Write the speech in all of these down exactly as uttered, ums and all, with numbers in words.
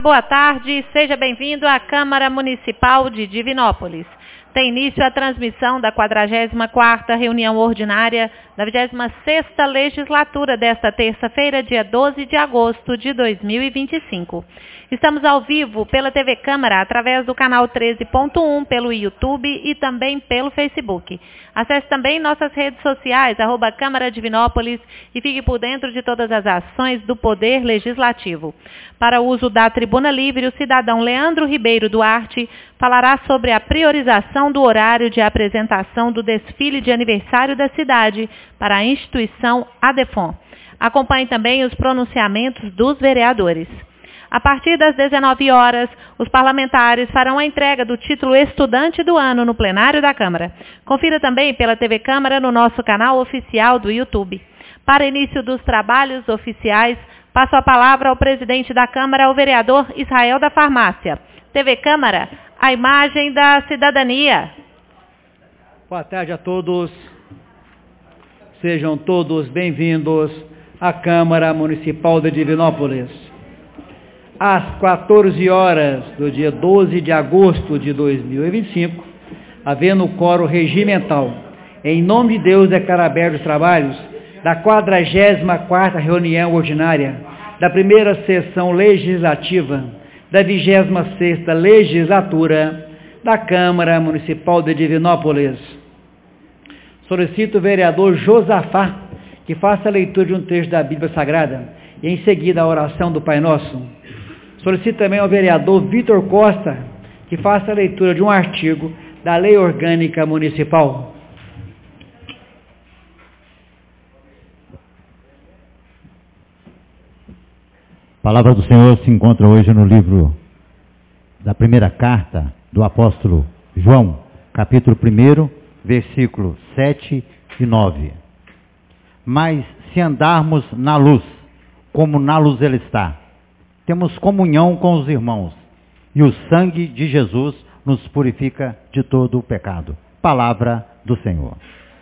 Boa tarde, seja bem-vindo à Câmara Municipal de Divinópolis. Tem início a transmissão da quadragésima quarta reunião ordinária da vigésima sexta legislatura desta terça-feira, dia doze de agosto de dois mil e vinte e cinco. Estamos ao vivo pela T V Câmara, através do canal treze ponto um, pelo YouTube e também pelo Facebook. Acesse também nossas redes sociais, arroba Câmara Divinópolis, e fique por dentro de todas as ações do Poder Legislativo. Para o uso da tribuna livre, o cidadão Leandro Ribeiro Duarte falará sobre a priorização do horário de apresentação do desfile de aniversário da cidade para a instituição ADEFON. Acompanhe também os pronunciamentos dos vereadores. A partir das dezenove horas, os parlamentares farão a entrega do título Estudante do Ano no plenário da Câmara. Confira também pela T V Câmara no nosso canal oficial do YouTube. Para início dos trabalhos oficiais, passo a palavra ao presidente da Câmara, o vereador Israel da Farmácia. T V Câmara, a imagem da cidadania. Boa tarde a todos. Sejam todos bem-vindos à Câmara Municipal de Divinópolis. Às quatorze horas do dia doze de agosto de dois mil e vinte e cinco, havendo quórum regimental, em nome de Deus declaro abertos os trabalhos da quadragésima quarta reunião ordinária da primeira sessão legislativa da vigésima sexta legislatura da Câmara Municipal de Divinópolis. Solicito o vereador Josafá que faça a leitura de um texto da Bíblia Sagrada e em seguida a oração do Pai Nosso. Solicito também ao vereador Vitor Costa que faça a leitura de um artigo da Lei Orgânica Municipal. A palavra do Senhor se encontra hoje no livro da primeira carta do apóstolo João, capítulo um, versículos sete e nove. Mas se andarmos na luz, como na luz ele está, temos comunhão com os irmãos, e o sangue de Jesus nos purifica de todo o pecado. Palavra do Senhor.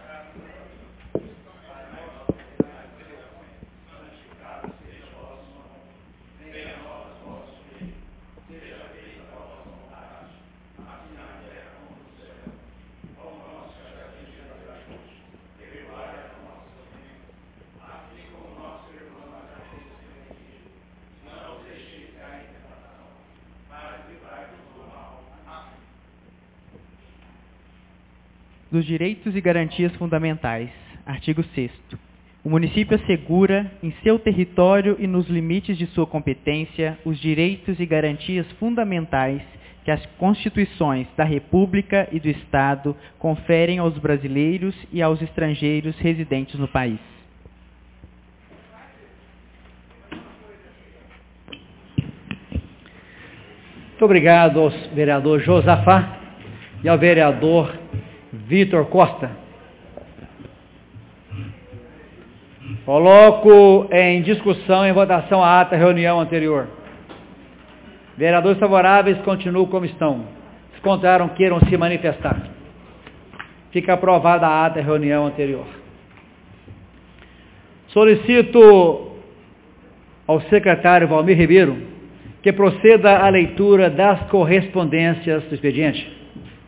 Dos direitos e garantias fundamentais. Artigo sexto. O município assegura, em seu território e nos limites de sua competência, os direitos e garantias fundamentais que as Constituições da República e do Estado conferem aos brasileiros e aos estrangeiros residentes no país. Muito obrigado ao vereador Josafá e ao vereador Vitor Costa. Coloco em discussão, em votação, a ata da reunião anterior. Vereadores favoráveis continuam como estão. Se contrários, queiram se manifestar. Fica aprovada a ata da reunião anterior. Solicito ao secretário Valmir Ribeiro que proceda à leitura das correspondências do expediente.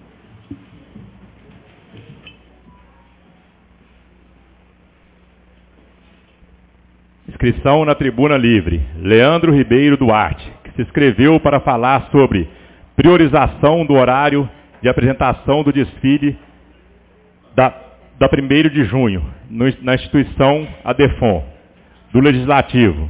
Inscrição na tribuna livre. Leandro Ribeiro Duarte, que se inscreveu para falar sobre priorização do horário de apresentação do desfile da, da primeiro de junho, no, na instituição ADEFON, do Legislativo.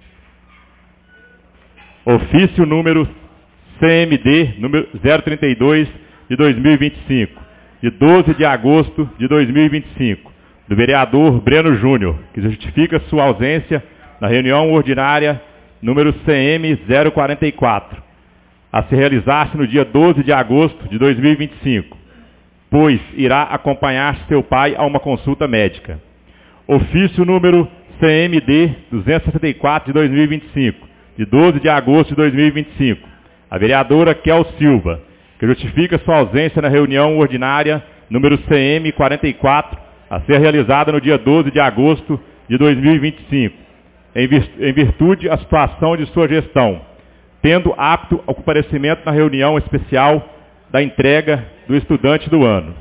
Ofício número C M D, número zero trinta e dois, de dois mil e vinte e cinco, de doze de agosto de dois mil e vinte e cinco. Do vereador Breno Júnior, que justifica sua ausência na reunião ordinária número C M zero quarenta e quatro, a se realizar-se no dia doze de agosto de dois mil e vinte e cinco, pois irá acompanhar seu pai a uma consulta médica. Ofício número C M D duzentos e sessenta e quatro de dois mil e vinte e cinco, de doze de agosto de dois mil e vinte e cinco, a vereadora Kel Silva, que justifica sua ausência na reunião ordinária número C M quarenta e quatro, a ser realizada no dia doze de agosto de dois mil e vinte e cinco, em virtude da situação de sua gestão, tendo apto ao comparecimento na reunião especial da entrega do estudante do ano.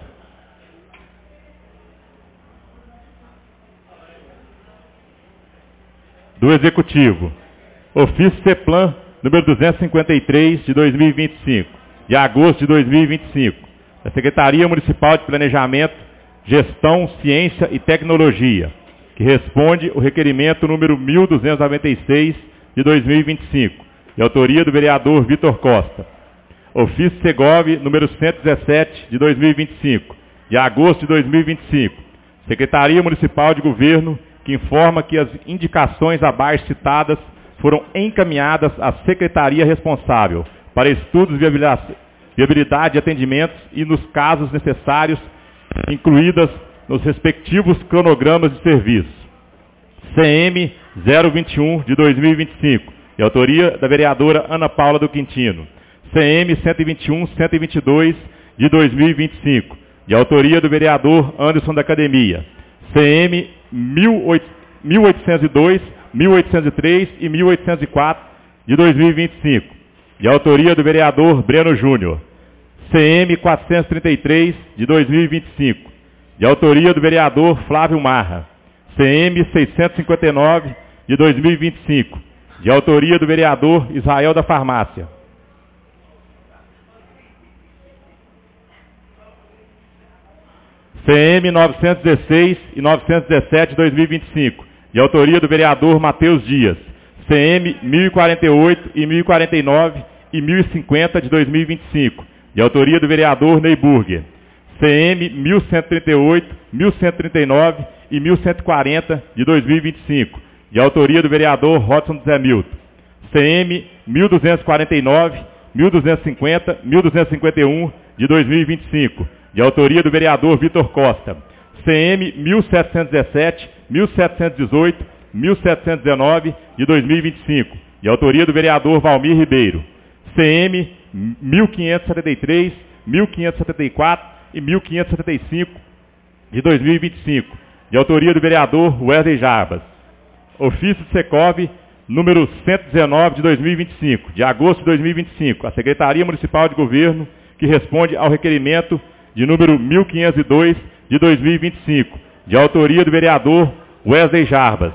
Do Executivo, ofício CEPLAN número duzentos e cinquenta e três de dois mil e vinte e cinco, de agosto de dois mil e vinte e cinco, da Secretaria Municipal de Planejamento, Gestão, Ciência e Tecnologia, que responde o requerimento número mil duzentos e noventa e seis de dois mil e vinte e cinco, de autoria do vereador Vitor Costa. Ofício Segov número cento e dezessete de dois mil e vinte e cinco, de agosto de dois mil e vinte e cinco, Secretaria Municipal de Governo, que informa que as indicações abaixo citadas foram encaminhadas à secretaria responsável para estudos de viabilidade de atendimentos e, nos casos necessários, incluídas nos respectivos cronogramas de serviço. C M zero vinte e um de dois mil e vinte e cinco, de autoria da vereadora Ana Paula do Quintino. C M cento e vinte e um cento e vinte e dois de dois mil e vinte e cinco, de autoria do vereador Anderson da Academia. C M mil oitocentos e dois, mil oitocentos e três e mil oitocentos e quatro de dois mil e vinte e cinco, de autoria do vereador Breno Júnior. C M quatrocentos e trinta e três de dois mil e vinte e cinco, de autoria do vereador Flávio Marra. C M seiscentos e cinquenta e nove de dois mil e vinte e cinco, de autoria do vereador Israel da Farmácia. C M novecentos e dezesseis e novecentos e dezessete de dois mil e vinte e cinco, de autoria do vereador Matheus Dias. C M mil e quarenta e oito e mil e quarenta e nove e mil e cinquenta de dois mil e vinte e cinco, de autoria do vereador Ney Burger. C M mil cento e trinta e oito, mil cento e trinta e nove e mil cento e quarenta de dois mil e vinte e cinco, de autoria do vereador Rodson Zé Milton. C M mil duzentos e quarenta e nove, mil duzentos e cinquenta, mil duzentos e cinquenta e um de dois mil e vinte e cinco, de autoria do vereador Vitor Costa. C M mil setecentos e dezessete, mil setecentos e dezoito, mil setecentos e dezenove de dois mil e vinte e cinco, de autoria do vereador Valmir Ribeiro. C M mil quinhentos e setenta e três, mil quinhentos e setenta e quatro e mil quinhentos e setenta e cinco de dois mil e vinte e cinco, de autoria do vereador Wesley Jarbas. Ofício do Secov número cento e dezenove de dois mil e vinte e cinco, de agosto de dois mil e vinte e cinco, a Secretaria Municipal de Governo, que responde ao requerimento de número mil quinhentos e dois de dois mil e vinte e cinco, de autoria do vereador Wesley Jarbas.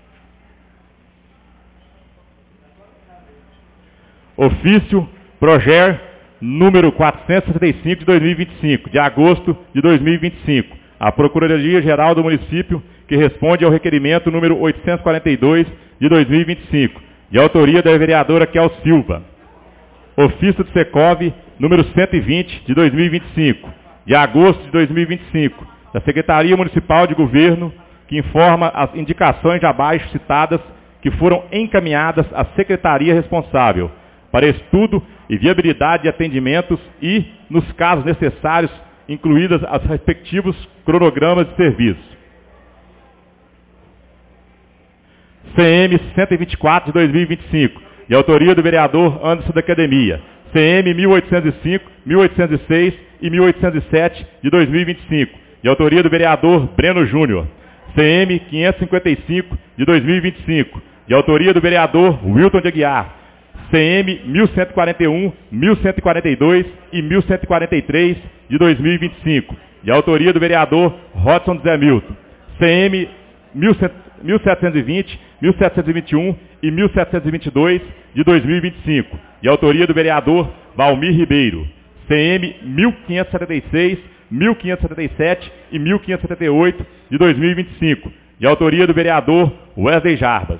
Ofício Proger número quatrocentos e sessenta e cinco de dois mil e vinte e cinco, de agosto de dois mil e vinte e cinco, a Procuradoria-Geral do Município, que responde ao requerimento número oitocentos e quarenta e dois de dois mil e vinte e cinco, de autoria da vereadora Kel Silva. Ofício do Secov número cento e vinte de dois mil e vinte e cinco, de agosto de dois mil e vinte e cinco, da Secretaria Municipal de Governo, que informa as indicações abaixo citadas que foram encaminhadas à Secretaria responsável para estudo e viabilidade de atendimentos e, nos casos necessários, incluídas as respectivos cronogramas de serviço. C M cento e vinte e quatro de dois mil e vinte e cinco, de autoria do vereador Anderson da Academia. C M mil oitocentos e cinco, mil oitocentos e seis e mil oitocentos e sete de dois mil e vinte e cinco, de autoria do vereador Breno Júnior. C M quinhentos e cinquenta e cinco de dois mil e vinte e cinco, de autoria do vereador Wilton de Aguiar. C M mil cento e quarenta e um, mil cento e quarenta e dois e mil cento e quarenta e três de dois mil e vinte e cinco, de autoria do vereador Rodson Zé Milton. C M mil setecentos e vinte, mil setecentos e vinte e um e mil setecentos e vinte e dois de dois mil e vinte e cinco, de autoria do vereador Valmir Ribeiro. C M mil quinhentos e setenta e seis, mil quinhentos e setenta e sete e mil quinhentos e setenta e oito de dois mil e vinte e cinco, de autoria do vereador Wesley Jarbas.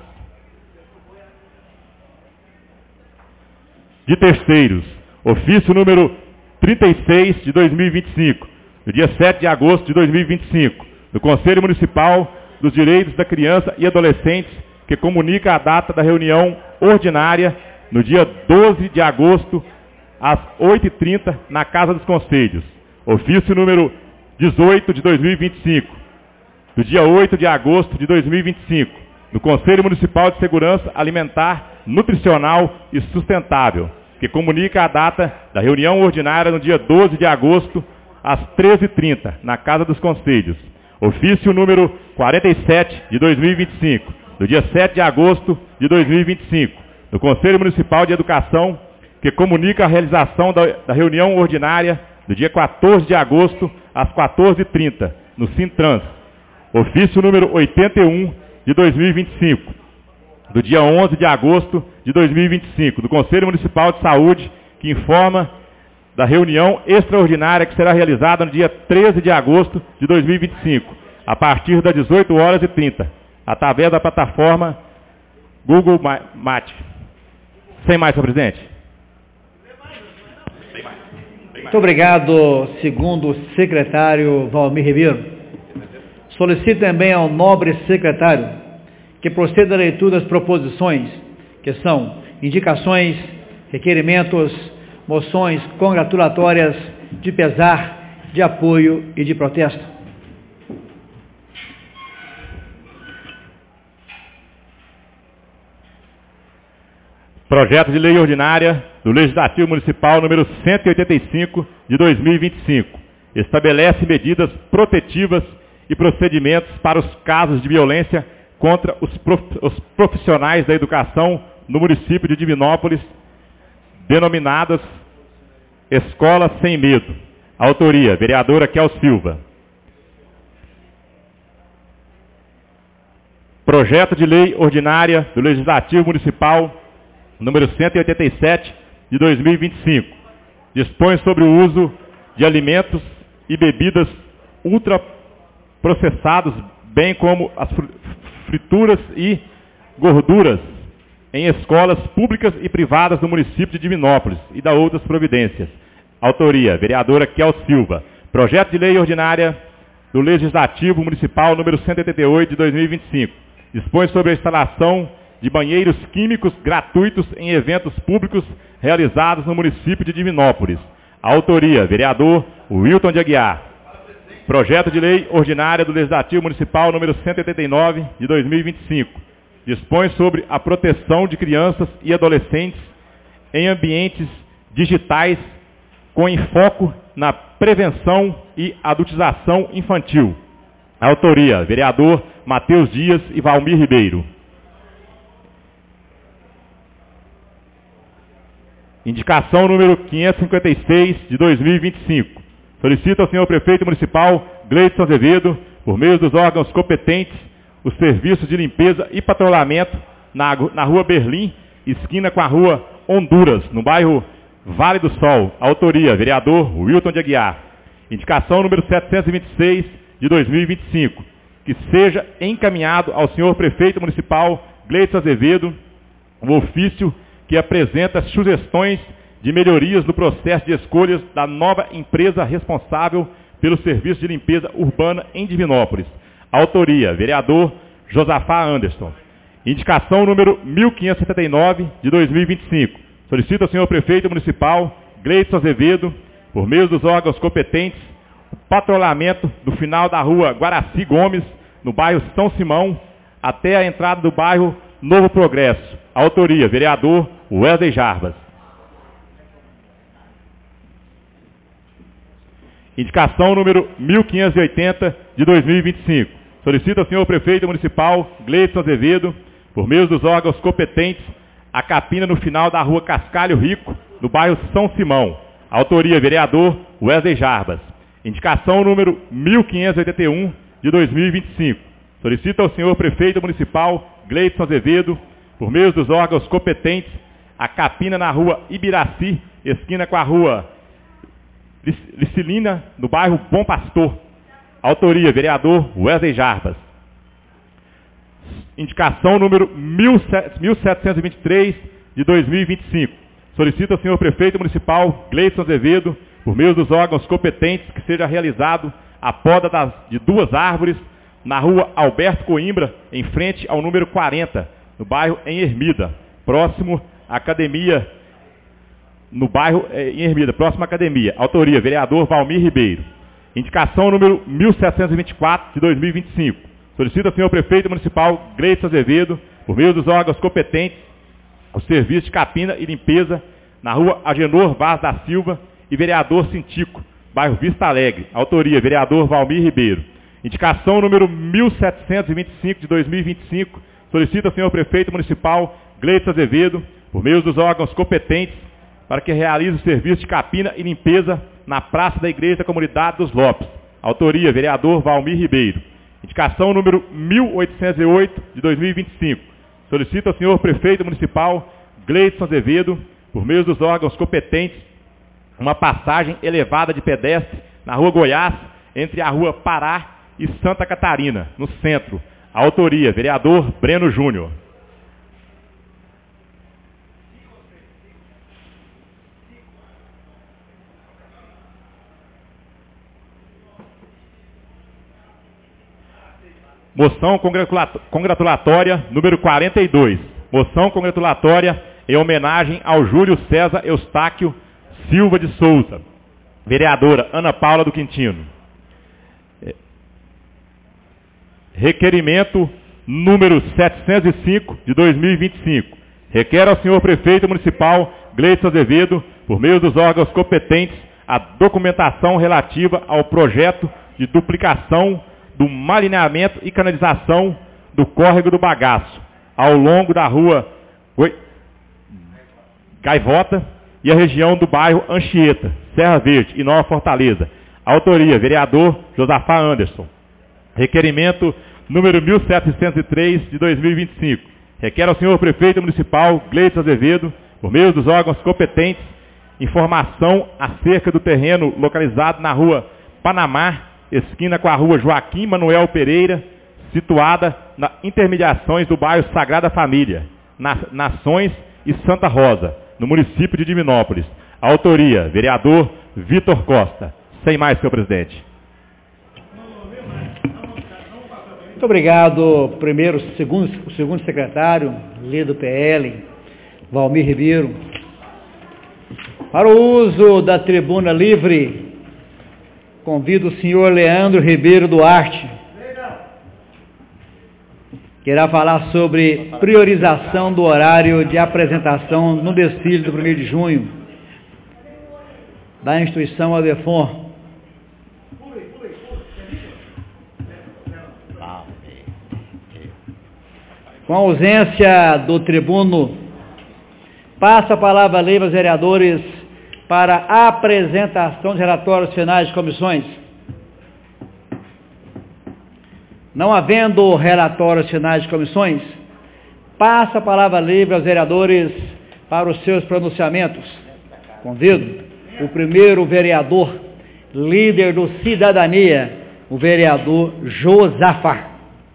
De terceiros, ofício número trinta e seis de dois mil e vinte e cinco, no dia sete de agosto de dois mil e vinte e cinco, do Conselho Municipal dos Direitos da Criança e Adolescentes, que comunica a data da reunião ordinária no dia doze de agosto, às oito e trinta, na Casa dos Conselhos. Ofício número dezoito de dois mil e vinte e cinco, do dia oito de agosto de dois mil e vinte e cinco, do Conselho Municipal de Segurança Alimentar, Nutricional e Sustentável, que comunica a data da reunião ordinária no dia doze de agosto, às treze e trinta, na Casa dos Conselhos. Ofício número quarenta e sete de dois mil e vinte e cinco, do dia sete de agosto de dois mil e vinte e cinco, do Conselho Municipal de Educação, que comunica a realização da, da reunião ordinária do dia quatorze de agosto, às quatorze e trinta, no Sintrans. Ofício número oitenta e um, de dois mil e vinte e cinco, do dia onze de agosto de dois mil e vinte e cinco, do Conselho Municipal de Saúde, que informa da reunião extraordinária que será realizada no dia treze de agosto de dois mil e vinte e cinco, a partir das dezoito horas e trinta, através da plataforma Google Meet. Sem mais, senhor presidente. Muito obrigado, segundo o secretário Valmir Ribeiro. Solicito também ao nobre secretário que proceda à leitura das proposições, que são indicações, requerimentos, moções congratulatórias de pesar, de apoio e de protesto. Projeto de Lei Ordinária do Legislativo Municipal número cento e oitenta e cinco, de dois mil e vinte e cinco. Estabelece medidas protetivas e procedimentos para os casos de violência contra os, prof, os profissionais da educação no município de Divinópolis, denominadas Escola Sem Medo. Autoria, vereadora Kel Silva. Projeto de Lei Ordinária do Legislativo Municipal número cento e oitenta e sete, de dois mil e vinte e cinco. Dispõe sobre o uso de alimentos e bebidas ultraprocessados, bem como as frituras e gorduras em escolas públicas e privadas do município de Divinópolis e da outras providências. Autoria, vereadora Kel Silva. Projeto de Lei Ordinária do Legislativo Municipal número cento e oitenta e oito, de dois mil e vinte e cinco. Dispõe sobre a instalação de banheiros químicos gratuitos em eventos públicos realizados no município de Divinópolis. Autoria, vereador Wilton de Aguiar. Projeto de Lei Ordinária do Legislativo Municipal número cento e oitenta e nove, de dois mil e vinte e cinco. Dispõe sobre a proteção de crianças e adolescentes em ambientes digitais com enfoque na prevenção e adultização infantil. Autoria, vereador Matheus Dias e Valmir Ribeiro. Indicação número quinhentos e cinquenta e seis, de dois mil e vinte e cinco. Solicito ao senhor prefeito municipal, Gleidson Azevedo, por meio dos órgãos competentes, os serviços de limpeza e patrulhamento na, na rua Berlim, esquina com a rua Honduras, no bairro Vale do Sol. Autoria, vereador Wilton de Aguiar. Indicação número setecentos e vinte e seis, de dois mil e vinte e cinco. Que seja encaminhado ao senhor prefeito municipal, Gleidson Azevedo, o ofício que apresenta as sugestões de melhorias no processo de escolhas da nova empresa responsável pelo serviço de limpeza urbana em Divinópolis. Autoria, vereador Josafá Anderson. Indicação número mil quinhentos e setenta e nove, de dois mil e vinte e cinco. Solicito ao senhor prefeito municipal, Gleidson Azevedo, por meio dos órgãos competentes, o patrulhamento do final da rua Guaraci Gomes, no bairro São Simão, até a entrada do bairro Novo Progresso. Autoria, vereador Wesley Jarbas. Indicação número mil quinhentos e oitenta, de dois mil e vinte e cinco. Solicito ao senhor prefeito municipal, Gleidson Azevedo, por meio dos órgãos competentes, a capina no final da rua Cascalho Rico, no bairro São Simão. Autoria, vereador Wesley Jarbas. Indicação número mil quinhentos e oitenta e um, de dois mil e vinte e cinco. Solicito ao senhor prefeito municipal, Gleidson Azevedo, por meio dos órgãos competentes, a capina na rua Ibiraci, esquina com a rua Licilina, no bairro Bom Pastor. Autoria, vereador Wesley Jarbas. Indicação número mil setecentos e vinte e três, de dois mil e vinte e cinco. Solicito ao senhor prefeito municipal, Gleidson Azevedo, por meio dos órgãos competentes, que seja realizado a poda das, de duas árvores na rua Alberto Coimbra, em frente ao número quarenta, no bairro em Ermida, próximo à academia, no bairro em Ermida, próximo à academia. Autoria, vereador Valmir Ribeiro. Indicação número mil setecentos e vinte e quatro, de dois mil e vinte e cinco. Solicito ao senhor prefeito municipal, Gleidson Azevedo, por meio dos órgãos competentes, o serviço de capina e limpeza na rua Agenor Vaz da Silva e vereador Cintico, bairro Vista Alegre. Autoria, vereador Valmir Ribeiro. Indicação número mil setecentos e vinte e cinco, de dois mil e vinte e cinco. Solicito ao senhor prefeito municipal, Gleidson Azevedo, por meio dos órgãos competentes, para que realize o serviço de capina e limpeza na praça da Igreja da Comunidade dos Lopes. Autoria, vereador Valmir Ribeiro. Indicação número mil oitocentos e oito, de dois mil e vinte e cinco. Solicita ao senhor prefeito municipal, Gleidson Azevedo, por meio dos órgãos competentes, uma passagem elevada de pedestre na Rua Goiás, entre a Rua Pará e Santa Catarina, no centro. Autoria, vereador Breno Júnior. Moção congratulatória número quarenta e dois. Moção congratulatória em homenagem ao Júlio César Eustáquio Silva de Souza. Vereadora Ana Paula do Quintino. Requerimento número setecentos e cinco, de dois mil e vinte e cinco. Requer ao senhor prefeito municipal, Gleidson Azevedo, por meio dos órgãos competentes, a documentação relativa ao projeto de duplicação do malinhamento e canalização do córrego do Bagaço, ao longo da rua Goi... Gaivota e a região do bairro Anchieta, Serra Verde e Nova Fortaleza. Autoria, vereador Josafá Anderson. Requerimento número mil setecentos e três, de dois mil e vinte e cinco. Requer ao senhor prefeito municipal, Gleidson Azevedo, por meio dos órgãos competentes, informação acerca do terreno localizado na rua Panamá, esquina com a rua Joaquim Manuel Pereira, situada nas intermediações do bairro Sagrada Família, na, Nações e Santa Rosa, no município de Divinópolis. Autoria, vereador Vitor Costa. Sem mais, senhor presidente. Muito obrigado, primeiro, segundo, o segundo secretário, líder do P L, Valmir Ribeiro. Para o uso da tribuna livre, convido o senhor Leandro Ribeiro Duarte, que irá falar sobre priorização do horário de apresentação no desfile do primeiro de junho, da instituição Adefon. Com a ausência do tribuno, passa a palavra a lei aos vereadores para a apresentação de relatórios finais de comissões. Não havendo relatórios finais de comissões, passa a palavra livre aos vereadores para os seus pronunciamentos. Convido o primeiro vereador, líder do Cidadania, o vereador Josafá.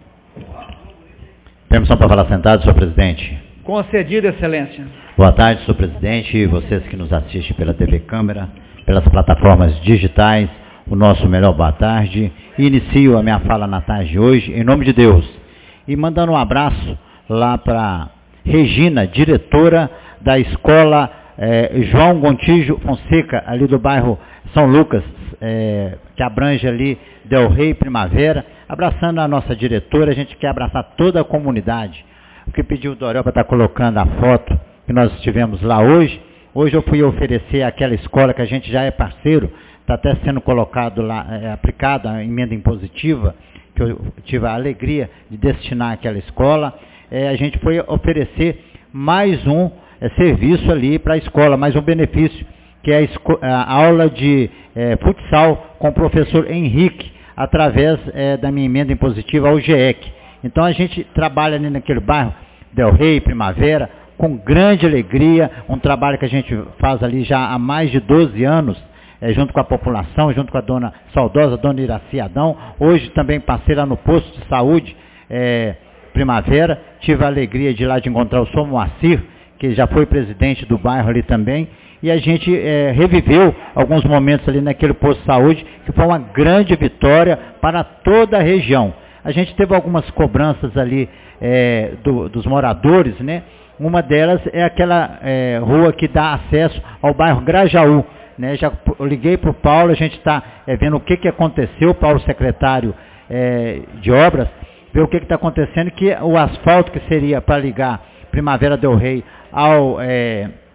Permissão para falar sentado, senhor presidente. Concedido, excelência. Boa tarde, senhor presidente, e vocês que nos assistem pela T V Câmara, pelas plataformas digitais, o nosso melhor boa tarde. Inicio a minha fala na tarde de hoje, em nome de Deus, e mandando um abraço lá para Regina, diretora da escola eh, João Gontijo Fonseca, ali do bairro São Lucas, eh, que abrange ali Del Rey Primavera. Abraçando a nossa diretora, a gente quer abraçar toda a comunidade. O que pediu o Dorel para estar colocando a foto que nós estivemos lá hoje. Hoje eu fui oferecer aquela escola que a gente já é parceiro, está até sendo colocado lá, é, aplicada a emenda impositiva, que eu tive a alegria de destinar àquela escola. É, a gente foi oferecer mais um é, serviço ali para a escola, mais um benefício, que é a, a aula de é, futsal com o professor Henrique, através é, da minha emenda impositiva ao G E C. Então a gente trabalha ali naquele bairro, Del Rey, Primavera, com grande alegria, um trabalho que a gente faz ali já há mais de doze anos, é, junto com a população, junto com a dona saudosa, dona Iraci Adão. Hoje também passei lá no posto de saúde é, Primavera, tive a alegria de ir lá de encontrar o senhor Moacir, que já foi presidente do bairro ali também, e a gente é, reviveu alguns momentos ali naquele posto de saúde, que foi uma grande vitória para toda a região. A gente teve algumas cobranças ali é, do, dos moradores, né? Uma delas é aquela é, rua que dá acesso ao bairro Grajaú, né? Já liguei para o Paulo, a gente está é, vendo o que, que aconteceu, Paulo, secretário é, de obras, ver o que está acontecendo, que o asfalto que seria para ligar Primavera del Rey ao... É,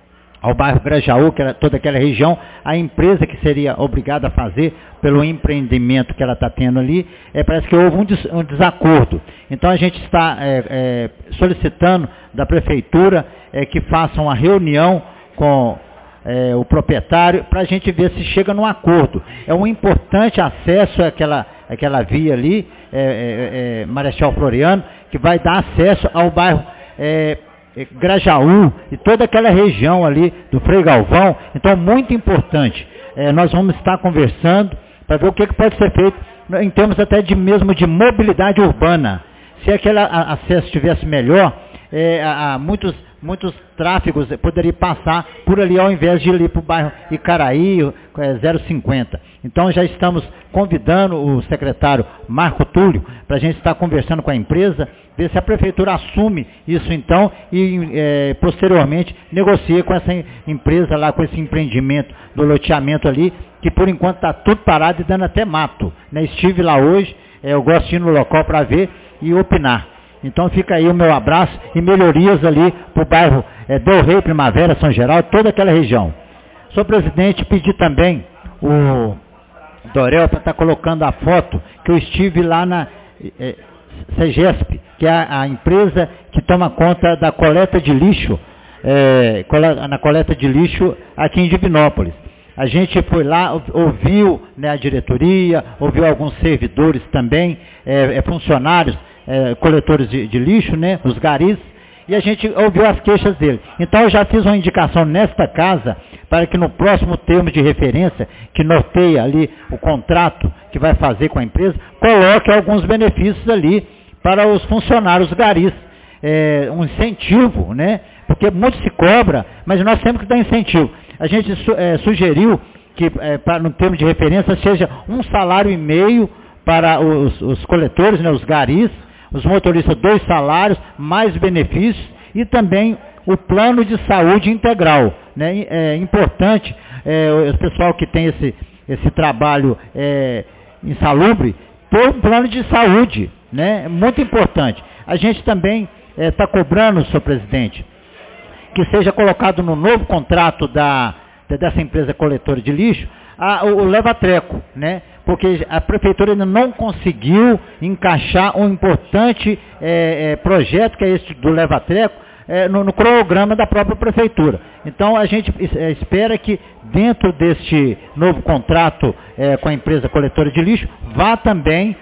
ao bairro Grajaú, que era toda aquela região, a empresa que seria obrigada a fazer pelo empreendimento que ela está tendo ali, é, parece que houve um, des, um desacordo. Então a gente está é, é, solicitando da prefeitura é, que faça uma reunião com é, o proprietário para a gente ver se chega num acordo. É um importante acesso àquela, àquela via ali, é, é, é, Marechal Floriano, que vai dar acesso ao bairro é, Grajaú e toda aquela região ali do Frei Galvão. Então, muito importante. É, nós vamos estar conversando para ver o que, que pode ser feito em termos até de mesmo de mobilidade urbana. Se aquele a, acesso estivesse melhor, é, a, a muitos, muitos tráfegos poderiam passar por ali ao invés de ir para o bairro Icaraí, é, zero cinquenta. Então, já estamos convidando o secretário Marco Túlio para a gente estar conversando com a empresa, ver se a prefeitura assume isso então e é, posteriormente negocia com essa empresa lá, com esse empreendimento do loteamento ali, que por enquanto está tudo parado e dando até mato. Né? Estive lá hoje, é, eu gosto de ir no local para ver e opinar. Então fica aí o meu abraço e melhorias ali para o bairro é, Del Rey, Primavera, São Geraldo, toda aquela região. Senhor presidente, pedi também o Dorel para estar colocando a foto que eu estive lá na é, Segesp, que é a, a empresa que toma conta da coleta de lixo, é, na coleta de lixo aqui em Divinópolis. A gente foi lá, ouviu né, a diretoria, ouviu alguns servidores também, é, é, funcionários, é, coletores de, de lixo, né, os garis, e a gente ouviu as queixas dele. Então eu já fiz uma indicação nesta casa para que no próximo termo de referência, que norteia ali o contrato que vai fazer com a empresa, coloque alguns benefícios ali para os funcionários garis. É, um incentivo, né? Porque muito se cobra, mas nós temos que dar incentivo. A gente su, é, sugeriu que é, para, no termo de referência seja um salário e meio para os, os coletores, né, os garis, os motoristas dois salários, mais benefícios e também o plano de saúde integral. Né? É importante, é, o pessoal que tem esse, esse trabalho é, insalubre, ter um plano de saúde, né? É muito importante. A gente também está é, cobrando, senhor presidente, que seja colocado no novo contrato da, dessa empresa coletora de lixo, a, o, o leva-treco, né? Porque a prefeitura ainda não conseguiu encaixar um importante é, é, projeto, que é esse do leva-treco, é, no, no cronograma da própria prefeitura. Então, a gente é, espera que dentro deste novo contrato é, com a empresa coletora de lixo, vá também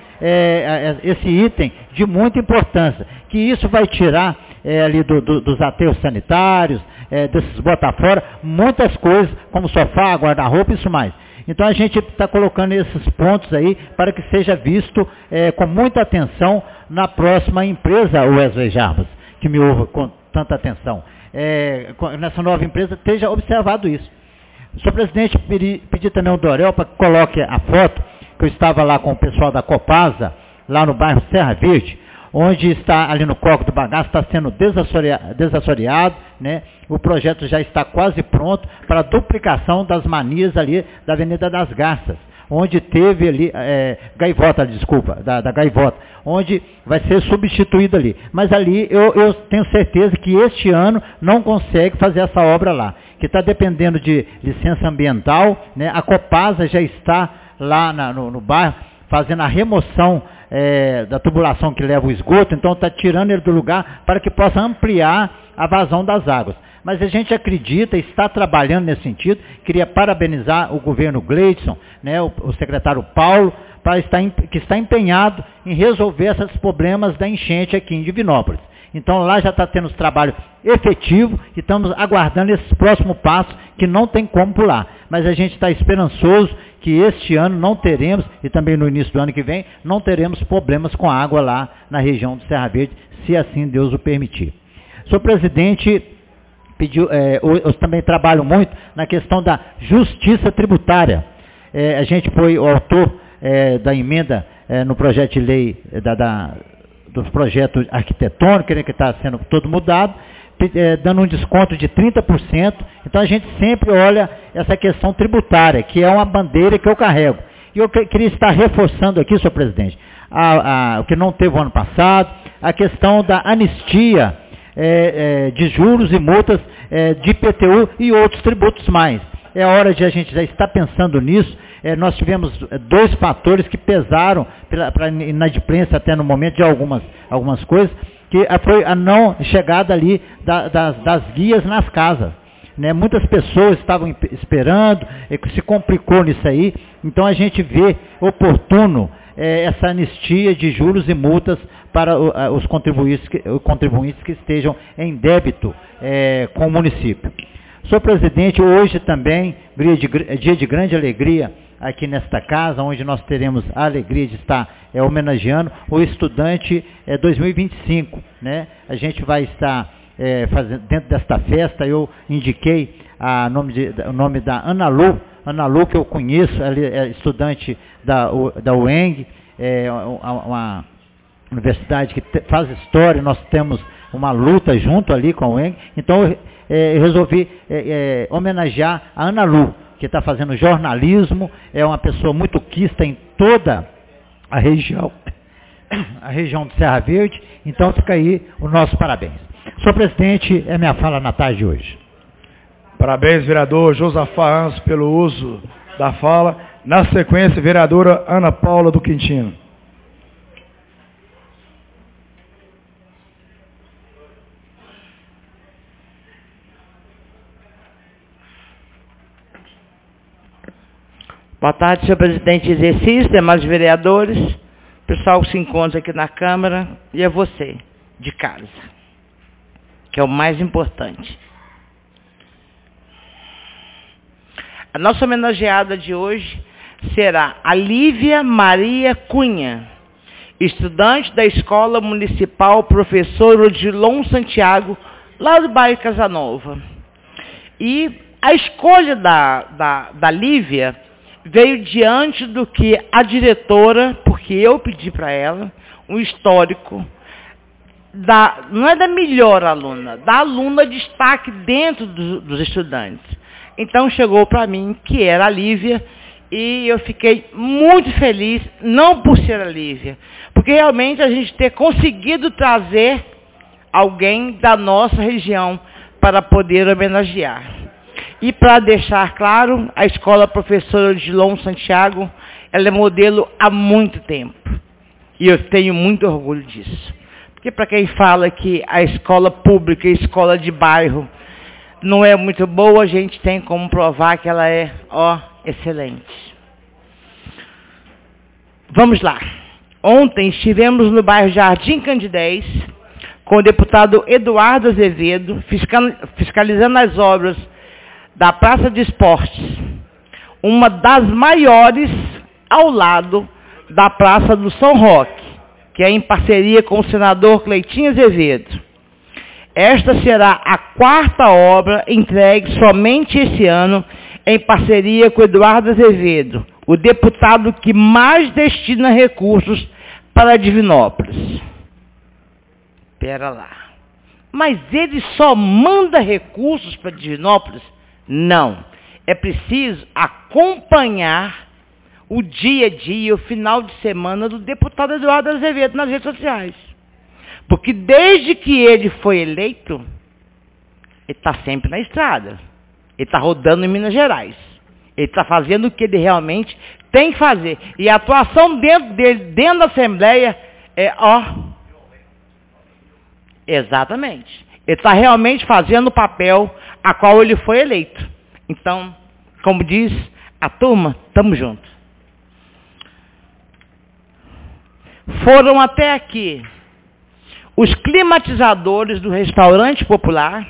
é, esse item de muita importância, que isso vai tirar é, ali do, do, dos aterros sanitários, é, desses bota-fora, muitas coisas, como sofá, guarda-roupa e isso mais. Então a gente está colocando esses pontos aí para que seja visto é, com muita atenção na próxima empresa, Wesley Jarbas, que me ouve com tanta atenção. É, nessa nova empresa, esteja observado isso. Senhor presidente, pedi, pedi também ao Dorel para que coloque a foto, que eu estava lá com o pessoal da Copasa, lá no bairro Serra Verde, onde está ali no Coco do Bagaço, está sendo desassoreado, desassoreado, né? O projeto já está quase pronto para a duplicação das manias ali da Avenida das Garças, onde teve ali, é, gaivota, desculpa, da, da gaivota, onde vai ser substituído ali. Mas ali eu, eu tenho certeza que este ano não consegue fazer essa obra lá, que está dependendo de licença ambiental, né? A Copasa já está lá na, no, no bairro fazendo a remoção É, da tubulação que leva o esgoto, então está tirando ele do lugar para que possa ampliar a vazão das águas. Mas a gente acredita e está trabalhando nesse sentido. Queria parabenizar o governo Gleidson, né, o, o secretário Paulo, para estar, que está empenhado em resolver esses problemas da enchente aqui em Divinópolis. Então lá já está tendo os trabalhos efetivos e estamos aguardando esse próximo passo que não tem como pular. Mas a gente está esperançoso que este ano não teremos, e também no início do ano que vem, não teremos problemas com a água lá na região do Serra Verde, se assim Deus o permitir. Senhor presidente, pediu, é, eu, eu também trabalho muito na questão da justiça tributária. É, a gente foi o autor é, da emenda é, no projeto de lei da, da, dos projetos arquitetônicos, que está sendo todo mudado, é, dando um desconto de trinta por cento. Então a gente sempre olha essa questão tributária, que é uma bandeira que eu carrego. E eu que, queria estar reforçando aqui, senhor presidente, a, a, o que não teve o ano passado, a questão da anistia é, é, de juros e multas é, de I P T U e outros tributos mais. É hora de a gente já estar pensando nisso. É, nós tivemos dois fatores que pesaram para a inadimplência até no momento de algumas, algumas coisas, que foi a não chegada ali da, das, das guias nas casas. Né? Muitas pessoas estavam esperando, se complicou nisso aí, então a gente vê oportuno é, essa anistia de juros e multas para o, os, contribuintes que, os contribuintes que estejam em débito é, com o município. Senhor presidente, hoje também, dia de, dia de grande alegria aqui nesta casa, onde nós teremos a alegria de estar é, homenageando o estudante é, dois mil e vinte e cinco. Né? A gente vai estar é, fazendo, dentro desta festa, eu indiquei a nome de, o nome da Ana Lu, Ana Lu que eu conheço, ela é estudante da, da U E N G, é uma, uma universidade que te, faz história, nós temos uma luta junto ali com a U E N G, então eu, é, eu resolvi é, é, homenagear a Ana Lu, que está fazendo jornalismo, é uma pessoa muito quista em toda a região, a região de Serra Verde, então fica aí o nosso parabéns. Senhor presidente, é minha fala na tarde de hoje. Parabéns, vereador Josafá Anso, pelo uso da fala. Na sequência, vereadora Ana Paula do Quintino. Boa tarde, senhor presidente de exercício, demais vereadores, pessoal que se encontra aqui na Câmara, e a você, de casa, que é o mais importante. A nossa homenageada de hoje será a Lívia Maria Cunha, estudante da Escola Municipal Professor Odilon Santiago, lá do bairro Casanova. E a escolha da, da, da Lívia veio diante do que a diretora, porque eu pedi para ela, um histórico, da, não é da melhor aluna, da aluna de destaque dentro do, dos estudantes. Então chegou para mim, que era a Lívia, e eu fiquei muito feliz, não por ser a Lívia, porque realmente a gente ter conseguido trazer alguém da nossa região para poder homenagear. E para deixar claro, a Escola Professor Odilon Santiago, ela é modelo há muito tempo. E eu tenho muito orgulho disso. Porque para quem fala que a escola pública e a escola de bairro não é muito boa, a gente tem como provar que ela é, ó, excelente. Vamos lá. Ontem estivemos no bairro Jardim Candidez com o deputado Eduardo Azevedo, fiscalizando as obras da Praça de Esportes, uma das maiores ao lado da Praça do São Roque, que é em parceria com o senador Cleitinho Azevedo. Esta será a quarta obra entregue somente esse ano em parceria com Eduardo Azevedo, o deputado que mais destina recursos para Divinópolis. Pera lá. Mas ele só manda recursos para Divinópolis? Não. É preciso acompanhar o dia a dia, o final de semana do deputado Eduardo Azevedo nas redes sociais. Porque desde que ele foi eleito, ele está sempre na estrada. Ele está rodando em Minas Gerais. Ele está fazendo o que ele realmente tem que fazer. E a atuação dentro dele, dentro da Assembleia, é, ó... Exatamente. Ele está realmente fazendo o papel a qual ele foi eleito. Então, como diz a turma, estamos juntos. Foram até aqui os climatizadores do restaurante popular,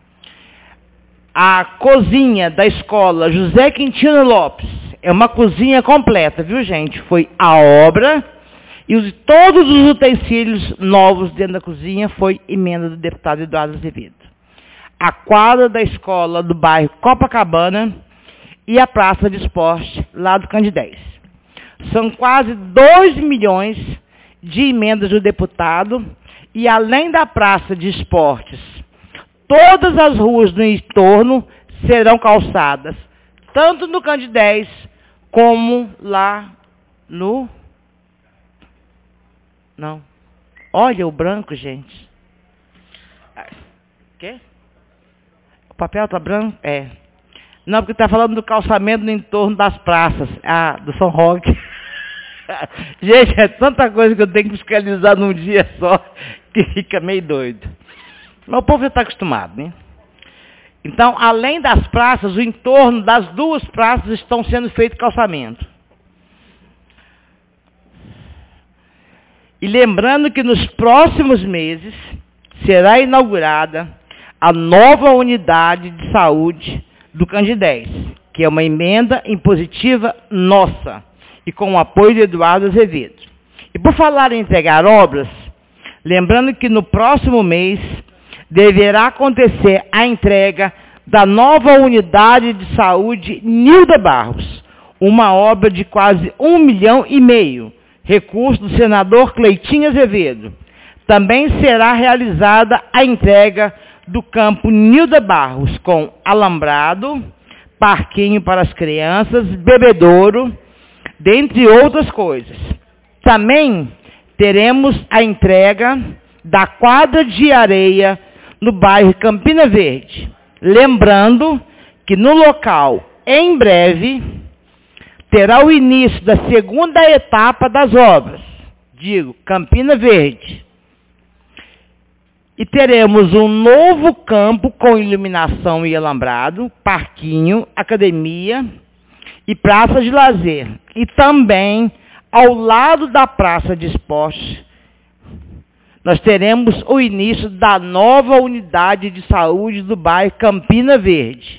a cozinha da escola José Quintino Lopes, é uma cozinha completa, viu gente? Foi a obra e os, todos os utensílios novos dentro da cozinha foi emenda do deputado Eduardo Azevedo. A quadra da escola do bairro Copacabana e a praça de esporte lá do Candidez. São quase dois milhões de emendas do deputado e além da praça de esportes, todas as ruas do entorno serão calçadas, tanto no Candidez como lá no... Não. Olha o branco, gente. quê? O papel tá branco? É. Não, porque está falando do calçamento no entorno das praças. Ah, do São Roque. Gente, é tanta coisa que eu tenho que fiscalizar num dia só, que fica meio doido. Mas o povo já está acostumado, né? Então, além das praças, o entorno das duas praças estão sendo feito calçamento. E lembrando que nos próximos meses será inaugurada a nova unidade de saúde do Candidez, que é uma emenda impositiva nossa, e com o apoio de Eduardo Azevedo. E por falar em entregar obras, lembrando que no próximo mês deverá acontecer a entrega da nova unidade de saúde Nilda Barros, uma obra de quase um milhão e meio, recurso do senador Cleitinho Azevedo. Também será realizada a entrega do campo Nilda Barros, com alambrado, parquinho para as crianças, bebedouro, dentre outras coisas. Também teremos a entrega da quadra de areia no bairro Campina Verde. Lembrando que no local, em breve, terá o início da segunda etapa das obras, digo, Campina Verde. E teremos um novo campo com iluminação e alambrado, parquinho, academia e praça de lazer. E também, ao lado da praça de esportes, nós teremos o início da nova unidade de saúde do bairro Campina Verde.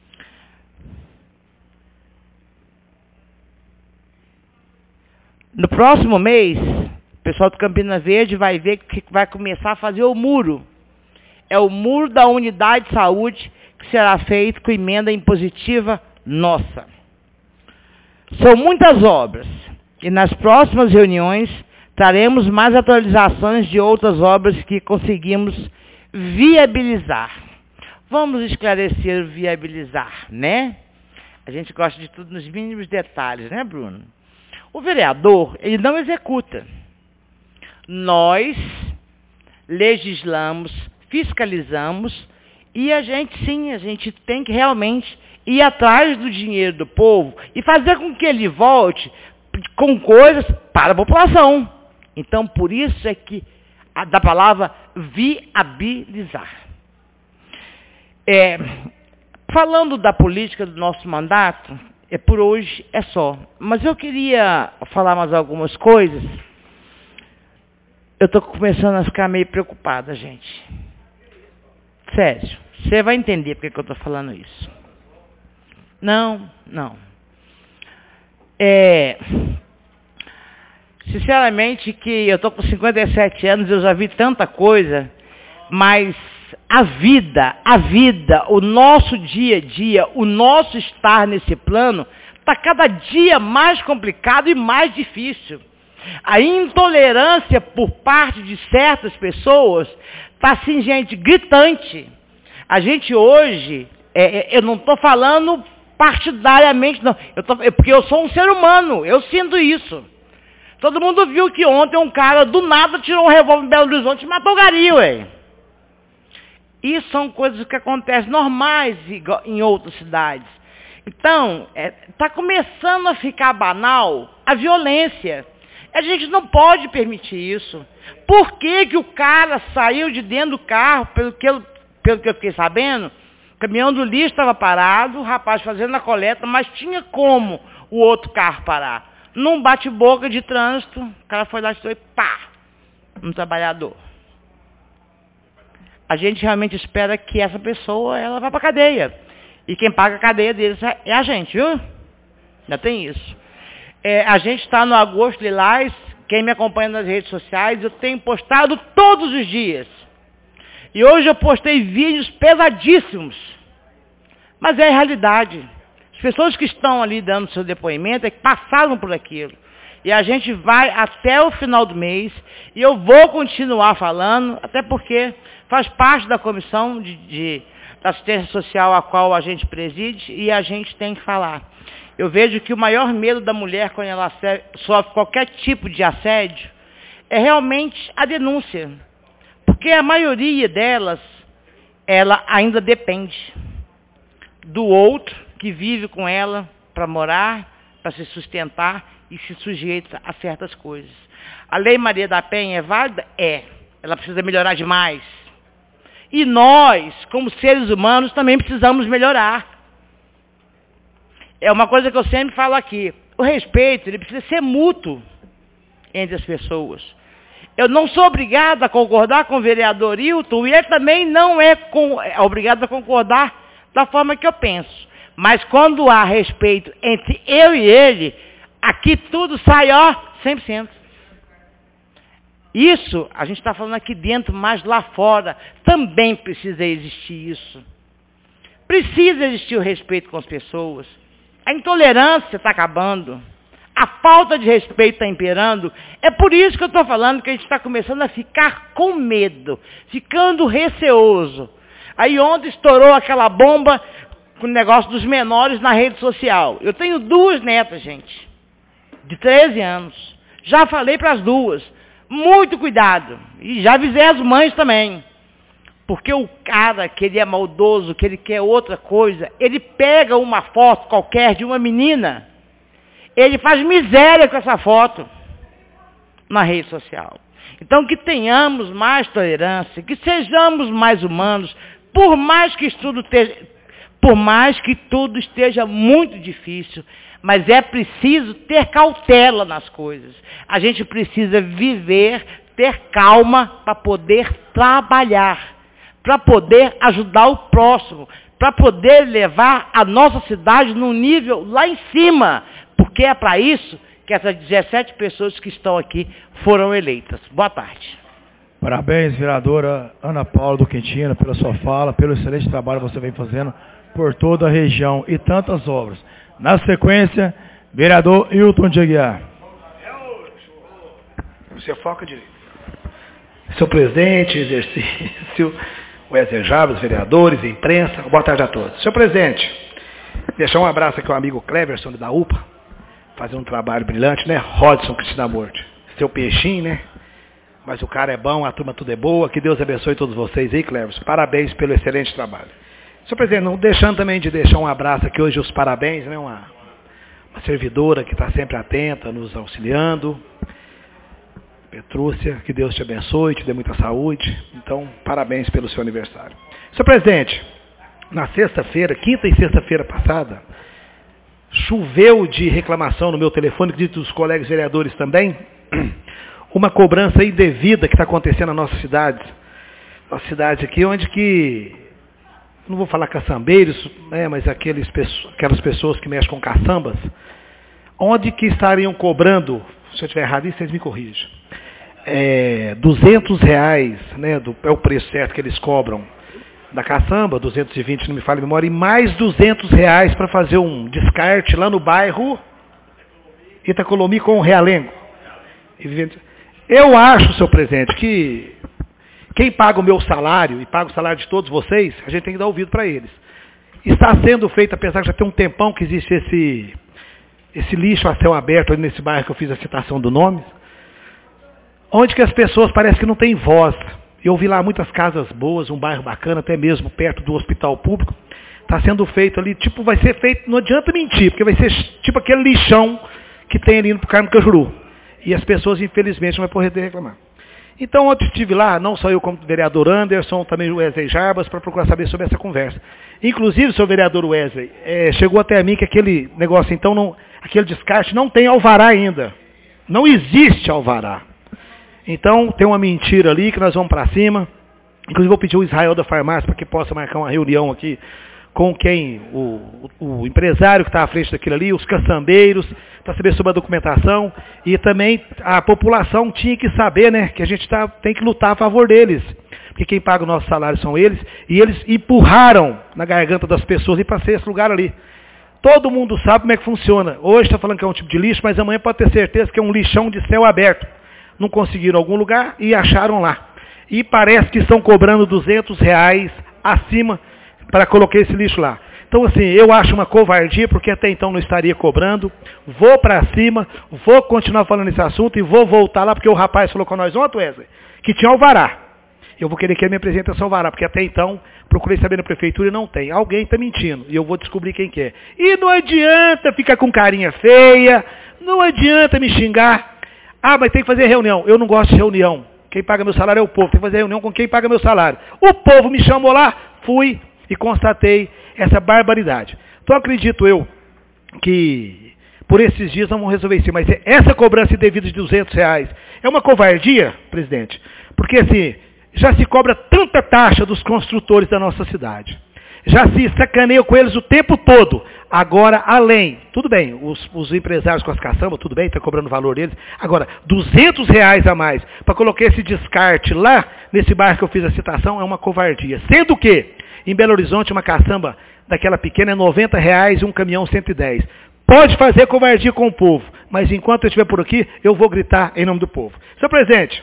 No próximo mês, o pessoal do Campina Verde vai ver que vai começar a fazer o muro. É o muro da unidade de saúde que será feito com emenda impositiva nossa. São muitas obras. E nas próximas reuniões traremos mais atualizações de outras obras que conseguimos viabilizar. Vamos esclarecer o viabilizar, né? A gente gosta de tudo nos mínimos detalhes, né, Bruno? O vereador, ele não executa. Nós legislamos, fiscalizamos e a gente, sim, a gente tem que realmente ir atrás do dinheiro do povo e fazer com que ele volte com coisas para a população. Então, por isso é que a, da palavra viabilizar. É, falando da política do nosso mandato, é, por hoje é só. Mas eu queria falar mais algumas coisas. Eu estou começando a ficar meio preocupada, gente. Sério, você vai entender por que eu estou falando isso. Não, não. É, sinceramente que eu estou com cinquenta e sete anos, eu já vi tanta coisa, mas a vida, a vida, o nosso dia a dia, o nosso estar nesse plano, está cada dia mais complicado e mais difícil. A intolerância por parte de certas pessoas está assim, gente, gritante. A gente hoje, é, é, eu não estou falando partidariamente, não, eu tô, é porque eu sou um ser humano, eu sinto isso. Todo mundo viu que ontem um cara do nada tirou um revólver em Belo Horizonte e matou o gari, ué. Isso são coisas que acontecem normais em outras cidades. Então, está é, começando a ficar banal a violência. A gente não pode permitir isso. Por que que o cara saiu de dentro do carro, pelo que eu, pelo que eu fiquei sabendo, o caminhão do lixo estava parado, o rapaz fazendo a coleta, mas tinha como o outro carro parar. Num bate-boca de trânsito, o cara foi lá e pá, um trabalhador. A gente realmente espera que essa pessoa ela vá para a cadeia. E quem paga a cadeia deles é a gente, viu? Ainda tem isso. É, a gente está no Agosto Lilás, quem me acompanha nas redes sociais, eu tenho postado todos os dias. E hoje eu postei vídeos pesadíssimos. Mas é a realidade. As pessoas que estão ali dando seu depoimento é que passaram por aquilo. E a gente vai até o final do mês, e eu vou continuar falando, até porque faz parte da comissão de, de da assistência social a qual a gente preside, e a gente tem que falar. Eu vejo que o maior medo da mulher quando ela sofre qualquer tipo de assédio é realmente a denúncia. Porque a maioria delas ela ainda depende do outro que vive com ela para morar, para se sustentar e se sujeita a certas coisas. A Lei Maria da Penha é válida? É. Ela precisa melhorar demais. E nós, como seres humanos, também precisamos melhorar. É uma coisa que eu sempre falo aqui. O respeito, ele precisa ser mútuo entre as pessoas. Eu não sou obrigado a concordar com o vereador Hilton, e ele também não é, com, é obrigado a concordar da forma que eu penso. Mas quando há respeito entre eu e ele, aqui tudo sai, ó, cem por cento. Isso, a gente está falando aqui dentro, mas lá fora também precisa existir isso. Precisa existir o respeito com as pessoas. A intolerância está acabando. A falta de respeito está imperando. É por isso que eu estou falando que a gente está começando a ficar com medo, ficando receoso. Aí ontem estourou aquela bomba com o negócio dos menores na rede social. Eu tenho duas netas, gente, de treze anos. Já falei para as duas. Muito cuidado. E já avisei as mães também. Porque o cara que ele é maldoso, que ele quer outra coisa, ele pega uma foto qualquer de uma menina, ele faz miséria com essa foto na rede social. Então que tenhamos mais tolerância, que sejamos mais humanos, por mais que tudo esteja, por mais que tudo esteja muito difícil, mas é preciso ter cautela nas coisas. A gente precisa viver, ter calma para poder trabalhar, para poder ajudar o próximo, para poder levar a nossa cidade num nível lá em cima, porque é para isso que essas dezessete pessoas que estão aqui foram eleitas. Boa tarde. Parabéns, vereadora Ana Paula do Quintino, pela sua fala, pelo excelente trabalho que você vem fazendo por toda a região e tantas obras. Na sequência, vereador Hilton de Aguiar. Você foca direito. Senhor presidente, exercício, Wesley Jarbas, vereadores, imprensa, boa tarde a todos. Senhor presidente, deixar um abraço aqui ao amigo Cleverson da U P A, fazendo um trabalho brilhante, né? Rodson Cristinamorte, seu peixinho, né? Mas o cara é bom, a turma tudo é boa, que Deus abençoe todos vocês aí, Cleverson. Parabéns pelo excelente trabalho. Senhor presidente, não deixando também de deixar um abraço aqui hoje, os parabéns, né? Uma, uma servidora que está sempre atenta, nos auxiliando. Petrúcia, que Deus te abençoe, te dê muita saúde. Então, parabéns pelo seu aniversário. Senhor presidente, na sexta-feira, quinta e sexta-feira passada, choveu de reclamação no meu telefone, acredito dos colegas vereadores também, uma cobrança indevida que está acontecendo na nossa cidade. Nossa cidade aqui, onde que, não vou falar caçambeiros, né, mas aqueles, aquelas pessoas que mexem com caçambas, onde que estariam cobrando, se eu estiver errado, vocês me corrigem, é, duzentos reais, né, do, é o preço certo que eles cobram da caçamba, duzentos e vinte, não me falha a memória, e mais duzentos reais para fazer um descarte lá no bairro Itacolomi com o Realengo. Eu acho, senhor presidente, que quem paga o meu salário e paga o salário de todos vocês, a gente tem que dar ouvido para eles. Está sendo feito, apesar que já tem um tempão que existe esse, esse lixo a céu aberto ali nesse bairro que eu fiz a citação do nome, onde que as pessoas parecem que não têm voz. Eu vi lá muitas casas boas, um bairro bacana, até mesmo perto do hospital público. Está sendo feito ali, tipo, vai ser feito, não adianta mentir, porque vai ser tipo aquele lixão que tem ali no Carmo Cajuru. E as pessoas, infelizmente, não vão poder reclamar. Então, ontem estive lá, não só eu como o vereador Anderson, também o Wesley Jarbas, para procurar saber sobre essa conversa. Inclusive, o seu vereador Wesley, é, chegou até a mim que aquele negócio, então, não, aquele descarte não tem alvará ainda. Não existe alvará. Então, tem uma mentira ali que nós vamos para cima. Inclusive, vou pedir o Israel da farmácia para que possa marcar uma reunião aqui com quem, o, o, o empresário que está à frente daquilo ali, os caçambeiros, para saber sobre a documentação. E também a população tinha que saber, né, que a gente tá, tem que lutar a favor deles. Porque quem paga o nosso salário são eles. E eles empurraram na garganta das pessoas e para ser esse lugar ali. Todo mundo sabe como é que funciona. Hoje está falando que é um tipo de lixo, mas amanhã pode ter certeza que é um lixão de céu aberto. Não conseguiram algum lugar e acharam lá. E parece que estão cobrando duzentos reais acima para colocar esse lixo lá. Então, assim, eu acho uma covardia, porque até então não estaria cobrando. Vou para cima, vou continuar falando esse assunto e vou voltar lá, porque o rapaz falou com nós ontem, Wesley, que tinha alvará. eu vou querer que ele me apresente a Salvará, porque até então procurei saber na prefeitura e não tem. Alguém está mentindo e eu vou descobrir quem que é. E não adianta ficar com carinha feia, não adianta me xingar. Ah, mas tem que fazer reunião. Eu não gosto de reunião. Quem paga meu salário é o povo. Tem que fazer reunião com quem paga meu salário. O povo me chamou lá, fui e constatei essa barbaridade. Então acredito eu que por esses dias não vão resolver isso. Mas essa cobrança indevida de duzentos reais é uma covardia, presidente? Porque assim, já se cobra tanta taxa dos construtores da nossa cidade. Já se sacaneia com eles o tempo todo. Agora, além, tudo bem, os, os empresários com as caçambas, tudo bem, está cobrando o valor deles. Agora, duzentos reais a mais para colocar esse descarte lá, nesse bairro que eu fiz a citação, é uma covardia. Sendo que, em Belo Horizonte, uma caçamba daquela pequena é noventa reais e um caminhão cento e dez. Pode fazer covardia com o povo, mas enquanto eu estiver por aqui, eu vou gritar em nome do povo. Senhor presidente,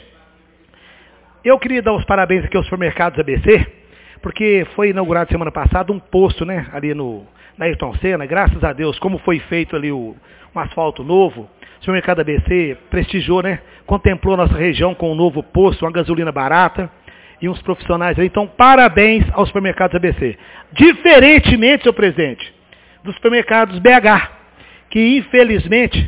eu queria dar os parabéns aqui aos supermercados A B C, porque foi inaugurado semana passada um posto, né, ali no, na Ayrton Senna, graças a Deus, como foi feito ali o, um asfalto novo, o supermercado A B C prestigiou, né, contemplou nossa região com um novo posto, uma gasolina barata e uns profissionais ali. Então, parabéns aos supermercados A B C. Diferentemente, senhor presidente, dos supermercados B H, que infelizmente,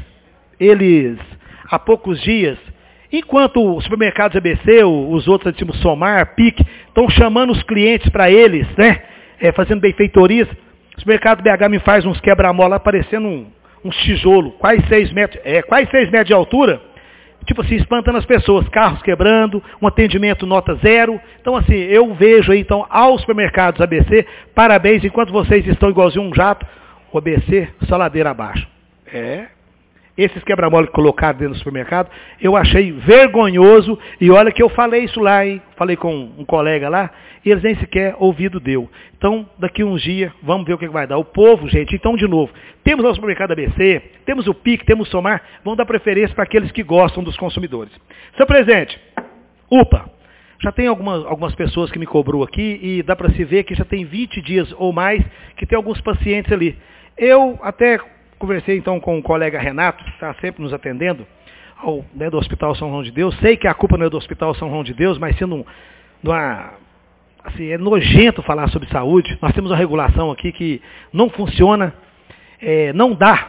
eles, há poucos dias, enquanto os supermercados A B C, os outros, tipo Somar, P I C, estão chamando os clientes para eles, né, é, fazendo benfeitorias, o supermercado B H me faz uns quebra-mola parecendo um, um tijolo, quase seis metros, é, quase seis metros de altura, tipo assim, espantando as pessoas, carros quebrando, um atendimento nota zero. Então assim, eu vejo aí, então, aos supermercados A B C, parabéns, enquanto vocês estão igualzinho um jato, o A B C, só ladeira abaixo. É... Esses quebra-mola que colocaram dentro do supermercado, eu achei vergonhoso, e olha que eu falei isso lá, hein? Falei com um colega lá, e eles nem sequer ouvido deu. Então, daqui uns dias, vamos ver o que vai dar. O povo, gente, então de novo, temos o supermercado A B C, temos o P I C, temos o Somar, vamos dar preferência para aqueles que gostam dos consumidores. Senhor presidente, U P A, já tem algumas, algumas pessoas que me cobrou aqui, e dá para se ver que já tem vinte dias ou mais que tem alguns pacientes ali. Eu até... Conversei então com o colega Renato, que está sempre nos atendendo, ao, né, do Hospital São João de Deus. Sei que a culpa não é do Hospital São João de Deus, mas sendo um, uma, assim, é nojento falar sobre saúde. Nós temos uma regulação aqui que não funciona, é, não dá.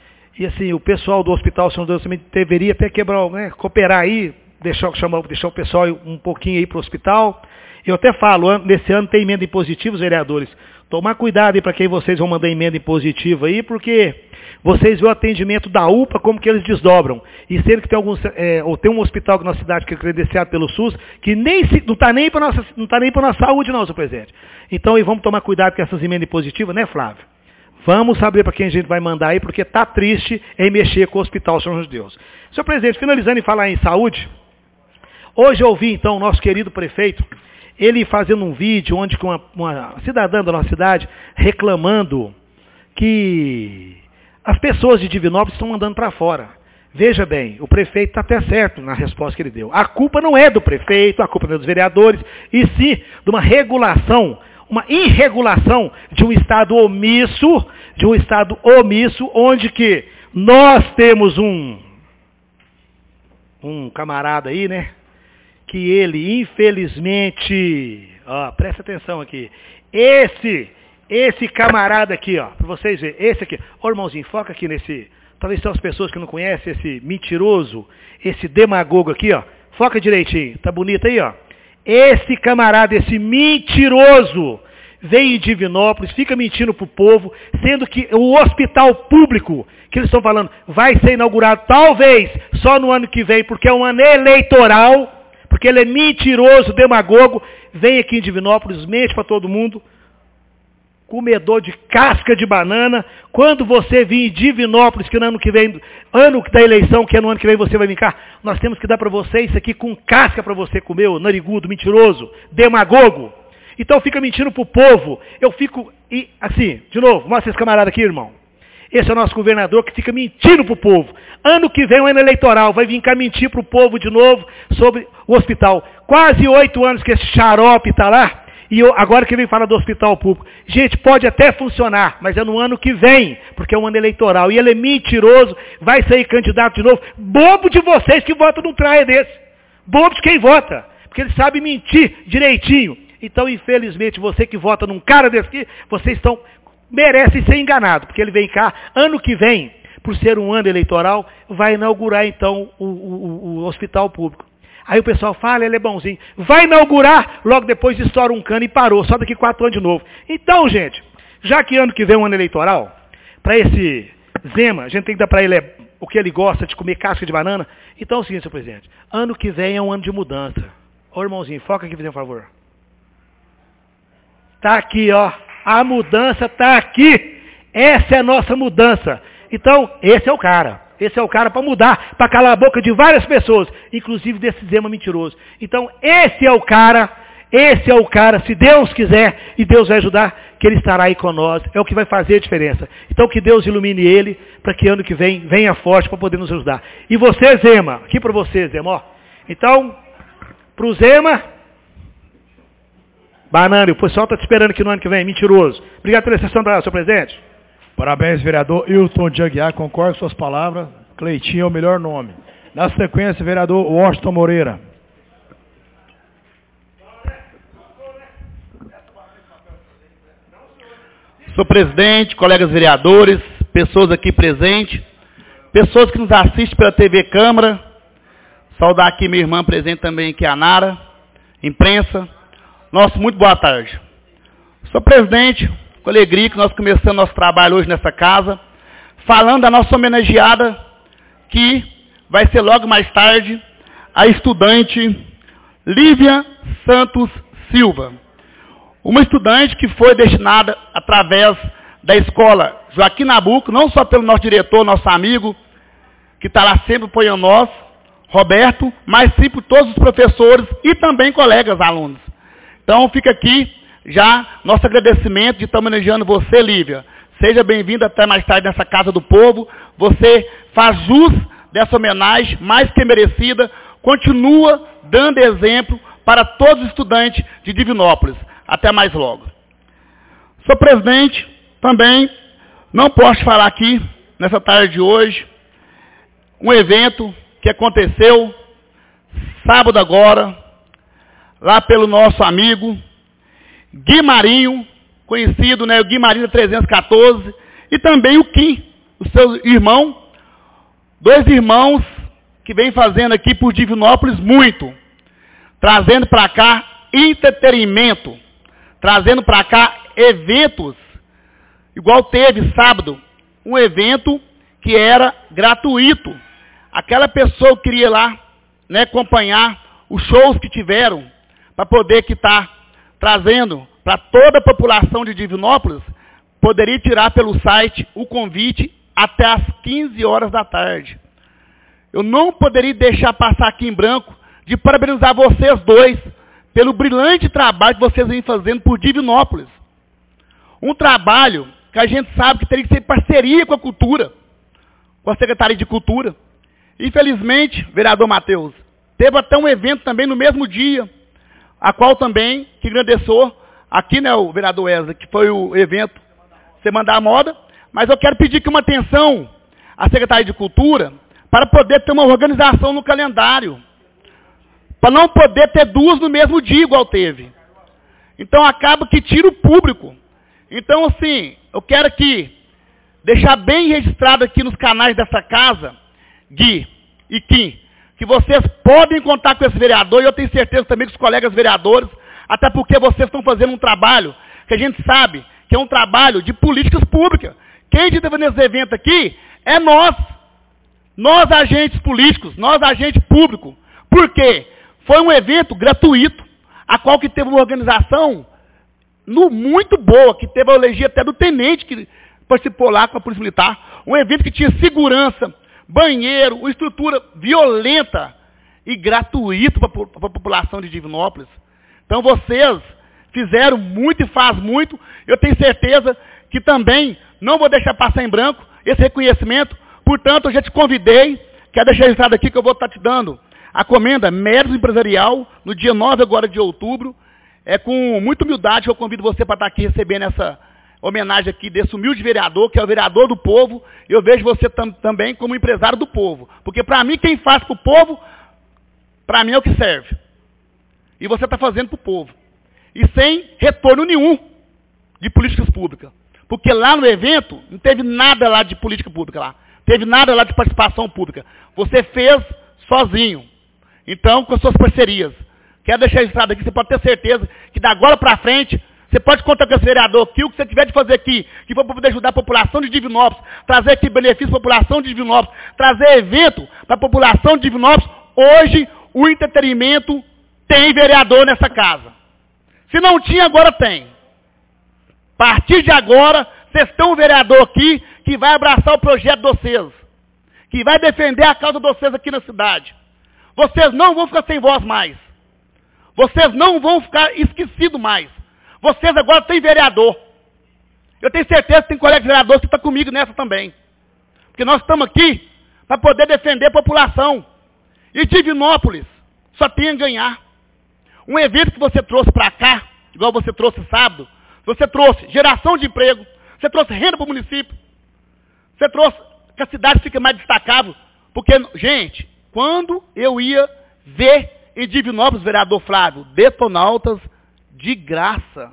E assim, o pessoal do Hospital São João de Deus também deveria até quebrar, né, cooperar aí, deixar, chamar, deixar o pessoal um pouquinho aí para o hospital. Eu até falo, nesse ano tem emenda impositiva, os vereadores. Tomar cuidado aí para quem vocês vão mandar emenda impositiva aí, porque vocês veem o atendimento da U P A, como que eles desdobram. E sendo que tem alguns, é, ou tem um hospital aqui na cidade que é credenciado pelo SUS, que nem se, não está nem para nossa, não tá nem para nossa saúde não, senhor presidente. Então, e vamos tomar cuidado com essas emendas impositivas, né, Flávio? Vamos saber para quem a gente vai mandar aí, porque está triste em mexer com o Hospital São João de Deus. Senhor presidente, finalizando em falar em saúde, hoje eu ouvi então o nosso querido prefeito, ele fazendo um vídeo onde com uma, uma cidadã da nossa cidade reclamando que as pessoas de Divinópolis estão mandando para fora. Veja bem, o prefeito está até certo na resposta que ele deu. A culpa não é do prefeito, a culpa não é dos vereadores, e sim de uma regulação, uma irregulação de um Estado omisso, de um Estado omisso, onde que nós temos um, um camarada aí, né? Que ele, infelizmente, ó, presta atenção aqui, esse, esse camarada aqui, ó, para vocês verem, esse aqui, ô irmãozinho, foca aqui nesse, talvez são as pessoas que não conhecem esse mentiroso, esse demagogo aqui, ó, foca direitinho, tá bonito aí, ó, esse camarada, esse mentiroso, vem em Divinópolis, fica mentindo pro povo, sendo que o hospital público, que eles estão falando, vai ser inaugurado talvez só no ano que vem, porque é um ano eleitoral, porque ele é mentiroso, demagogo, vem aqui em Divinópolis, mente para todo mundo, comedor de casca de banana. Quando você vir em Divinópolis, que no ano que vem, ano da eleição, que é no ano que vem você vai vir cá, nós temos que dar para você isso aqui com casca para você comer, o narigudo, mentiroso, demagogo. Então fica mentindo pro povo. Eu fico, e, assim, de novo, mostra esse camarada aqui, irmão. Esse é o nosso governador que fica mentindo pro povo. Ano que vem é um ano eleitoral, vai vir cá mentir pro povo de novo sobre o hospital. Quase oito anos que esse xarope está lá, e eu, agora que vem falar do hospital público. Gente, pode até funcionar, mas é no ano que vem, porque é um ano eleitoral. E ele é mentiroso, vai sair candidato de novo. Bobo de vocês que votam num traia desse. Bobo de quem vota. porque ele sabe mentir direitinho. Então, infelizmente, você que vota num cara desse aqui, vocês estão, merecem ser enganados, porque ele vem cá, ano que vem, por ser um ano eleitoral, vai inaugurar, então, o, o, o hospital público. Aí o pessoal fala, ele é bonzinho. Vai inaugurar, logo depois estoura um cano e parou, só daqui quatro anos de novo. Então, gente, já que ano que vem é um ano eleitoral, para esse Zema, a gente tem que dar para ele é, o que ele gosta de comer casca de banana. Então é o seguinte, senhor presidente, ano que vem é um ano de mudança. Ô irmãozinho, foca aqui, por favor. Tá aqui, ó. A mudança tá aqui. Essa é a nossa mudança. Então, esse é o cara. Esse é o cara para mudar, para calar a boca de várias pessoas, inclusive desse Zema mentiroso. Então, esse é o cara, esse é o cara, se Deus quiser, e Deus vai ajudar, que ele estará aí com nós. É o que vai fazer a diferença. Então, que Deus ilumine ele, para que ano que vem venha forte para poder nos ajudar. E você, Zema, aqui para você, Zema, ó. Então, para o Zema, banana, o pessoal está te esperando aqui no ano que vem, mentiroso. Obrigado pela sessão, senhor presidente. Parabéns, vereador Hilton de Aguiar, concordo com suas palavras. Cleitinho é o melhor nome. Na sequência, vereador Washington Moreira. Senhor presidente, colegas vereadores, pessoas aqui presentes, pessoas que nos assistem pela T V Câmara, saudar aqui minha irmã presente também, que é a Nara, imprensa. Nossa, muito boa tarde. Senhor presidente, com alegria que nós começamos nosso trabalho hoje nessa casa, falando da nossa homenageada, que vai ser logo mais tarde, a estudante Lívia Santos Silva. Uma estudante que foi destinada através da escola Joaquim Nabuco, não só pelo nosso diretor, nosso amigo, que está lá sempre apoiando nós, Roberto, mas sim por todos os professores e também colegas alunos. Então fica aqui já nosso agradecimento de estar homenageando você, Lívia. Seja bem-vinda até mais tarde nessa Casa do Povo. Você faz jus dessa homenagem, mais que merecida. Continua dando exemplo para todos os estudantes de Divinópolis. Até mais logo. Senhor presidente, também não posso falar aqui, nessa tarde de hoje, um evento que aconteceu sábado agora, lá pelo nosso amigo Gui Marinho, conhecido, né, o Gui Marinho trezentos e quatorze, e também o Kim, o seu irmão, dois irmãos que vem fazendo aqui por Divinópolis muito, trazendo para cá entretenimento, trazendo para cá eventos, igual teve sábado, um evento que era gratuito. Aquela pessoa que queria lá, né, acompanhar os shows que tiveram, para poder que está trazendo para toda a população de Divinópolis, poderia tirar pelo site o convite até às quinze horas da tarde. Eu não poderia deixar passar aqui em branco de parabenizar vocês dois pelo brilhante trabalho que vocês vêm fazendo por Divinópolis. Um trabalho que a gente sabe que teria que ser parceria com a cultura, com a Secretaria de Cultura. Infelizmente, vereador Matheus, teve até um evento também no mesmo dia, a qual também, que agradeceu aqui, né, o vereador Wesley, que foi o evento Semana da Moda, mas eu quero pedir aqui uma atenção à Secretaria de Cultura para poder ter uma organização no calendário, para não poder ter duas no mesmo dia, igual teve. Então acaba que tira o público. Então, assim, eu quero aqui deixar bem registrado aqui nos canais dessa casa, Gui e Kim, que vocês podem contar com esse vereador, e eu tenho certeza também que os colegas vereadores, até porque vocês estão fazendo um trabalho que a gente sabe que é um trabalho de políticas públicas. Quem está nesse evento aqui é nós. Nós, agentes políticos, nós, agentes públicos. Por quê? Foi um evento gratuito, a qual que teve uma organização no, muito boa, que teve a elegia até do tenente que participou lá com a Polícia Militar. Um evento que tinha segurança, banheiro, uma estrutura violenta e gratuito para a população de Divinópolis. Então vocês fizeram muito e fazem muito. Eu tenho certeza que também não vou deixar passar em branco esse reconhecimento. Portanto, eu já te convidei, quero deixar registrado aqui que eu vou estar te dando a comenda Méritos Empresarial no dia nove agora de outubro. É com muita humildade que eu convido você para estar aqui recebendo essa homenagem aqui desse humilde vereador, que é o vereador do povo. Eu vejo você tam, também como empresário do povo. Porque para mim, quem faz para o povo, para mim é o que serve. e você está fazendo para o povo. E sem retorno nenhum de políticas públicas. Porque lá no evento não teve nada lá de política pública lá. Teve nada lá de participação pública. Você fez sozinho. Então, com as suas parcerias. Quero deixar registrado aqui, você pode ter certeza que da agora para frente, você pode contar com esse vereador aqui, o que você tiver de fazer aqui, que for para poder ajudar a população de Divinópolis, trazer aqui benefício para a população de Divinópolis, trazer evento para a população de Divinópolis. Hoje, o entretenimento tem vereador nessa casa. Se não tinha, agora tem. A partir de agora, vocês têm um vereador aqui que vai abraçar o projeto de vocês, que vai defender a causa de vocês aqui na cidade. Vocês não vão ficar sem voz mais. Vocês não vão ficar esquecidos mais. Vocês agora têm vereador. Eu tenho certeza que tem colegas vereadores que estão comigo nessa também. Porque nós estamos aqui para poder defender a população. E Divinópolis só tem a ganhar. Um evento que você trouxe para cá, igual você trouxe sábado, você trouxe geração de emprego, você trouxe renda para o município, você trouxe que a cidade fique mais destacável. Porque, gente, quando eu ia ver em Divinópolis, vereador Flávio, Detonautas de graça,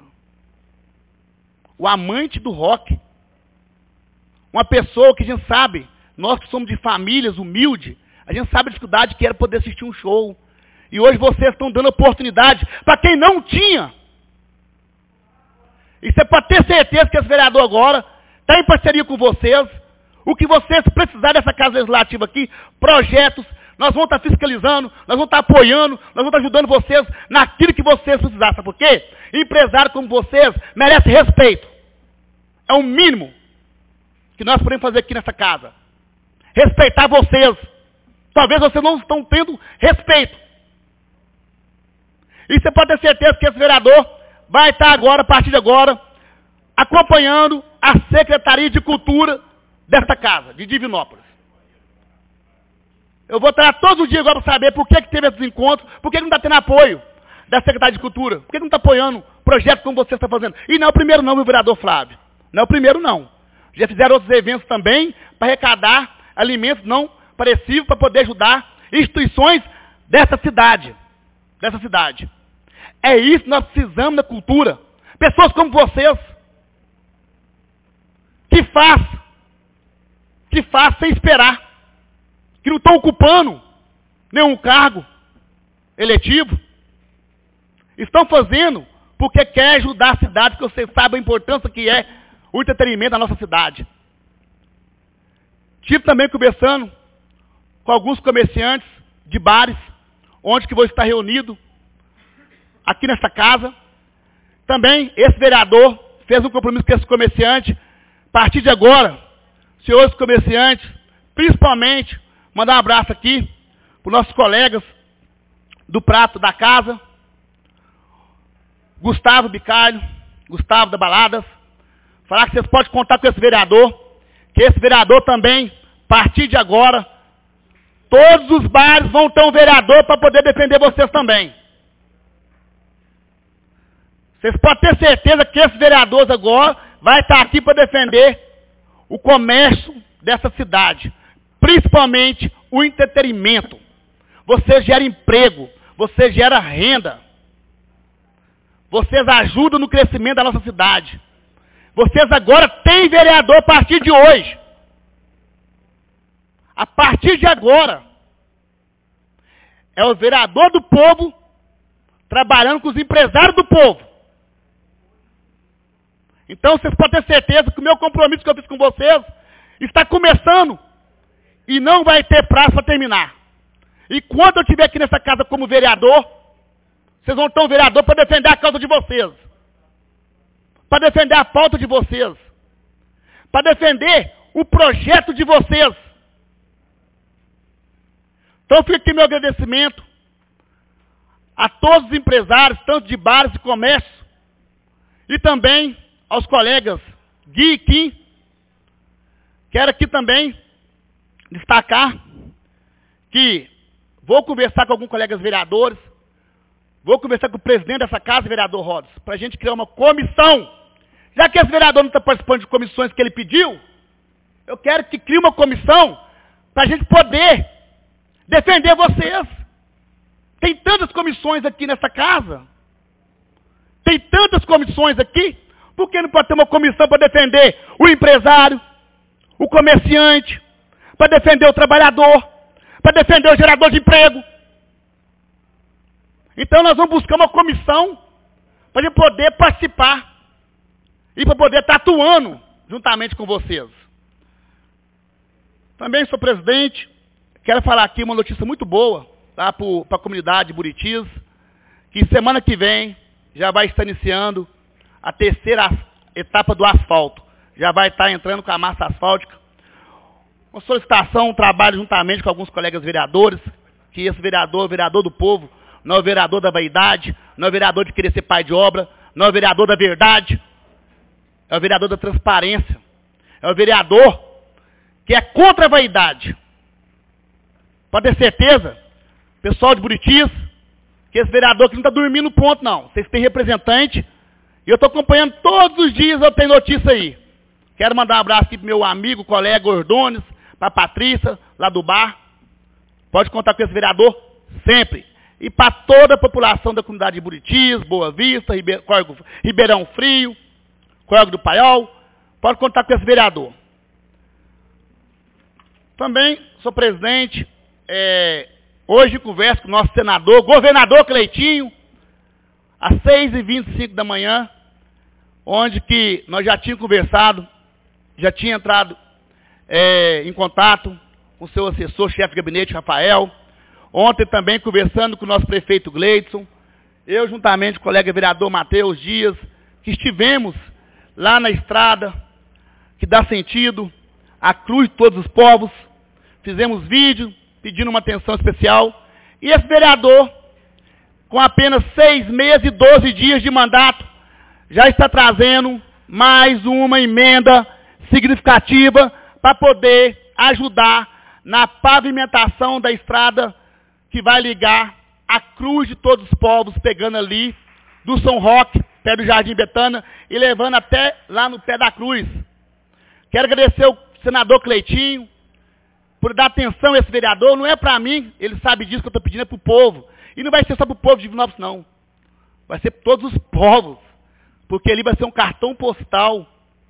o amante do rock, uma pessoa que a gente sabe, nós que somos de famílias humildes, a gente sabe a dificuldade que era poder assistir um show. E hoje vocês estão dando oportunidade para quem não tinha. E você pode ter certeza que esse vereador agora está em parceria com vocês. O que vocês precisarem dessa Casa Legislativa aqui, projetos, nós vamos estar fiscalizando, nós vamos estar apoiando, nós vamos estar ajudando vocês naquilo que vocês precisarem. Sabe por quê? Empresário como vocês merece respeito. É o mínimo que nós podemos fazer aqui nessa casa. Respeitar vocês. Talvez vocês não estão tendo respeito. E você pode ter certeza que esse vereador vai estar agora, a partir de agora, acompanhando a Secretaria de Cultura desta casa, de Divinópolis. Eu vou estar todos os dias agora para saber por que, que teve esses encontros, por que, que não está tendo apoio da Secretaria de Cultura, por que, que não está apoiando projetos como você está fazendo. E não é o primeiro não, meu vereador Flávio. Não é o primeiro não. Já fizeram outros eventos também para arrecadar alimentos não perecíveis para poder ajudar instituições dessa cidade. Dessa cidade. É isso que nós precisamos da cultura. Pessoas como vocês, que faz, que faz sem esperar, que não estão ocupando nenhum cargo eletivo, estão fazendo porque quer ajudar a cidade, porque vocês sabem a importância que é o entretenimento da nossa cidade. Estive também conversando com alguns comerciantes de bares, onde que vou estar reunido, aqui nessa casa. Também, esse vereador fez um compromisso com esse comerciante. A partir de agora, senhores comerciantes, principalmente, mandar um abraço aqui para os nossos colegas do prato da casa, Gustavo Bicalho, Gustavo da Baladas, falar que vocês podem contar com esse vereador, que esse vereador também, a partir de agora, todos os bares vão ter um vereador para poder defender vocês também. Vocês podem ter certeza que esse vereador agora vai estar aqui para defender o comércio dessa cidade. Principalmente o entretenimento. Você gera emprego, você gera renda. Vocês ajudam no crescimento da nossa cidade. Vocês agora têm vereador a partir de hoje. A partir de agora. É o vereador do povo trabalhando com os empresários do povo. Então vocês podem ter certeza que o meu compromisso que eu fiz com vocês está começando e não vai ter prazo para terminar. E quando eu estiver aqui nessa casa como vereador, vocês vão ter um vereador para defender a causa de vocês. Para defender a pauta de vocês. Para defender o projeto de vocês. Então fica aqui meu agradecimento a todos os empresários, tanto de bares e comércio, e também aos colegas Gui e Kim. Quero aqui também destacar que vou conversar com alguns colegas vereadores, vou conversar com o presidente dessa casa, vereador Rodos, para a gente criar uma comissão. Já que esse vereador não está participando de comissões que ele pediu, eu quero que crie uma comissão para a gente poder defender vocês. Tem tantas comissões aqui nessa casa. Tem tantas comissões aqui. Por que não pode ter uma comissão para defender o empresário, o comerciante, para defender o trabalhador, para defender o gerador de emprego? Então nós vamos buscar uma comissão para poder participar e para poder estar atuando juntamente com vocês. Também, senhor presidente, quero falar aqui uma notícia muito boa tá, para a comunidade de Buritis, que semana que vem já vai estar iniciando a terceira etapa do asfalto. Já vai estar entrando com a massa asfáltica. Uma solicitação, um trabalho juntamente com alguns colegas vereadores, que esse vereador, vereador do povo, não é o vereador da vaidade, não é o vereador de querer ser pai de obra, não é o vereador da verdade, é o vereador da transparência, é o vereador que é contra a vaidade. Pode ter certeza, pessoal de Buritis, que esse vereador que não está dormindo no ponto, não. Vocês têm representante, e eu estou acompanhando todos os dias, eu tenho notícia aí. Quero mandar um abraço aqui para meu amigo, colega Ordones, para a Patrícia, lá do bar. Pode contar com esse vereador sempre. E para toda a população da comunidade de Buritis, Boa Vista, Ribe... Córrego... Ribeirão Frio, Córrego do Paiol, pode contar com esse vereador. Também, senhor presidente, é... hoje converso com o nosso senador, governador Cleitinho, às seis e vinte e cinco da manhã, onde que nós já tínhamos conversado, já tinha entrado é, em contato com o seu assessor, chefe de gabinete, Rafael. Ontem também conversando com o nosso prefeito Gleidson, eu juntamente com o colega vereador Matheus Dias, que estivemos lá na estrada, que dá sentido à cruz de todos os povos, fizemos vídeo pedindo uma atenção especial, e esse vereador, com apenas seis meses e doze dias de mandato, já está trazendo mais uma emenda significativa para poder ajudar na pavimentação da estrada que vai ligar a cruz de todos os povos, pegando ali do São Roque, pé do Jardim Betânia, e levando até lá no pé da cruz. Quero agradecer ao senador Cleitinho por dar atenção a esse vereador. Não é para mim, ele sabe disso que eu estou pedindo, é para o povo. E não vai ser só para o povo de Divinópolis, não. Vai ser para todos os povos. Porque ali vai ser um cartão postal.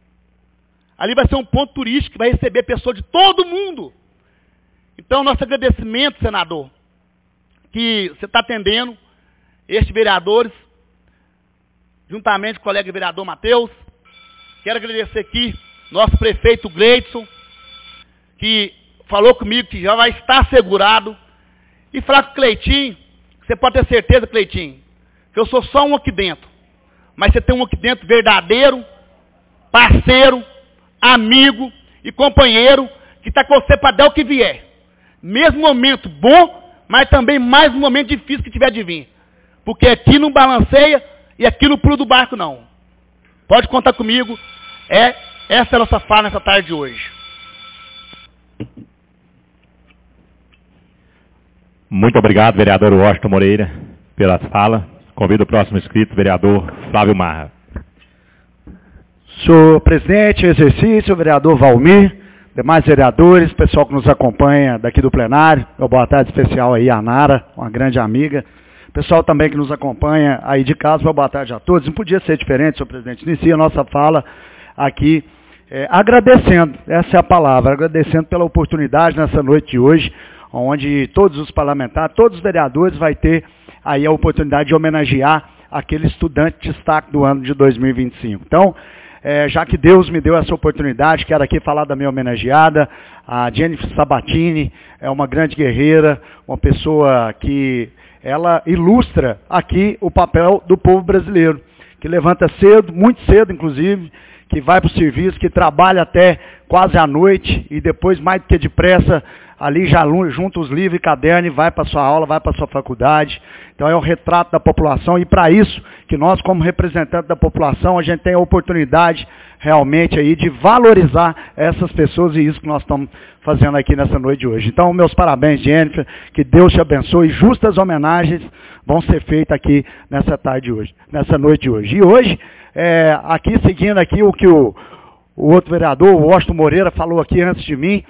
Ali vai ser um ponto turístico que vai receber pessoas de todo mundo. Então, nosso agradecimento, senador, que você está atendendo estes vereadores, juntamente com o colega vereador Matheus. Quero agradecer aqui nosso prefeito Gleidson, que falou comigo que já vai estar assegurado. E falar com o Cleitinho, você pode ter certeza, Cleitinho, que eu sou só um aqui dentro. Mas você tem um aqui dentro verdadeiro, parceiro, amigo e companheiro, que está com você para dar o que vier. Mesmo momento bom, mas também mais um momento difícil que tiver de vir. Porque aqui não balanceia e aqui não pula do barco, não. Pode contar comigo. É, essa é a nossa fala nessa tarde de hoje. Muito obrigado, vereador Washington Moreira, pela fala. Convido o próximo inscrito, vereador Flávio Marra. Senhor presidente, exercício, vereador Valmir, demais vereadores, pessoal que nos acompanha daqui do plenário, uma boa tarde especial aí a Nara, uma grande amiga. Pessoal também que nos acompanha aí de casa, uma boa tarde a todos. Não podia ser diferente, senhor presidente. Inicia a nossa fala aqui é, agradecendo, essa é a palavra, agradecendo pela oportunidade nessa noite de hoje, onde todos os parlamentares, todos os vereadores vai ter aí a oportunidade de homenagear aquele estudante de destaque do ano de dois mil e vinte e cinco. Então, é, já que Deus me deu essa oportunidade, quero aqui falar da minha homenageada, a Jennifer Sabatini, é uma grande guerreira, uma pessoa que ela ilustra aqui o papel do povo brasileiro, que levanta cedo, muito cedo inclusive, que vai para o serviço, que trabalha até quase à noite e depois, mais do que depressa, ali já junta os livros e caderno e vai para a sua aula, vai para a sua faculdade. Então é um retrato da população e para isso que nós, como representantes da população, a gente tem a oportunidade realmente aí de valorizar essas pessoas e isso que nós estamos fazendo aqui nessa noite de hoje. Então, meus parabéns, Jennifer, que Deus te abençoe, justas homenagens vão ser feitas aqui nessa tarde de hoje, nessa noite de hoje. E hoje, é, aqui seguindo aqui o que o, o outro vereador, o Washington Moreira, falou aqui antes de mim,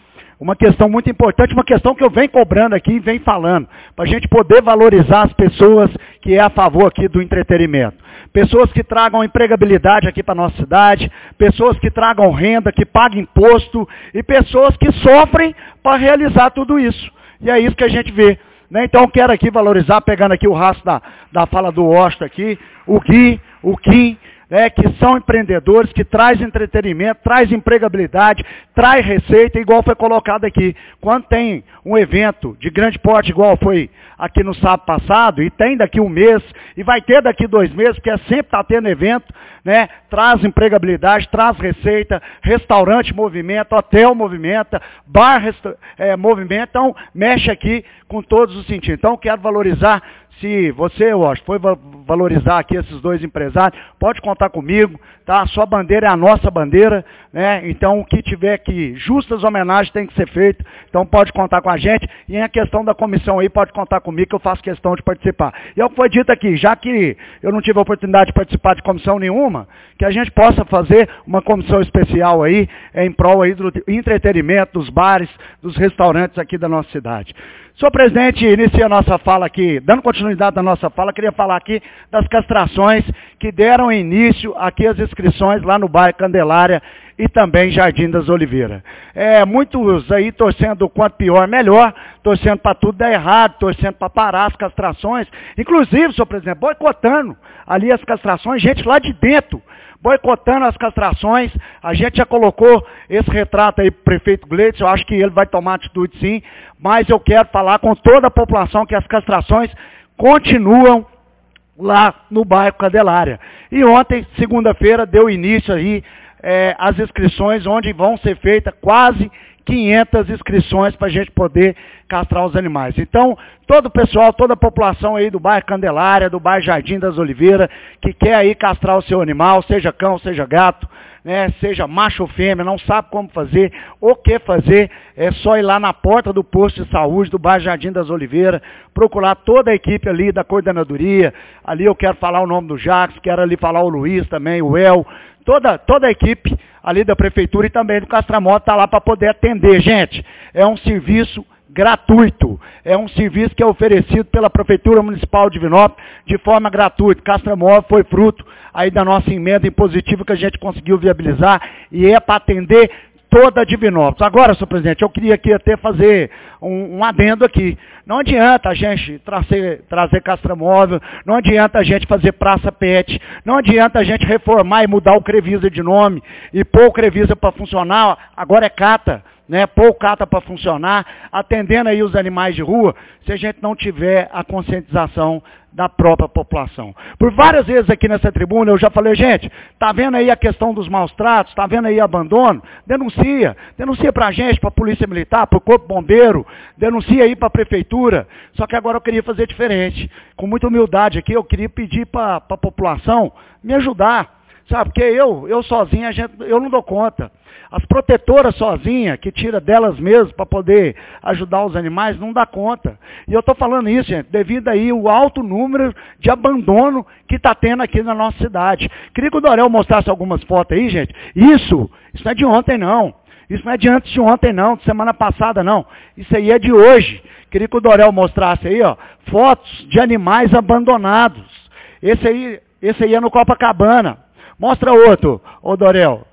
uma questão muito importante, uma questão que eu venho cobrando aqui e venho falando, para a gente poder valorizar as pessoas que é a favor aqui do entretenimento. Pessoas que tragam empregabilidade aqui para a nossa cidade, pessoas que tragam renda, que pagam imposto, e pessoas que sofrem para realizar tudo isso. E é isso que a gente vê. Né? Então eu quero aqui valorizar, pegando aqui o rastro da, da fala do Washington aqui, o Gui, o Kim, né, que são empreendedores, que traz entretenimento, traz empregabilidade, traz receita, igual foi colocado aqui. Quando tem um evento de grande porte, igual foi aqui no sábado passado, e tem daqui um mês, e vai ter daqui dois meses, porque sempre está tendo evento, né, traz empregabilidade, traz receita, restaurante movimenta, hotel movimenta, bar é, movimenta, então mexe aqui com todos os sentidos. Então quero valorizar. Se você, eu acho, foi valorizar aqui esses dois empresários, pode contar comigo, tá? A sua bandeira é a nossa bandeira, né? Então, o que tiver que, justas homenagens tem que ser feito, então pode contar com a gente. E em a questão da comissão aí, pode contar comigo que eu faço questão de participar. E é o que foi dito aqui, já que eu não tive a oportunidade de participar de comissão nenhuma, que a gente possa fazer uma comissão especial aí, em prol aí do entretenimento, dos bares, dos restaurantes aqui da nossa cidade. Senhor presidente, inicia a nossa fala aqui, dando continuidade à nossa fala, queria falar aqui das castrações que deram início aqui às inscrições lá no bairro Candelária e também Jardim das Oliveiras. É, muitos aí torcendo quanto pior, melhor, torcendo para tudo dar errado, torcendo para parar as castrações, inclusive, senhor presidente, boicotando ali as castrações, gente lá de dentro, boicotando as castrações. A gente já colocou esse retrato aí para o prefeito Gleitson, eu acho que ele vai tomar atitude sim, mas eu quero falar com toda a população que as castrações continuam lá no bairro Candelária. E ontem, segunda-feira, deu início aí é, as inscrições, onde vão ser feitas quase quinhentas inscrições para a gente poder castrar os animais. Então, todo o pessoal, toda a população aí do bairro Candelária, do bairro Jardim das Oliveiras, que quer aí castrar o seu animal, seja cão, seja gato, né, seja macho ou fêmea, não sabe como fazer, o que fazer, é só ir lá na porta do posto de saúde do bairro Jardim das Oliveiras, procurar toda a equipe ali da coordenadoria, ali eu quero falar o nome do Jacques, quero ali falar o Luiz também, o El, toda, toda a equipe ali da prefeitura e também do Castramoto está lá para poder atender, gente. É um serviço gratuito, é um serviço que é oferecido pela Prefeitura Municipal de Divinópolis de forma gratuita. Castramoto foi fruto aí da nossa emenda impositiva que a gente conseguiu viabilizar e é para atender toda a Divinópolis. Agora, senhor presidente, eu queria aqui até fazer um, um adendo aqui. Não adianta a gente trazer, trazer castramóvel, não adianta a gente fazer praça pet, não adianta a gente reformar e mudar o Crevisa de nome e pôr o Crevisa para funcionar, agora é cata, né? Pôr o cata para funcionar, atendendo aí os animais de rua, se a gente não tiver a conscientização da própria população. Por várias vezes aqui nessa tribuna eu já falei, gente, tá vendo aí a questão dos maus tratos, tá vendo aí abandono? Denuncia, denuncia pra gente, pra Polícia Militar, pro Corpo Bombeiro, denuncia aí pra Prefeitura, só que agora eu queria fazer diferente. Com muita humildade aqui, eu queria pedir pra, pra população me ajudar, sabe? Porque eu, eu sozinho, a gente, eu não dou conta. As protetoras sozinhas, que tira delas mesmas para poder ajudar os animais, não dá conta. E eu estou falando isso, gente, devido aí ao alto número de abandono que está tendo aqui na nossa cidade. Queria que o Dorel mostrasse algumas fotos aí, gente. Isso, isso não é de ontem, não. Isso não é de antes de ontem, não, de semana passada, não. Isso aí é de hoje. Queria que o Dorel mostrasse aí, ó, fotos de animais abandonados. Esse aí, esse aí é no Copacabana. Mostra outro, ô Dorel.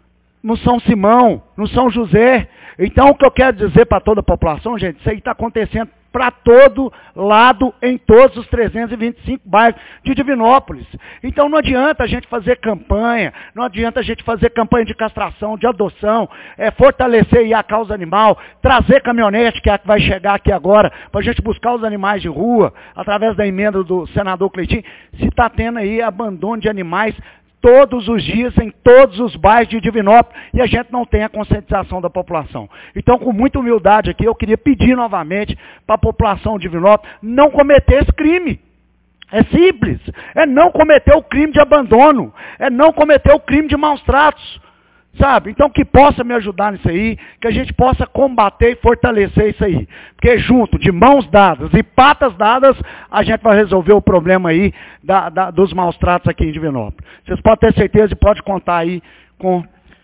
No São Simão, no São José. Então, o que eu quero dizer para toda a população, gente, isso aí está acontecendo para todo lado, em todos os trezentos e vinte e cinco bairros de Divinópolis. Então, não adianta a gente fazer campanha, não adianta a gente fazer campanha de castração, de adoção, é, fortalecer aí a causa animal, trazer caminhonete, que é a que vai chegar aqui agora, para a gente buscar os animais de rua, através da emenda do senador Cleitinho, se está tendo aí abandono de animais todos os dias, em todos os bairros de Divinópolis, e a gente não tem a conscientização da população. Então, com muita humildade aqui, eu queria pedir novamente para a população de Divinópolis não cometer esse crime. É simples, é não cometer o crime de abandono, é não cometer o crime de maus tratos, sabe? Então, que possa me ajudar nisso aí, que a gente possa combater e fortalecer isso aí. Porque junto, de mãos dadas e patas dadas, a gente vai resolver o problema aí da, da, dos maus tratos aqui em Divinópolis. Vocês podem ter certeza e podem contar aí com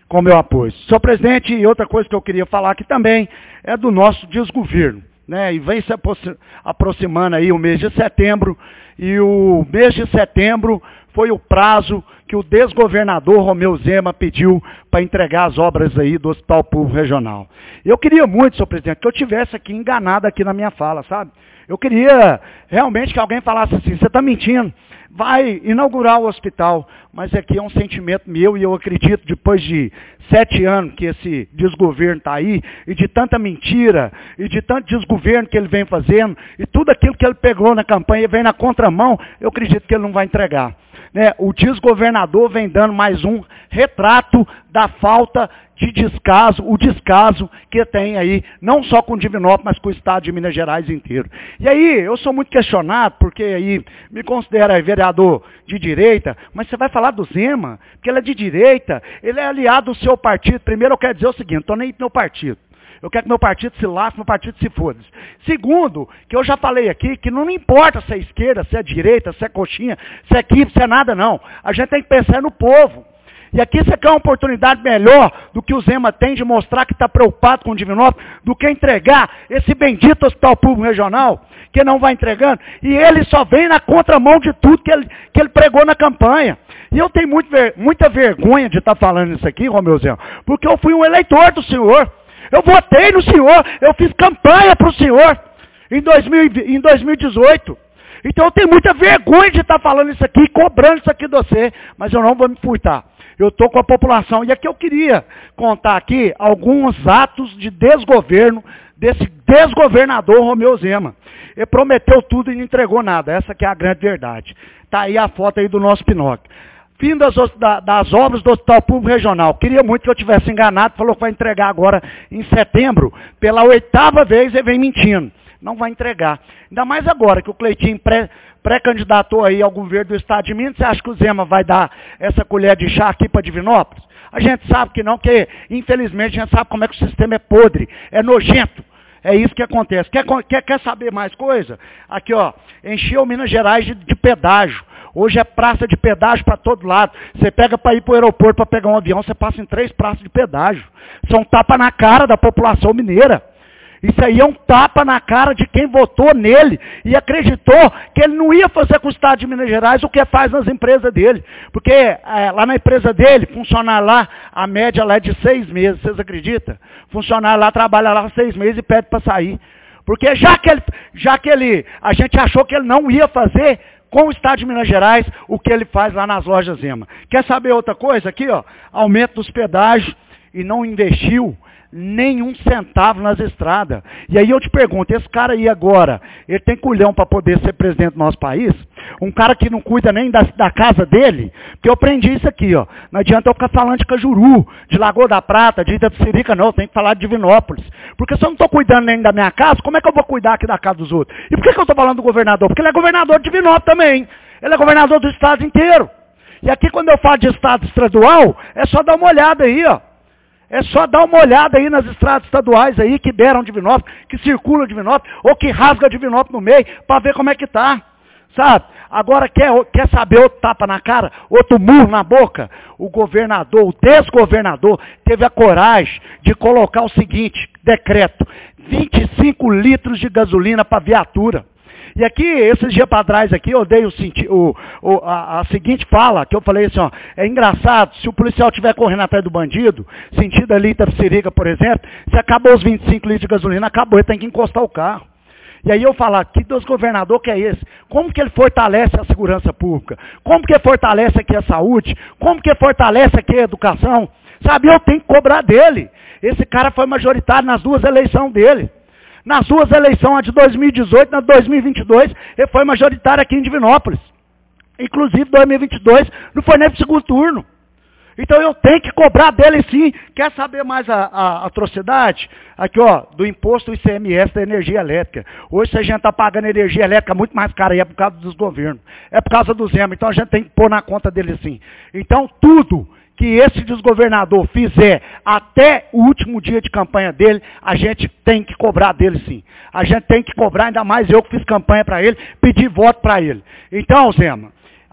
com meu apoio. Senhor presidente, e outra coisa que eu queria falar aqui também é do nosso desgoverno, né? E vem se aproximando aí o mês de setembro, e o mês de setembro foi o prazo que o desgovernador Romeu Zema pediu para entregar as obras aí do Hospital Público Regional. Eu queria muito, senhor presidente, que eu tivesse aqui enganado aqui na minha fala, sabe? Eu queria realmente que alguém falasse assim, você está mentindo, vai inaugurar o hospital, mas aqui é um sentimento meu e eu acredito, depois de sete anos que esse desgoverno está aí, e de tanta mentira, e de tanto desgoverno que ele vem fazendo, e tudo aquilo que ele pegou na campanha e vem na contramão, eu acredito que ele não vai entregar. Né? O desgovernador vem dando mais um retrato da falta de descaso, o descaso que tem aí, não só com Divinópolis, mas com o estado de Minas Gerais inteiro. E aí, eu sou muito questionado, porque aí me considera vereador de direita, mas você vai falar do Zema, porque ele é de direita, ele é aliado do seu partido. Primeiro eu quero dizer o seguinte, estou nem no meu partido. Eu quero que meu partido se lasque, meu partido se foda. Segundo, que eu já falei aqui, que não importa se é esquerda, se é direita, se é coxinha, se é equipe, se é nada não. A gente tem que pensar no povo. E aqui você quer uma oportunidade melhor do que o Zema tem de mostrar que está preocupado com o Divinópolis, do que entregar esse bendito Hospital Público Regional, que não vai entregando, e ele só vem na contramão de tudo que ele, que ele pregou na campanha. E eu tenho muito ver, muita vergonha de estar falando isso aqui, Romeu Zema, porque eu fui um eleitor do senhor. Eu votei no senhor, eu fiz campanha para o senhor em, dois mil, em dois mil e dezoito. Então eu tenho muita vergonha de estar falando isso aqui, cobrando isso aqui de você, mas eu não vou me furtar. Eu estou com a população. E aqui eu queria contar aqui alguns atos de desgoverno desse desgovernador Romeu Zema. Ele prometeu tudo e não entregou nada. Essa que é a grande verdade. Está aí a foto aí do nosso Pinóquio. Fim das, das obras do Hospital Público Regional. Queria muito que eu tivesse enganado, falou que vai entregar agora em setembro. Pela oitava vez ele vem mentindo. Não vai entregar. Ainda mais agora que o Cleitinho pré, pré-candidatou aí ao governo do estado de Minas. Você acha que o Zema vai dar essa colher de chá aqui para Divinópolis? A gente sabe que não, porque infelizmente a gente sabe como é que o sistema é podre, é nojento. É isso que acontece. Quer, quer, quer saber mais coisa? Aqui, ó, encheu Minas Gerais de, de pedágio. Hoje é praça de pedágio para todo lado. Você pega para ir para o aeroporto para pegar um avião, você passa em três praças de pedágio. São tapa na cara da população mineira. Isso aí é um tapa na cara de quem votou nele e acreditou que ele não ia fazer com o estado de Minas Gerais o que faz nas empresas dele. Porque é, lá na empresa dele, funcionário lá, a média lá é de seis meses, vocês acreditam? Funcionário lá trabalha lá seis meses e pede para sair. Porque já que, ele, já que ele, a gente achou que ele não ia fazer com o estado de Minas Gerais o que ele faz lá nas lojas Zema. Quer saber outra coisa aqui, ó? Aumento dos pedágios e não investiu nenhum centavo nas estradas. E aí eu te pergunto, esse cara aí agora, ele tem culhão para poder ser presidente do nosso país? Um cara que não cuida nem da, da casa dele? Porque eu aprendi isso aqui, ó. Não adianta eu ficar falando de Cajuru, de Lagoa da Prata, de Itapecerica, não. Eu tenho que falar de Divinópolis. Porque se eu não estou cuidando nem da minha casa, como é que eu vou cuidar aqui da casa dos outros? E por que, que eu estou falando do governador? Porque ele é governador de Divinópolis também. Ele é governador do estado inteiro. E aqui quando eu falo de estado estadual, é só dar uma olhada aí, ó. É só dar uma olhada aí nas estradas estaduais aí que deram Divinópolis, que circulam Divinópolis, ou que rasga Divinópolis no meio, para ver como é que tá. Sabe? Agora quer, quer saber outro tapa na cara, outro murro na boca? O governador, o desgovernador, teve a coragem de colocar o seguinte, decreto, vinte e cinco litros de gasolina para viatura. E aqui, esses dias para trás aqui, eu dei o, o, o, a, a seguinte fala, que eu falei assim, ó, é engraçado, se o policial estiver correndo atrás do bandido, sentido ali Itapecerica, por exemplo, se acabou os vinte e cinco litros de gasolina, acabou, ele tem que encostar o carro. E aí eu falar, que desgovernador que é esse? Como que ele fortalece a segurança pública? Como que fortalece aqui a saúde? Como que fortalece aqui a educação? Sabe, eu tenho que cobrar dele. Esse cara foi majoritário nas duas eleições dele. Nas duas eleições, a de dois mil e dezoito e na de dois mil e vinte e dois, ele foi majoritário aqui em Divinópolis. Inclusive, dois mil e vinte e dois, não foi nem para o segundo turno. Então eu tenho que cobrar dele sim. Quer saber mais a, a atrocidade? Aqui, ó, do imposto I C M S da energia elétrica. Hoje, se a gente está pagando energia elétrica muito mais cara, aí é por causa dos governos. É por causa do Zema. Então a gente tem que pôr na conta dele sim. Então, tudo que esse desgovernador fizer até o último dia de campanha dele, a gente tem que cobrar dele sim. A gente tem que cobrar, ainda mais eu que fiz campanha para ele, pedir voto para ele. Então, Zema,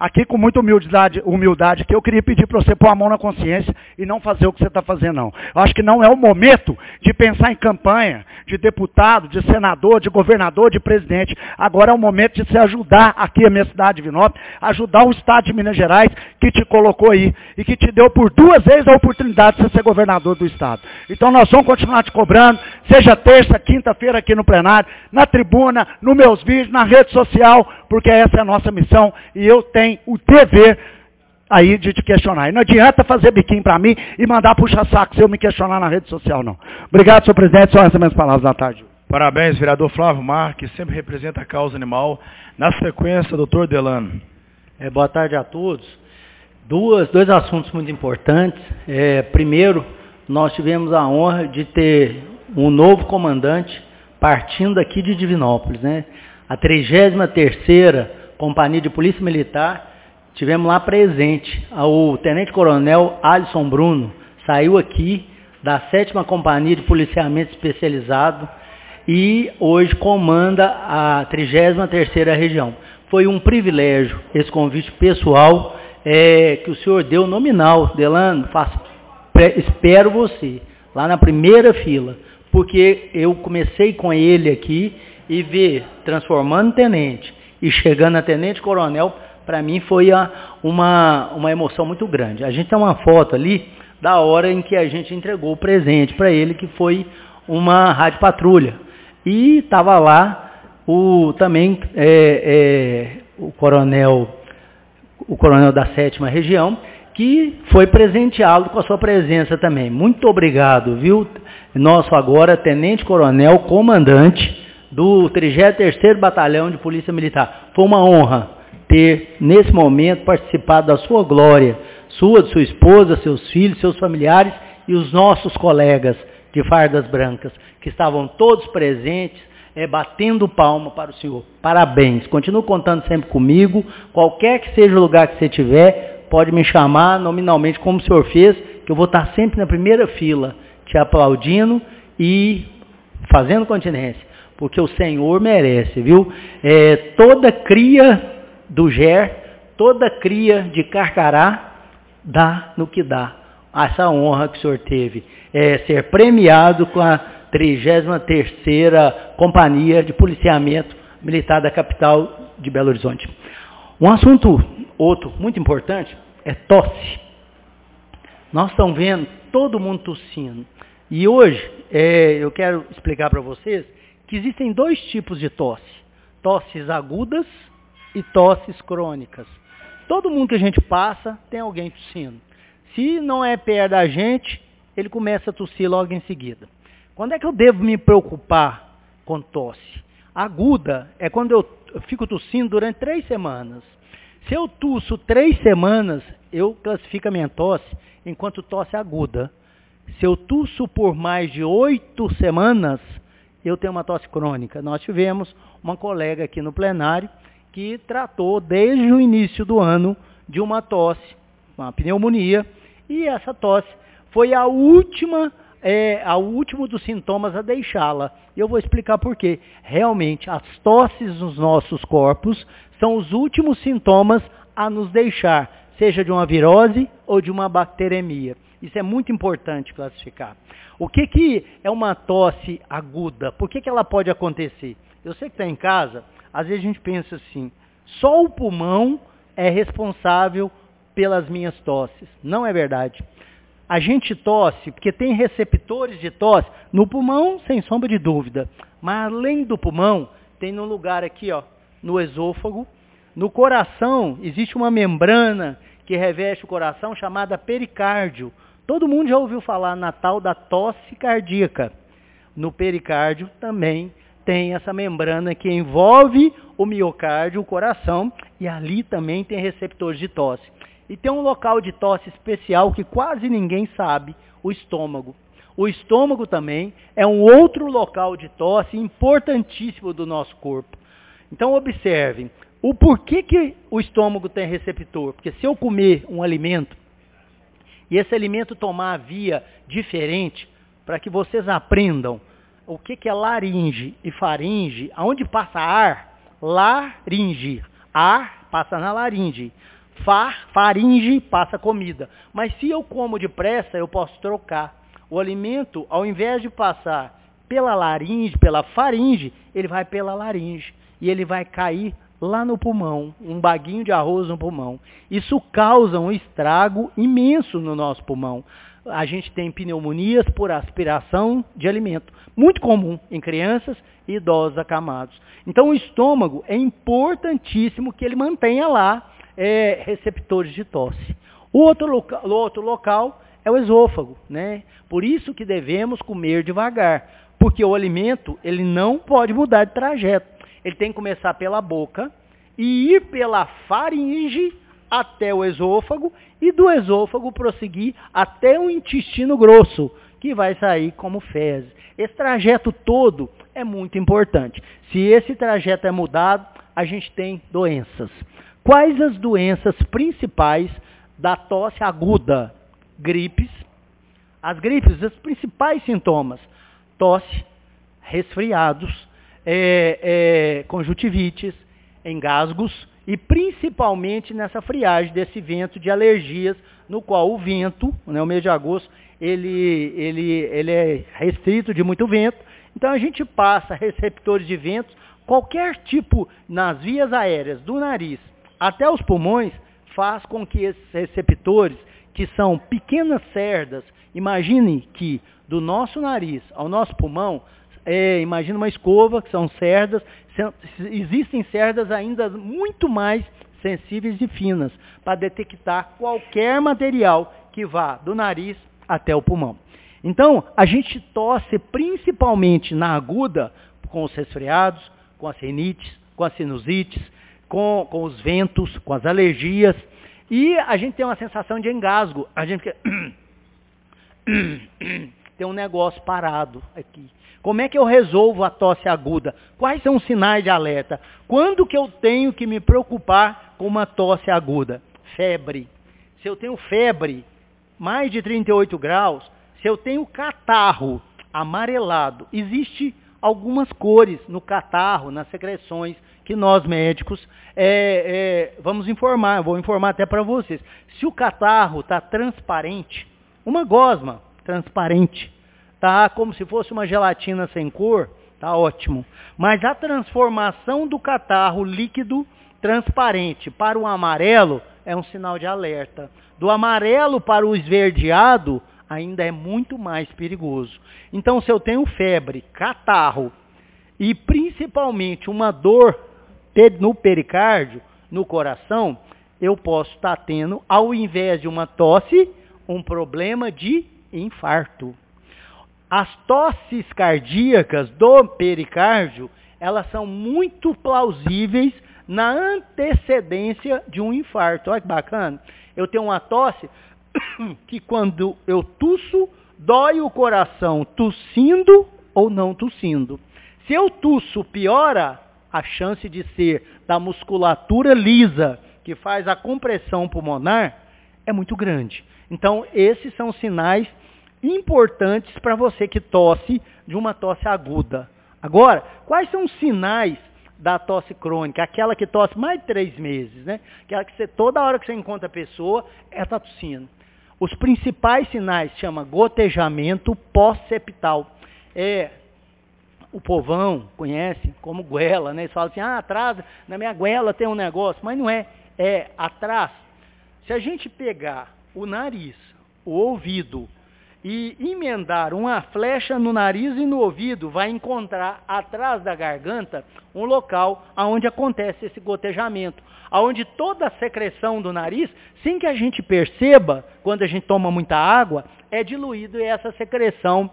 aqui com muita humildade, humildade, que eu queria pedir para você pôr a mão na consciência e não fazer o que você está fazendo, não. Eu acho que não é o momento de pensar em campanha de deputado, de senador, de governador, de presidente. Agora é o momento de você ajudar aqui a minha cidade de Divinópolis, ajudar o estado de Minas Gerais, que te colocou aí e que te deu por duas vezes a oportunidade de você ser governador do estado. Então nós vamos continuar te cobrando, seja terça, quinta-feira aqui no plenário, na tribuna, nos meus vídeos, na rede social, porque essa é a nossa missão e eu tenho o dever aí de te questionar. E não adianta fazer biquinho para mim e mandar puxar saco se eu me questionar na rede social, não. Obrigado, senhor presidente. Só essas minhas palavras da tarde. Parabéns, vereador Flávio Marques, que sempre representa a causa animal. Na sequência, doutor Delano. É, boa tarde a todos. Duas, dois assuntos muito importantes. É, primeiro, nós tivemos a honra de ter um novo comandante partindo aqui de Divinópolis, né? A trigésima terceira Companhia de Polícia Militar, tivemos lá presente. O tenente-coronel Alisson Bruno saiu aqui da sétima Companhia de Policiamento Especializado e hoje comanda a trigésima terceira Região. Foi um privilégio esse convite pessoal é, que o senhor deu nominal. Delano, faço, espero você lá na primeira fila, porque eu comecei com ele aqui e ver transformando em tenente e chegando a tenente-coronel, para mim foi a, uma, uma emoção muito grande. A gente tem uma foto ali da hora em que a gente entregou o presente para ele, que foi uma rádio patrulha. E estava lá o, também é, é, o, coronel, o coronel da sétima Região, que foi presenteá-lo com a sua presença também. Muito obrigado, viu? Nosso agora tenente-coronel, comandante do trigésimo terceiro Batalhão de Polícia Militar. Foi uma honra ter, nesse momento, participado da sua glória, sua, de sua esposa, seus filhos, seus familiares e os nossos colegas de fardas brancas, que estavam todos presentes, é, batendo palma para o senhor. Parabéns. Continue contando sempre comigo. Qualquer que seja o lugar que você estiver, pode me chamar nominalmente como o senhor fez, que eu vou estar sempre na primeira fila, te aplaudindo e fazendo continência. Porque o Senhor merece, viu? É, toda cria do Ger, toda cria de Carcará, dá no que dá. Essa honra que o senhor teve. É ser premiado com a trigésima terceira Companhia de Policiamento Militar da capital de Belo Horizonte. Um assunto, outro, muito importante, é tosse. Nós estamos vendo todo mundo tossindo. E hoje, é, eu quero explicar para vocês que existem dois tipos de tosse. Tosses agudas e tosses crônicas. Todo mundo que a gente passa tem alguém tossindo. Se não é perto da gente, ele começa a tossir logo em seguida. Quando é que eu devo me preocupar com tosse? Aguda é quando eu fico tossindo durante três semanas. Se eu tusso três semanas, eu classifico a minha tosse enquanto tosse aguda. Se eu tusso por mais de oito semanas, eu tenho uma tosse crônica. Nós tivemos uma colega aqui no plenário que tratou desde o início do ano de uma tosse, uma pneumonia, e essa tosse foi a última, é, a último dos sintomas a deixá-la. E eu vou explicar por quê. Realmente, as tosses nos nossos corpos são os últimos sintomas a nos deixar, seja de uma virose ou de uma bacteremia. Isso é muito importante classificar. O que, que é uma tosse aguda? Por que, que ela pode acontecer? Eu sei que está em casa, às vezes a gente pensa assim, só o pulmão é responsável pelas minhas tosses. Não é verdade. A gente tosse porque tem receptores de tosse no pulmão, sem sombra de dúvida. Mas além do pulmão, tem no lugar aqui, ó, no esôfago. No coração, existe uma membrana que reveste o coração chamada pericárdio. Todo mundo já ouviu falar na tal da tosse cardíaca. No pericárdio também tem essa membrana que envolve o miocárdio, o coração, e ali também tem receptores de tosse. E tem um local de tosse especial que quase ninguém sabe, o estômago. O estômago também é um outro local de tosse importantíssimo do nosso corpo. Então observem, o porquê que o estômago tem receptor? Porque se eu comer um alimento, e esse alimento tomar a via diferente, para que vocês aprendam o que, que é laringe e faringe, aonde passa ar, laringe, ar passa na laringe. Far, faringe, passa comida. Mas se eu como depressa, eu posso trocar. O alimento, ao invés de passar pela laringe, pela faringe, ele vai pela laringe. E ele vai cair lá no pulmão, um baguinho de arroz no pulmão. Isso causa um estrago imenso no nosso pulmão. A gente tem pneumonias por aspiração de alimento, muito comum em crianças e idosos acamados. Então o estômago é importantíssimo que ele mantenha lá é, receptores de tosse. O outro, loca, o outro local é o esôfago, né? Por isso que devemos comer devagar, porque o alimento ele não pode mudar de trajeto. Ele tem que começar pela boca e ir pela faringe até o esôfago e do esôfago prosseguir até o intestino grosso, que vai sair como fezes. Esse trajeto todo é muito importante. Se esse trajeto é mudado, a gente tem doenças. Quais as doenças principais da tosse aguda? Gripes. As gripes, os principais sintomas: tosse, resfriados, é, é, conjuntivites, engasgos e principalmente nessa friagem desse vento de alergias, no qual o vento, né, o mês de agosto, ele, ele, ele é restrito de muito vento, então a gente passa receptores de ventos, qualquer tipo nas vias aéreas, do nariz até os pulmões, faz com que esses receptores, que são pequenas cerdas, imaginem que do nosso nariz ao nosso pulmão, é, imagina uma escova, que são cerdas, existem cerdas ainda muito mais sensíveis e finas, para detectar qualquer material que vá do nariz até o pulmão. Então, a gente tosse principalmente na aguda, com os resfriados, com as rinites, com as sinusites, com, com os ventos, com as alergias, e a gente tem uma sensação de engasgo. A gente tem um negócio parado aqui. Como é que eu resolvo a tosse aguda? Quais são os sinais de alerta? Quando que eu tenho que me preocupar com uma tosse aguda? Febre. Se eu tenho febre, mais de trinta e oito graus, se eu tenho catarro amarelado, existe algumas cores no catarro, nas secreções, que nós médicos é, é, vamos informar, vou informar até para vocês. Se o catarro está transparente, uma gosma transparente, tá como se fosse uma gelatina sem cor, tá ótimo. Mas a transformação do catarro líquido transparente para o amarelo é um sinal de alerta. Do amarelo para o esverdeado ainda é muito mais perigoso. Então, se eu tenho febre, catarro e principalmente uma dor no pericárdio, no coração, eu posso estar tendo, ao invés de uma tosse, um problema de infarto. As tosses cardíacas do pericárdio, elas são muito plausíveis na antecedência de um infarto. Olha que bacana. Eu tenho uma tosse que quando eu tuço, dói o coração tossindo ou não tossindo. Se eu tuço, piora a chance de ser da musculatura lisa, que faz a compressão pulmonar, é muito grande. Então, esses são sinais importantes para você que tosse de uma tosse aguda. Agora, quais são os sinais da tosse crônica? Aquela que tosse mais de três meses, né? Aquela que você, toda hora que você encontra a pessoa, ela está tossindo. Os principais sinais chama gotejamento pós-septal. É, o povão conhece como goela, né? Eles falam assim, ah, atrás, na minha goela tem um negócio, mas não é, é atrás. Se a gente pegar o nariz, o ouvido, e emendar uma flecha no nariz e no ouvido, vai encontrar atrás da garganta um local onde acontece esse gotejamento, onde toda a secreção do nariz, sem que a gente perceba, quando a gente toma muita água, é diluído e essa secreção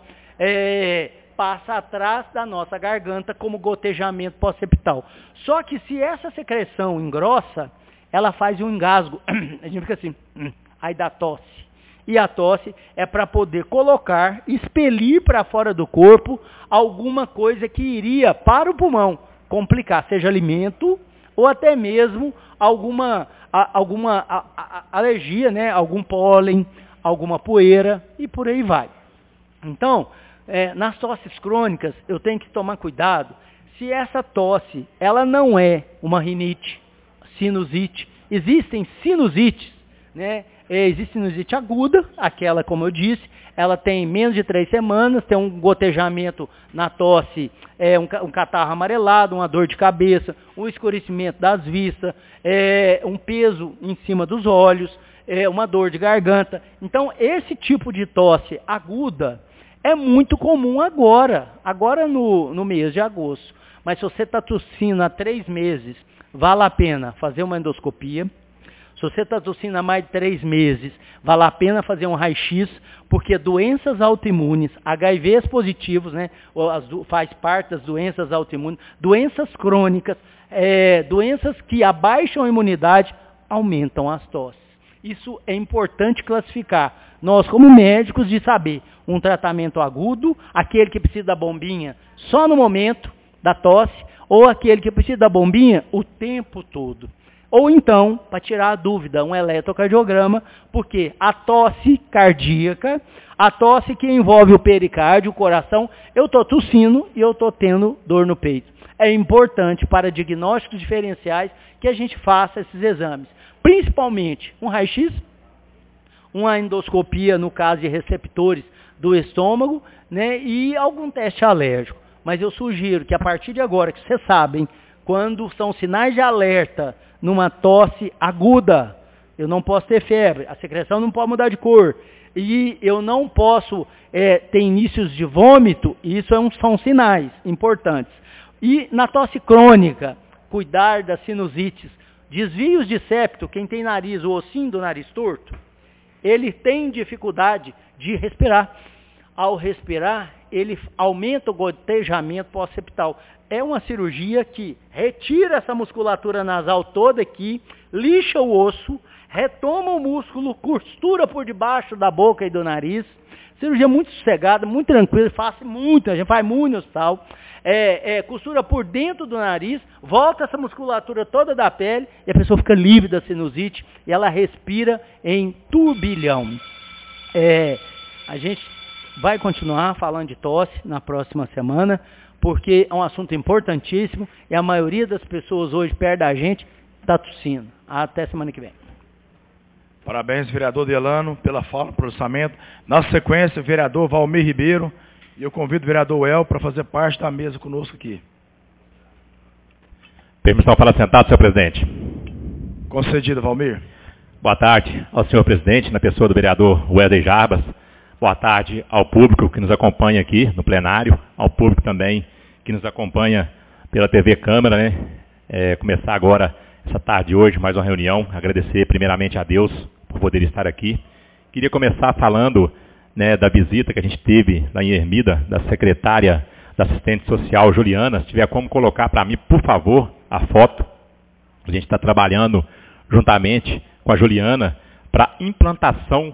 é, passa atrás da nossa garganta como gotejamento pós-septal. Só que se essa secreção engrossa, ela faz um engasgo, a gente fica assim, aí dá tosse. E a tosse é para poder colocar, expelir para fora do corpo alguma coisa que iria para o pulmão complicar, seja alimento ou até mesmo alguma, a, alguma a, a, alergia, né? Algum pólen, alguma poeira e por aí vai. Então, é, nas tosses crônicas, eu tenho que tomar cuidado se essa tosse ela não é uma rinite, sinusite. Existem sinusites, né? Existe sinusite aguda, aquela, como eu disse, ela tem menos de três semanas, tem um gotejamento na tosse, é, um, um catarro amarelado, uma dor de cabeça, um escurecimento das vistas, é, um peso em cima dos olhos, é, uma dor de garganta. Então, esse tipo de tosse aguda é muito comum agora, agora no, no mês de agosto. Mas se você está tossindo há três meses, vale a pena fazer uma endoscopia. Se você está tossindo há mais de três meses, vale a pena fazer um raio-x, porque doenças autoimunes, H I Vs positivos, né, as, faz parte das doenças autoimunes, doenças crônicas, é, doenças que abaixam a imunidade, aumentam as tosses. Isso é importante classificar. Nós, como médicos, de saber um tratamento agudo, aquele que precisa da bombinha só no momento da tosse, ou aquele que precisa da bombinha o tempo todo. Ou então, para tirar a dúvida, um eletrocardiograma, porque a tosse cardíaca, a tosse que envolve o pericárdio, o coração, eu estou tossindo e eu estou tendo dor no peito. É importante para diagnósticos diferenciais que a gente faça esses exames. Principalmente um raio-x, uma endoscopia no caso de receptores do estômago, né, e algum teste alérgico. Mas eu sugiro que a partir de agora, que vocês sabem, quando são sinais de alerta numa tosse aguda, eu não posso ter febre, a secreção não pode mudar de cor, e eu não posso é, ter inícios de vômito, isso é um, são sinais importantes. E na tosse crônica, cuidar das sinusites, desvios de septo, quem tem nariz, o ossinho do nariz torto, ele tem dificuldade de respirar. Ao respirar, ele aumenta o gotejamento pós-septal. É uma cirurgia que retira essa musculatura nasal toda aqui, lixa o osso, retoma o músculo, costura por debaixo da boca e do nariz. Cirurgia muito sossegada, muito tranquila, faz muito, a gente faz muito no hospital. É, é, costura por dentro do nariz, volta essa musculatura toda da pele e a pessoa fica livre da sinusite e ela respira em turbilhão. É, a gente vai continuar falando de tosse na próxima semana, porque é um assunto importantíssimo e a maioria das pessoas hoje perto da gente está tossindo. Até semana que vem. Parabéns, vereador Delano, pela fala, pelo orçamento. Na sequência, o vereador Valmir Ribeiro. E eu convido o vereador El para fazer parte da mesa conosco aqui. Permissão para sentar, senhor presidente. Concedido, Valmir. Boa tarde ao senhor presidente, na pessoa do vereador Wesley Jarbas. Boa tarde ao público que nos acompanha aqui no plenário, ao público também que nos acompanha pela T V Câmara, né? É, começar agora, essa tarde de hoje, mais uma reunião. Agradecer primeiramente a Deus por poder estar aqui. Queria começar falando, né, da visita que a gente teve lá em Ermida, da secretária da assistente social Juliana. Se tiver como colocar para mim, por favor, a foto. A gente está trabalhando juntamente com a Juliana para implantação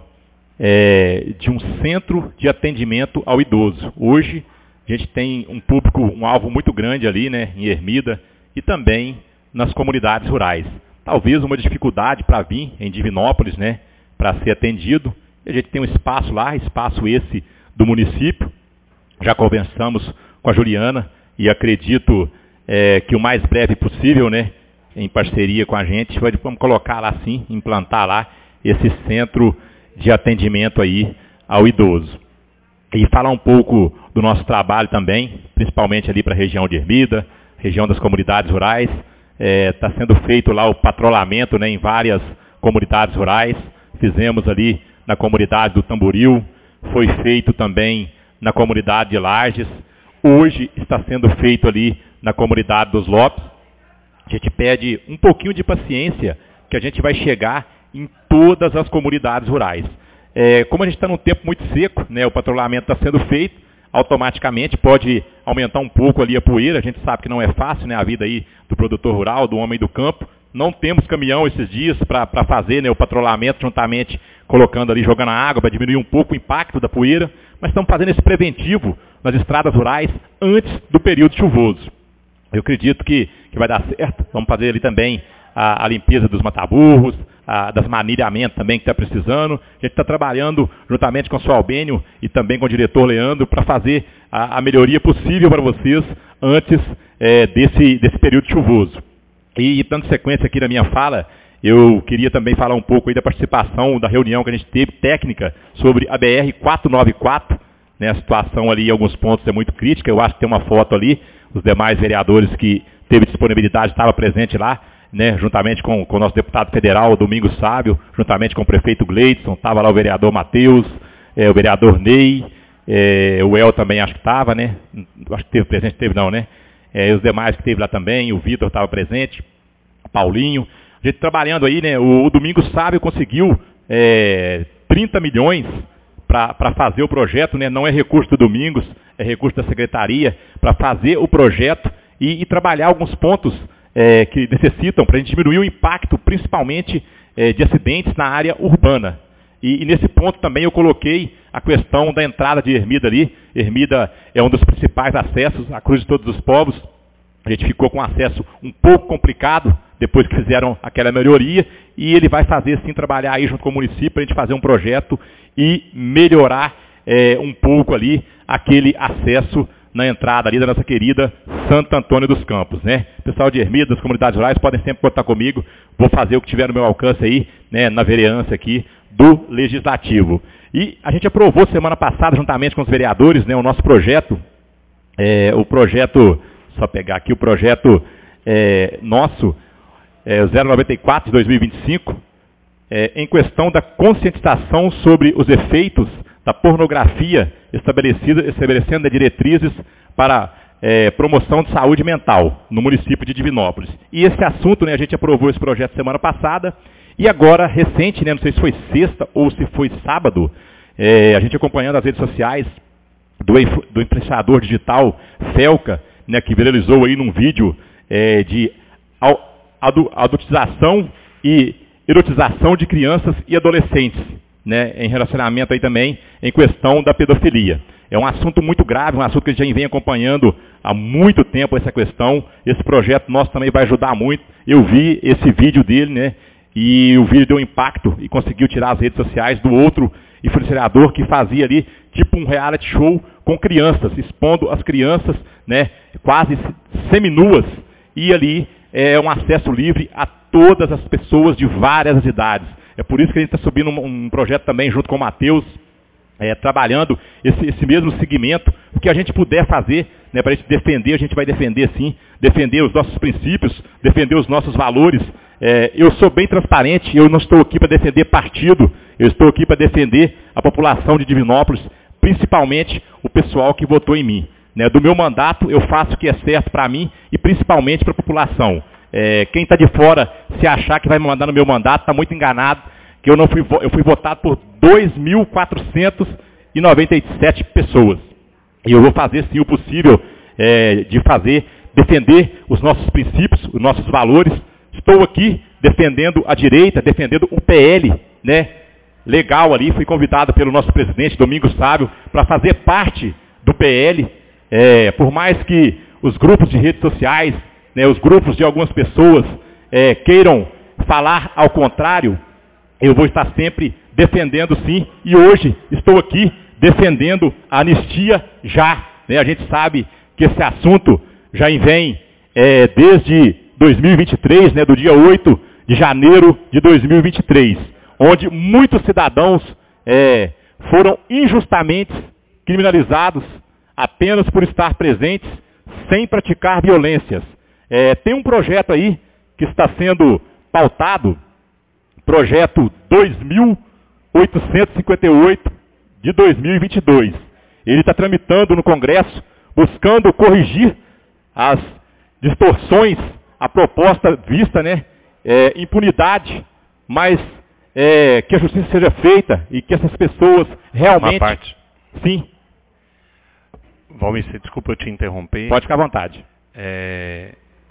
É, de um centro de atendimento ao idoso. Hoje, a gente tem um público, um alvo muito grande ali, né, em Ermida e também nas comunidades rurais. Talvez uma dificuldade para vir em Divinópolis, né, para ser atendido. A gente tem um espaço lá, espaço esse do município. Já conversamos com a Juliana e acredito é, que o mais breve possível, né, em parceria com a gente, vamos colocar lá sim, implantar lá esse centro de atendimento aí ao idoso. E falar um pouco do nosso trabalho também, principalmente ali para a região de Ermida, região das comunidades rurais. Está é, sendo feito lá o patrulhamento, né, em várias comunidades rurais. Fizemos ali na comunidade do Tamboril, foi feito também na comunidade de Lages. Hoje está sendo feito ali na comunidade dos Lopes. A gente pede um pouquinho de paciência, que a gente vai chegar em todas as comunidades rurais. É, como a gente está num tempo muito seco, né, o patrulhamento está sendo feito, automaticamente pode aumentar um pouco ali a poeira. A gente sabe que não é fácil, né, a vida aí do produtor rural, do homem do campo. Não temos caminhão esses dias para fazer, né, o patrulhamento juntamente, colocando ali, jogando a água para diminuir um pouco o impacto da poeira, mas estamos fazendo esse preventivo nas estradas rurais antes do período chuvoso. Eu acredito que, que vai dar certo. Vamos fazer ali também a, a limpeza dos mataburros, a, das manilhamentos também que está precisando. A gente está trabalhando juntamente com o senhor Albênio e também com o diretor Leandro para fazer a, a melhoria possível para vocês antes é, desse, desse período chuvoso. E dando sequência aqui na minha fala, eu queria também falar um pouco aí da participação da reunião que a gente teve, técnica, sobre a B R quatrocentos e noventa e quatro, né, a situação ali em alguns pontos é muito crítica, eu acho que tem uma foto ali, os demais vereadores que teve disponibilidade estavam presentes lá, né, juntamente com, com o nosso deputado federal, Domingos Sábio, juntamente com o prefeito Gleidson, estava lá o vereador Matheus, é, o vereador Ney, é, o El também acho que estava, né, acho que teve presente, teve não, né, é, os demais que teve lá também, o Vitor estava presente, o Paulinho, a gente trabalhando aí, né, o, o Domingos Sábio conseguiu é, trinta milhões para fazer o projeto, né, não é recurso do Domingos, é recurso da secretaria, para fazer o projeto e, e trabalhar alguns pontos é, que necessitam para a gente diminuir o impacto, principalmente é, de acidentes na área urbana. E, e nesse ponto também eu coloquei a questão da entrada de Ermida ali. Ermida é um dos principais acessos à Cruz de Todos os Povos. A gente ficou com acesso um pouco complicado depois que fizeram aquela melhoria, e ele vai fazer sim, trabalhar aí junto com o município para a gente fazer um projeto e melhorar é, um pouco ali aquele acesso na entrada ali da nossa querida Santo Antônio dos Campos, né? Pessoal de Ermida, das comunidades rurais, podem sempre contar comigo, vou fazer o que tiver no meu alcance aí, né, na vereança aqui do Legislativo. E a gente aprovou semana passada, juntamente com os vereadores, né, o nosso projeto, é, o projeto, só pegar aqui o projeto é, nosso, é, zero noventa e quatro de dois mil e vinte e cinco, é, em questão da conscientização sobre os efeitos da pornografia estabelecida, estabelecendo diretrizes para é, promoção de saúde mental no município de Divinópolis. E esse assunto, né, a gente aprovou esse projeto semana passada, e agora, recente, né, não sei se foi sexta ou se foi sábado, é, a gente acompanhando as redes sociais do, do influenciador digital Felca, né, que viralizou aí num vídeo é, de adultização e erotização de crianças e adolescentes, né, em relacionamento aí também em questão da pedofilia. É um assunto muito grave, um assunto que a gente vem acompanhando há muito tempo essa questão. Esse projeto nosso também vai ajudar muito. Eu vi esse vídeo dele, né, e o vídeo deu impacto e conseguiu tirar as redes sociais do outro influenciador que fazia ali tipo um reality show com crianças, expondo as crianças, né, quase seminuas, e ali é um acesso livre a todas as pessoas de várias idades. É por isso que a gente está subindo um, um projeto também junto com o Matheus, é, trabalhando esse, esse mesmo segmento. O que a gente puder fazer, né, para a gente defender, a gente vai defender sim, defender os nossos princípios, defender os nossos valores. É, eu sou bem transparente, eu não estou aqui para defender partido, eu estou aqui para defender a população de Divinópolis, principalmente o pessoal que votou em mim. Né, do meu mandato, eu faço o que é certo para mim e principalmente para a população. É, quem está de fora, se achar que vai me mandar no meu mandato, está muito enganado, que eu, não fui, eu fui votado por dois mil quatrocentas e noventa e sete pessoas. E eu vou fazer sim o possível é, de fazer, defender os nossos princípios, os nossos valores. Estou aqui defendendo a direita, defendendo o P L, né, legal ali, fui convidado pelo nosso presidente, Domingos Sábio, para fazer parte do P L, é, por mais que os grupos de redes sociais, né, os grupos de algumas pessoas é, queiram falar ao contrário, eu vou estar sempre defendendo sim, e hoje estou aqui defendendo a anistia já. Né, a gente sabe que esse assunto já vem é, desde dois mil e vinte e três, né, do dia oito de janeiro de dois mil e vinte e três, onde muitos cidadãos é, foram injustamente criminalizados apenas por estar presentes sem praticar violências. É, tem um projeto aí que está sendo pautado, projeto dois mil oitocentos e cinquenta e oito de dois mil e vinte e dois. Ele está tramitando no Congresso, buscando corrigir as distorções, a proposta vista, né, é, impunidade, mas é, que a justiça seja feita e que essas pessoas realmente... Uma parte. Sim. Valmir, desculpa eu te interromper. Pode ficar à vontade. É,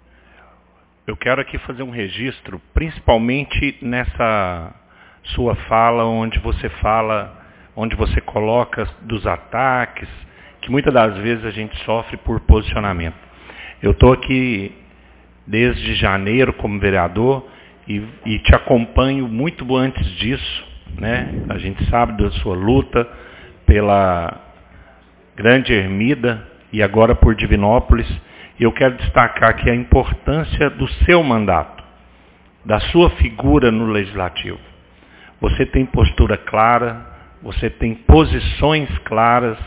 eu quero aqui fazer um registro, principalmente nessa sua fala, onde você fala, onde você coloca dos ataques, que muitas das vezes a gente sofre por posicionamento. Eu estou aqui desde janeiro como vereador e, e te acompanho muito antes disso, né? A gente sabe da sua luta pela Grande Ermida e agora por Divinópolis. Eu quero destacar aqui a importância do seu mandato, da sua figura no Legislativo. Você tem postura clara, você tem posições claras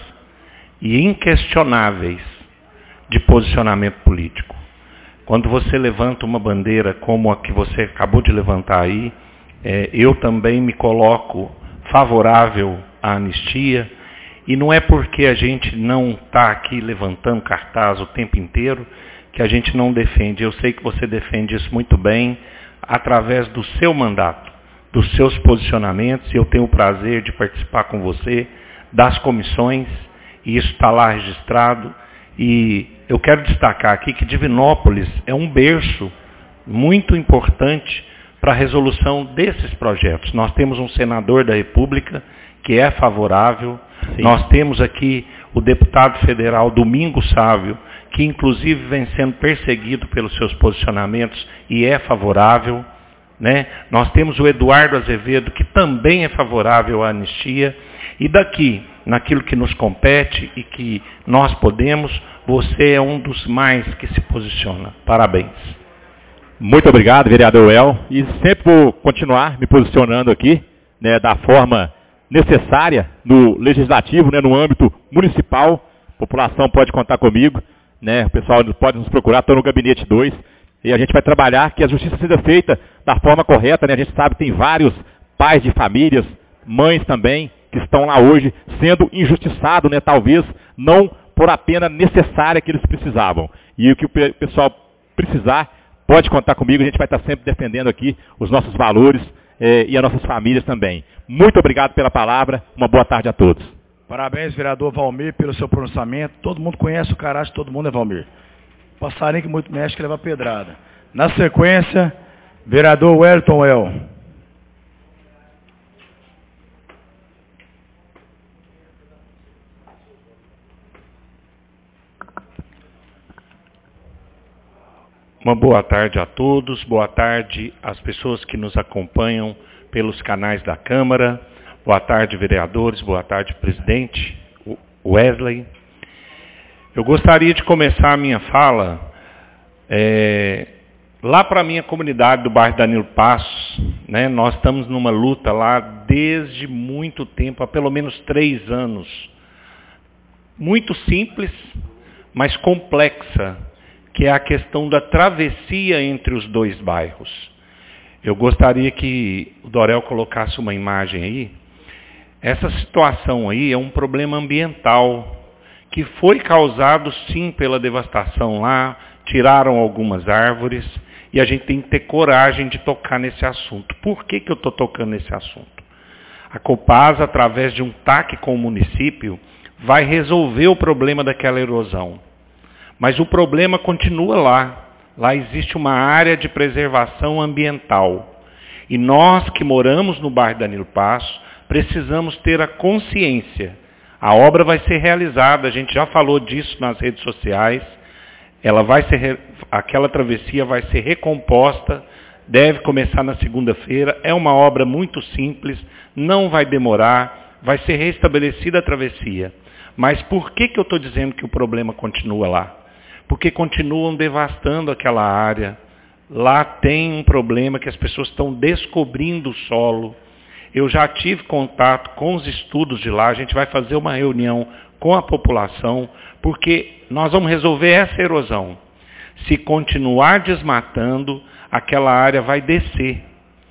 e inquestionáveis de posicionamento político. Quando você levanta uma bandeira como a que você acabou de levantar aí, é, eu também me coloco favorável à anistia, e não é porque a gente não está aqui levantando cartaz o tempo inteiro que a gente não defende. Eu sei que você defende isso muito bem através do seu mandato, dos seus posicionamentos, e eu tenho o prazer de participar com você das comissões, e isso está lá registrado. E eu quero destacar aqui que Divinópolis é um berço muito importante para a resolução desses projetos. Nós temos um senador da República que é favorável. Sim. Nós temos aqui o deputado federal Domingos Sávio, que inclusive vem sendo perseguido pelos seus posicionamentos e é favorável. Né? Nós temos o Eduardo Azevedo, que também é favorável à anistia. E daqui, naquilo que nos compete e que nós podemos, você é um dos mais que se posiciona. Parabéns. Muito obrigado, vereador El. E sempre vou continuar me posicionando aqui, né, da forma necessária no legislativo, né, no âmbito municipal. A população pode contar comigo, né, o pessoal pode nos procurar, estou no gabinete dois, e a gente vai trabalhar que a justiça seja feita da forma correta, né? A gente sabe que tem vários pais de famílias, mães também, que estão lá hoje sendo injustiçados, né, talvez não por a pena necessária que eles precisavam. E o que o pessoal precisar, pode contar comigo, a gente vai estar sempre defendendo aqui os nossos valores eh, e as nossas famílias também. Muito obrigado pela palavra, uma boa tarde a todos. Parabéns, vereador Valmir, pelo seu pronunciamento. Todo mundo conhece o caráter, todo mundo é Valmir. Passarinho que muito mexe que leva pedrada. Na sequência, vereador Wellington El. Uma boa tarde a todos, boa tarde às pessoas que nos acompanham pelos canais da Câmara, boa tarde vereadores, boa tarde presidente Wesley. Eu gostaria de começar a minha fala é, lá para a minha comunidade do bairro Danilo Passos, né? Nós estamos numa luta lá desde muito tempo, há pelo menos três anos, muito simples, mas complexa, que é a questão da travessia entre os dois bairros. Eu gostaria que o Dorel colocasse uma imagem aí. Essa situação aí é um problema ambiental, que foi causado sim pela devastação lá, tiraram algumas árvores, e a gente tem que ter coragem de tocar nesse assunto. Por que que eu estou tocando nesse assunto? A Copasa, através de um T A C com o município, vai resolver o problema daquela erosão. Mas o problema continua lá. Lá existe uma área de preservação ambiental. E nós que moramos no bairro Danilo Passos, precisamos ter a consciência. A obra vai ser realizada, a gente já falou disso nas redes sociais. Ela vai ser, aquela travessia vai ser recomposta, deve começar na segunda-feira. É uma obra muito simples, não vai demorar, vai ser restabelecida a travessia. Mas por que que eu estou dizendo que o problema continua lá? Porque continuam devastando aquela área. Lá tem um problema que as pessoas estão descobrindo o solo. Eu já tive contato com os estudos de lá, a gente vai fazer uma reunião com a população, porque nós vamos resolver essa erosão. Se continuar desmatando, aquela área vai descer.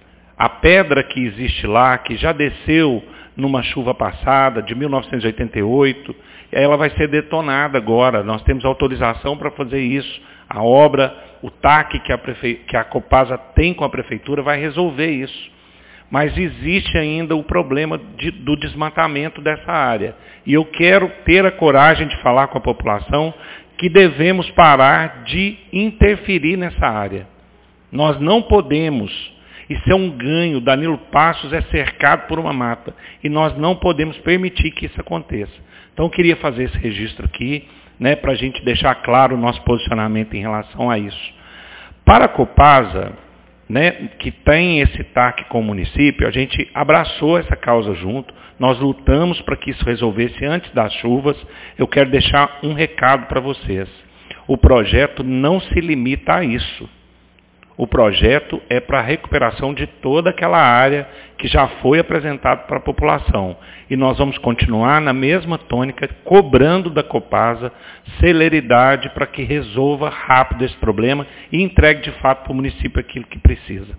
A pedra que existe lá, que já desceu numa chuva passada, de mil novecentos e oitenta e oito, ela vai ser detonada agora. Nós temos autorização para fazer isso. A obra, o T A C que a, prefe... que a Copasa tem com a prefeitura vai resolver isso. Mas existe ainda o problema de, do desmatamento dessa área. E eu quero ter a coragem de falar com a população que devemos parar de interferir nessa área. Nós não podemos, isso é um ganho, Danilo Passos é cercado por uma mata, e nós não podemos permitir que isso aconteça. Então eu queria fazer esse registro aqui, né, para a gente deixar claro o nosso posicionamento em relação a isso. Para a Copasa, né, que tem esse T A C com o município, a gente abraçou essa causa junto, nós lutamos para que isso resolvesse antes das chuvas. Eu quero deixar um recado para vocês. o projeto não se limita a isso. O projeto é para a recuperação de toda aquela área que já foi apresentada para a população. E nós vamos continuar na mesma tônica, cobrando da Copasa celeridade para que resolva rápido esse problema e entregue de fato para o município aquilo que precisa.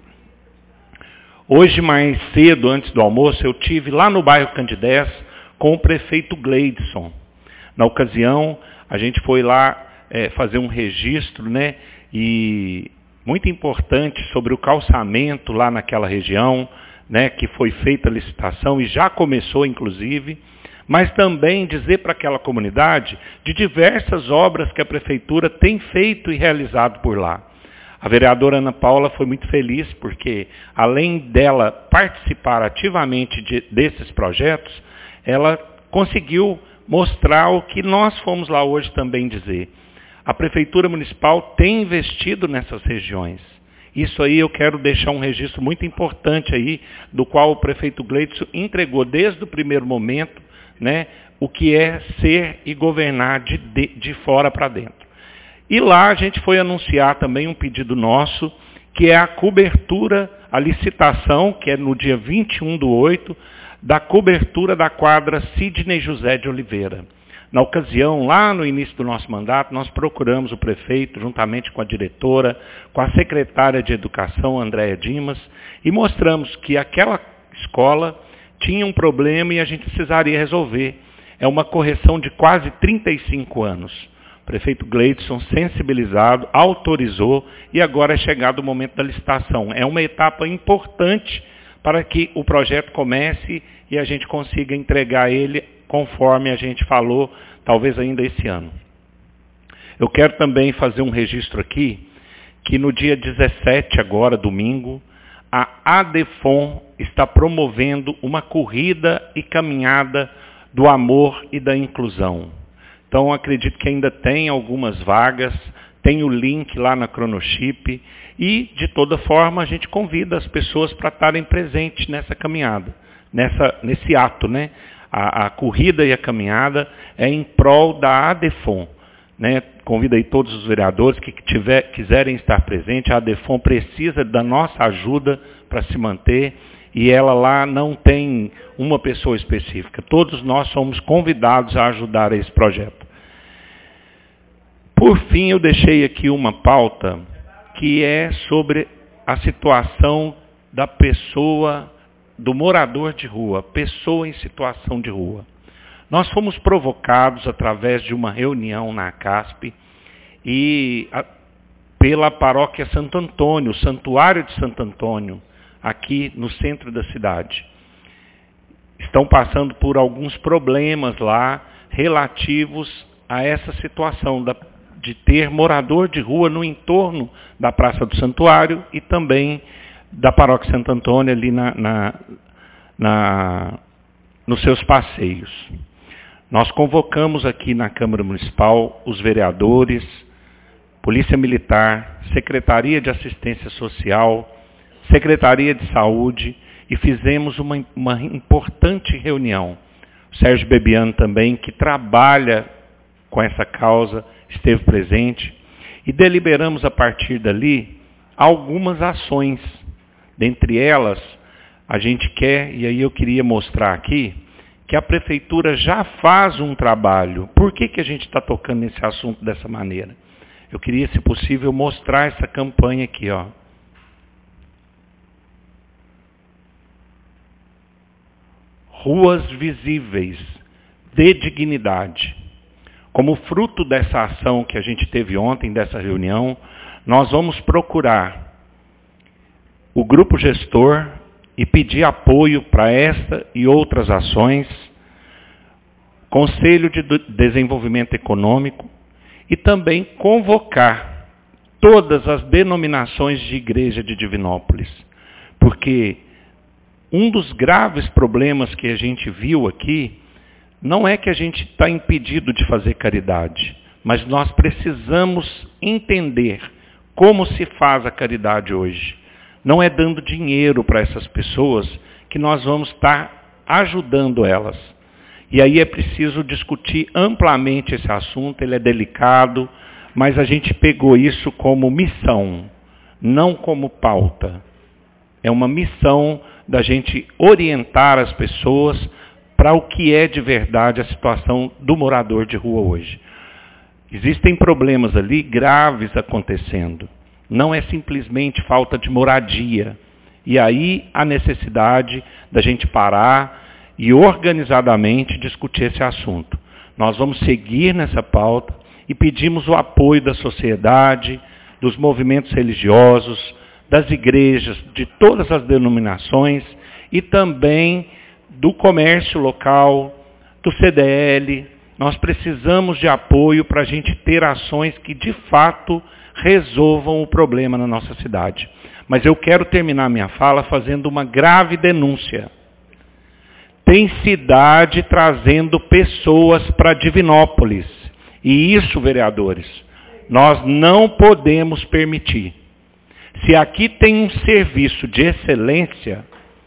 Hoje, mais cedo, antes do almoço, eu tive lá no bairro Candidez com o prefeito Gleidson. Na ocasião, a gente foi lá é, fazer um registro, né, e muito importante sobre o calçamento lá naquela região, né, que foi feita a licitação e já começou, inclusive, mas também dizer para aquela comunidade de diversas obras que a prefeitura tem feito e realizado por lá. A vereadora Ana Paula foi muito feliz porque, além dela participar ativamente de, desses projetos, ela conseguiu mostrar o que nós fomos lá hoje também dizer. A Prefeitura Municipal tem investido nessas regiões. Isso aí eu quero deixar um registro muito importante aí, do qual o prefeito Gleidson entregou desde o primeiro momento, né, o que é ser e governar de, de, de fora para dentro. E lá a gente foi anunciar também um pedido nosso, que é a cobertura, a licitação, que é no dia vinte e um do oito, da cobertura da quadra Sidney José de Oliveira. Na ocasião, lá no início do nosso mandato, nós procuramos o prefeito, juntamente com a diretora, com a secretária de Educação, Andréia Dimas, e mostramos que aquela escola tinha um problema e a gente precisaria resolver. É uma correção de quase trinta e cinco anos. O prefeito Gleidson, sensibilizado, autorizou e agora é chegado o momento da licitação. É uma etapa importante para que o projeto comece e a gente consiga entregar ele conforme a gente falou, talvez ainda esse ano. Eu quero também fazer um registro aqui, que no dia dezessete, agora, domingo, a ADEFON está promovendo uma corrida e caminhada do amor e da inclusão. Então, acredito que ainda tem algumas vagas, tem o link lá na Cronochip, e, de toda forma, a gente convida as pessoas para estarem presentes nessa caminhada, nessa, nesse ato, né? A, a corrida e a caminhada é em prol da ADEFON. Né? Convido aí todos os vereadores que tiver, quiserem estar presentes. A ADEFON precisa da nossa ajuda para se manter e ela lá não tem uma pessoa específica. Todos nós somos convidados a ajudar a esse projeto. Por fim, eu deixei aqui uma pauta que é sobre a situação da pessoa, do morador de rua, pessoa em situação de rua. Nós fomos provocados através de uma reunião na CASP e a, pela paróquia Santo Antônio, o Santuário de Santo Antônio, aqui no centro da cidade. Estão passando por alguns problemas lá relativos a essa situação da, de ter morador de rua no entorno da Praça do Santuário e também da paróquia Santo Antônio ali na, na, na, nos seus passeios. Nós convocamos aqui na Câmara Municipal os vereadores, Polícia Militar, Secretaria de Assistência Social, Secretaria de Saúde e fizemos uma, uma importante reunião. O Sérgio Bebiano também, que trabalha com essa causa, esteve presente e deliberamos a partir dali algumas ações. Dentre elas, a gente quer, e aí eu queria mostrar aqui, que a Prefeitura já faz um trabalho. Por que que a gente está tocando nesse assunto dessa maneira? Eu queria, se possível, mostrar essa campanha aqui, ó. Ruas visíveis, de dignidade. Como fruto dessa ação que a gente teve ontem, dessa reunião, nós vamos procurar o grupo gestor e pedir apoio para esta e outras ações, Conselho de Desenvolvimento Econômico e também convocar todas as denominações de igreja de Divinópolis. Porque um dos graves problemas que a gente viu aqui não é que a gente está impedido de fazer caridade, mas nós precisamos entender como se faz a caridade hoje. Não é dando dinheiro para essas pessoas que nós vamos estar ajudando elas. E aí é preciso discutir amplamente esse assunto, ele é delicado, mas a gente pegou isso como missão, não como pauta. É uma missão da gente orientar as pessoas para o que é de verdade a situação do morador de rua hoje. Existem problemas ali graves acontecendo. Não é simplesmente falta de moradia. E aí a necessidade da gente parar e organizadamente discutir esse assunto. Nós vamos seguir nessa pauta e pedimos o apoio da sociedade, dos movimentos religiosos, das igrejas, de todas as denominações e também do comércio local, do C D L. Nós precisamos de apoio para a gente ter ações que de fato resolvam o problema na nossa cidade. Mas eu quero terminar minha fala fazendo uma grave denúncia. Tem cidade trazendo pessoas para Divinópolis. E isso, vereadores, nós não podemos permitir. Se aqui tem um serviço de excelência,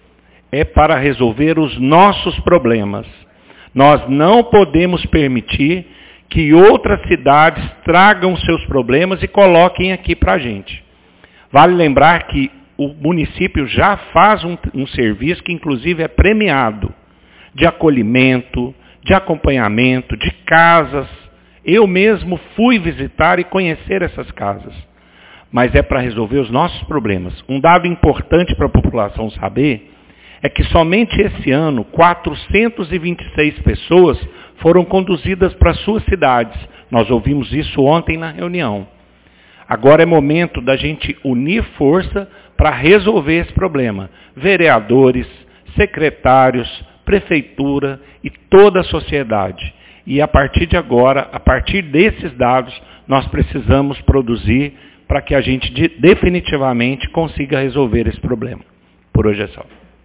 é para resolver os nossos problemas. Nós não podemos permitir que outras cidades tragam seus problemas e coloquem aqui para a gente. Vale lembrar que o município já faz um, um serviço que inclusive é premiado, de acolhimento, de acompanhamento, de casas. Eu mesmo fui visitar e conhecer essas casas. Mas é para resolver os nossos problemas. Um dado importante para a população saber é que somente esse ano, quatrocentas e vinte e seis pessoas foram conduzidas para suas cidades. Nós ouvimos isso ontem na reunião. Agora é momento da gente unir força para resolver esse problema. Vereadores, secretários, prefeitura e toda a sociedade. E a partir de agora, a partir desses dados, nós precisamos produzir para que a gente de, definitivamente consiga resolver esse problema. Por hoje é só.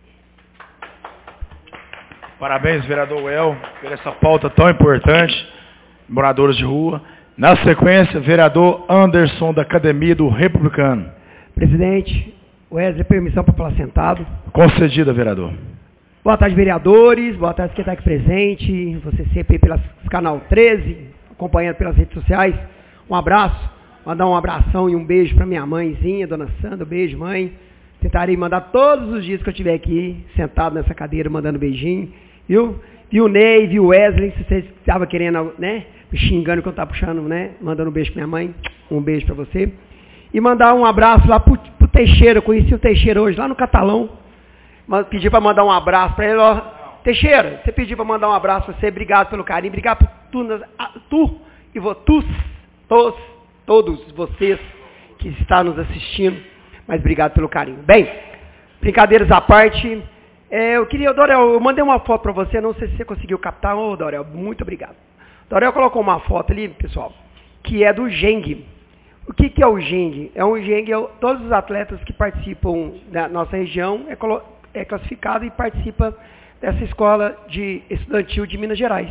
Parabéns, vereador Well, por essa pauta tão importante, moradores de rua. Na sequência, vereador Anderson, da Academia do Republicano. Presidente, Wesley, permissão para falar sentado. Concedida, vereador. Boa tarde, vereadores. Boa tarde, quem está aqui presente. Você sempre aí pelo canal treze, acompanhando pelas redes sociais. Um abraço. Mandar um abração e um beijo para minha mãezinha, dona Sandra. Beijo, mãe. Tentarei mandar todos os dias que eu estiver aqui, sentado nessa cadeira, mandando beijinho. Viu? Viu o Ney, viu o Wesley, se você estava querendo, né, me xingando que eu estava puxando, né, mandando um beijo para minha mãe. Um beijo para você. E mandar um abraço lá pro, pro Teixeira. Eu conheci o Teixeira hoje, lá no Catalão. Pedi para mandar um abraço para ele. Ó, Teixeira, você pediu para mandar um abraço para você. Obrigado pelo carinho. Obrigado por tu, tu e vou, tus, tos, todos vocês que estão nos assistindo. Mas obrigado pelo carinho. Bem, brincadeiras à parte, é, eu queria, Dorel, eu mandei uma foto para você, não sei se você conseguiu captar. Ô, Dorel, muito obrigado. Dorel colocou uma foto ali, pessoal, que é do Geng. O que, que é o Geng? É um Geng, é, todos os atletas que participam da nossa região é, é classificado e participa dessa escola de estudantil de Minas Gerais.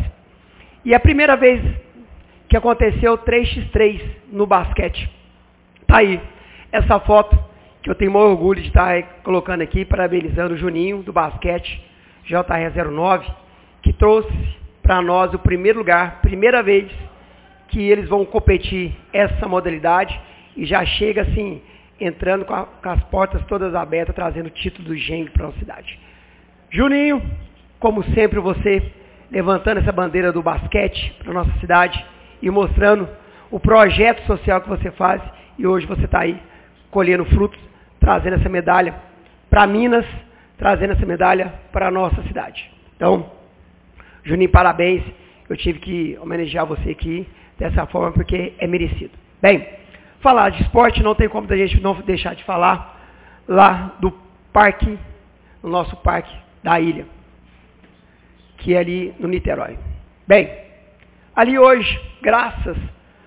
E é a primeira vez que aconteceu três por três no basquete. Tá aí, essa foto que eu tenho muito orgulho de estar colocando aqui, parabenizando o Juninho, do basquete, J R zero nove, que trouxe para nós o primeiro lugar, primeira vez que eles vão competir essa modalidade, e já chega assim, entrando com, a, com as portas todas abertas, trazendo o título do Geng para a nossa cidade. Juninho, como sempre você, levantando essa bandeira do basquete para a nossa cidade, e mostrando o projeto social que você faz, e hoje você está aí, colhendo frutos, trazendo essa medalha para Minas, trazendo essa medalha para a nossa cidade. Então, Juninho, parabéns. Eu tive que homenagear você aqui dessa forma, porque é merecido. Bem, falar de esporte não tem como a gente não deixar de falar lá do parque, no nosso parque da ilha, que é ali no Niterói. Bem, ali hoje, graças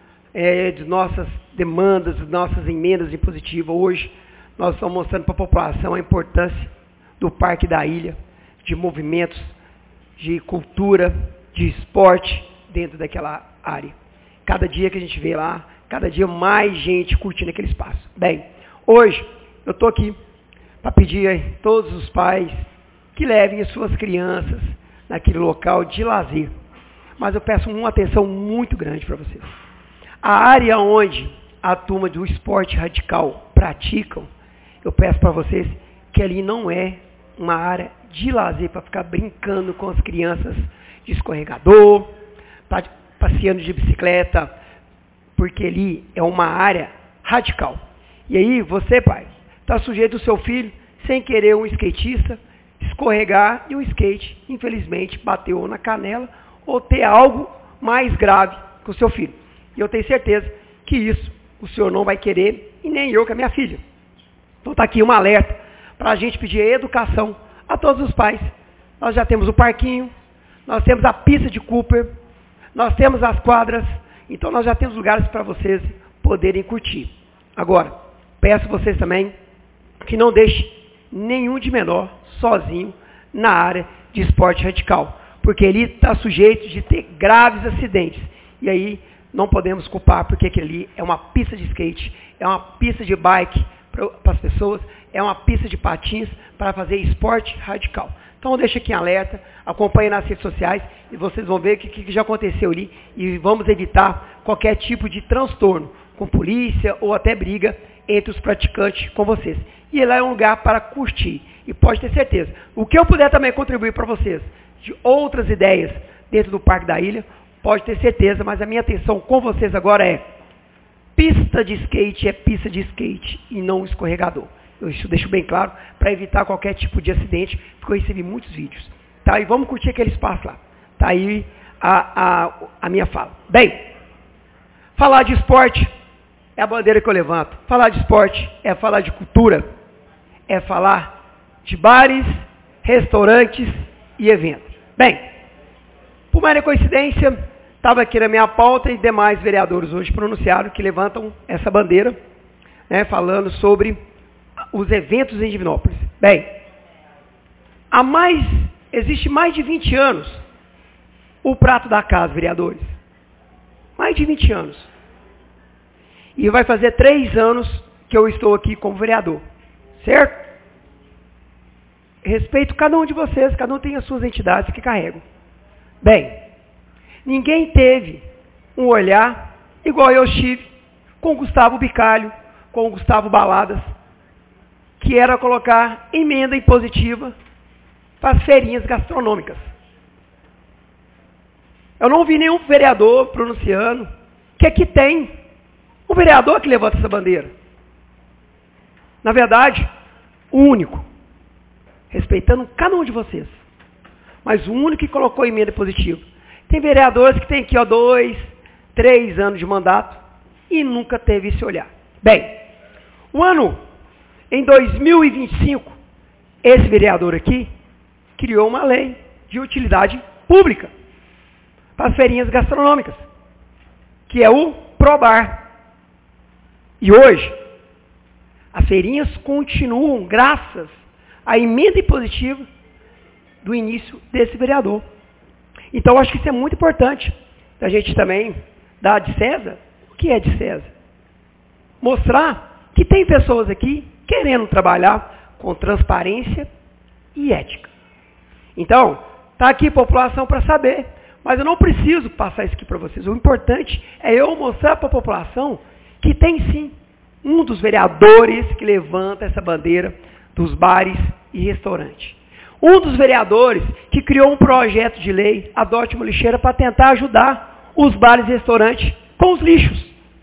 é, de nossas demandas, de nossas emendas impositivas, hoje nós estamos mostrando para a população a importância do Parque da Ilha, de movimentos, de cultura, de esporte dentro daquela área. Cada dia que a gente vê lá, cada dia mais gente curtindo aquele espaço. Bem, hoje eu estou aqui para pedir a todos os pais que levem as suas crianças naquele local de lazer. Mas eu peço uma atenção muito grande para vocês. A área onde a turma do esporte radical praticam, eu peço para vocês que ali não é uma área de lazer para ficar brincando com as crianças de escorregador, passeando de bicicleta, porque ali é uma área radical. E aí você, pai, está sujeito o seu filho, sem querer um skatista, escorregar e o skate, infelizmente, bateu na canela ou ter algo mais grave com o seu filho. E eu tenho certeza que isso o senhor não vai querer, e nem eu com a minha filha. Então está aqui um alerta para a gente pedir educação a todos os pais. Nós já temos o parquinho, nós temos a pista de Cooper, nós temos as quadras, então nós já temos lugares para vocês poderem curtir. Agora, peço vocês também que não deixem nenhum de menor sozinho na área de esporte radical, porque ele está sujeito de ter graves acidentes. E aí não podemos culpar, porque aquele ali é uma pista de skate, é uma pista de bike para as pessoas, é uma pista de patins para fazer esporte radical. Então deixa aqui em alerta, acompanhe nas redes sociais e vocês vão ver o que, que já aconteceu ali e vamos evitar qualquer tipo de transtorno com polícia ou até briga entre os praticantes com vocês. E lá é um lugar para curtir. E pode ter certeza, o que eu puder também contribuir para vocês de outras ideias dentro do Parque da Ilha, pode ter certeza, mas a minha atenção com vocês agora é pista de skate é pista de skate e não escorregador. Eu isso deixo bem claro para evitar qualquer tipo de acidente, porque eu recebi muitos vídeos. Tá? E vamos curtir aquele espaço lá. Tá aí a, a, a minha fala. Bem, falar de esporte é a bandeira que eu levanto. Falar de esporte é falar de cultura, é falar de bares, restaurantes e eventos. Bem, por mera coincidência, estava aqui na minha pauta e demais vereadores hoje pronunciaram que levantam essa bandeira, né, falando sobre os eventos em Divinópolis. Bem, há mais, existe mais de vinte anos o Prato da Casa, vereadores. Mais de vinte anos. E vai fazer três anos que eu estou aqui como vereador. Certo? Respeito cada um de vocês, cada um tem as suas entidades que carregam. Bem, ninguém teve um olhar igual eu tive com o Gustavo Bicalho, com o Gustavo Baladas, que era colocar emenda impositiva para as feirinhas gastronômicas. Eu não vi nenhum vereador pronunciando que aqui tem um vereador que levanta essa bandeira. Na verdade, o único, respeitando cada um de vocês, mas o único que colocou emenda positiva. Tem vereadores que têm aqui ó, dois, três anos de mandato e nunca teve esse olhar. Bem, o ano, em dois mil e vinte e cinco, esse vereador aqui criou uma lei de utilidade pública para as feirinhas gastronômicas, que é o Probar. E hoje, as feirinhas continuam graças à emenda impositiva do início desse vereador. Então, eu acho que isso é muito importante, da gente também dar de César o que é de César. Mostrar que tem pessoas aqui querendo trabalhar com transparência e ética. Então, está aqui a população para saber, mas eu não preciso passar isso aqui para vocês. O importante é eu mostrar para a população que tem sim um dos vereadores que levanta essa bandeira dos bares e restaurantes. Um dos vereadores que criou um projeto de lei, Adote uma Lixeira, para tentar ajudar os bares e restaurantes com os lixos.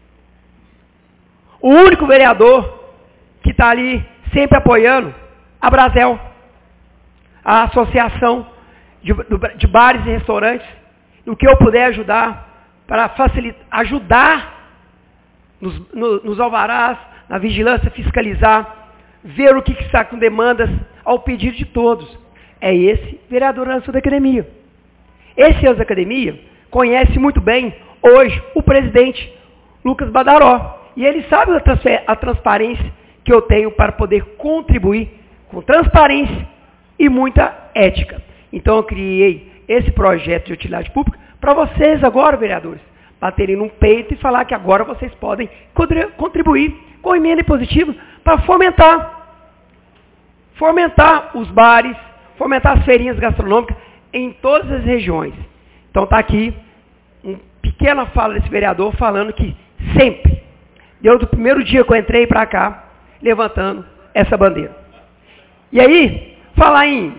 O único vereador que está ali sempre apoiando a Brasel, a associação de, de bares e restaurantes, no que eu puder ajudar, para facilitar, ajudar nos, no, nos alvarás, na vigilância, fiscalizar, ver o que, que está com demandas ao pedido de todos. É esse vereador Anso da Academia. Esse Anso da Academia conhece muito bem, hoje, o presidente Lucas Badaró. E ele sabe a, a transparência que eu tenho para poder contribuir com transparência e muita ética. Então eu criei esse projeto de utilidade pública para vocês agora, vereadores, baterem no peito e falar que agora vocês podem contribuir com emenda positiva para fomentar, fomentar os bares, fomentar as feirinhas gastronômicas em todas as regiões. Então está aqui uma pequena fala desse vereador falando que sempre, desde o primeiro dia que eu entrei para cá, levantando essa bandeira. E aí, falar em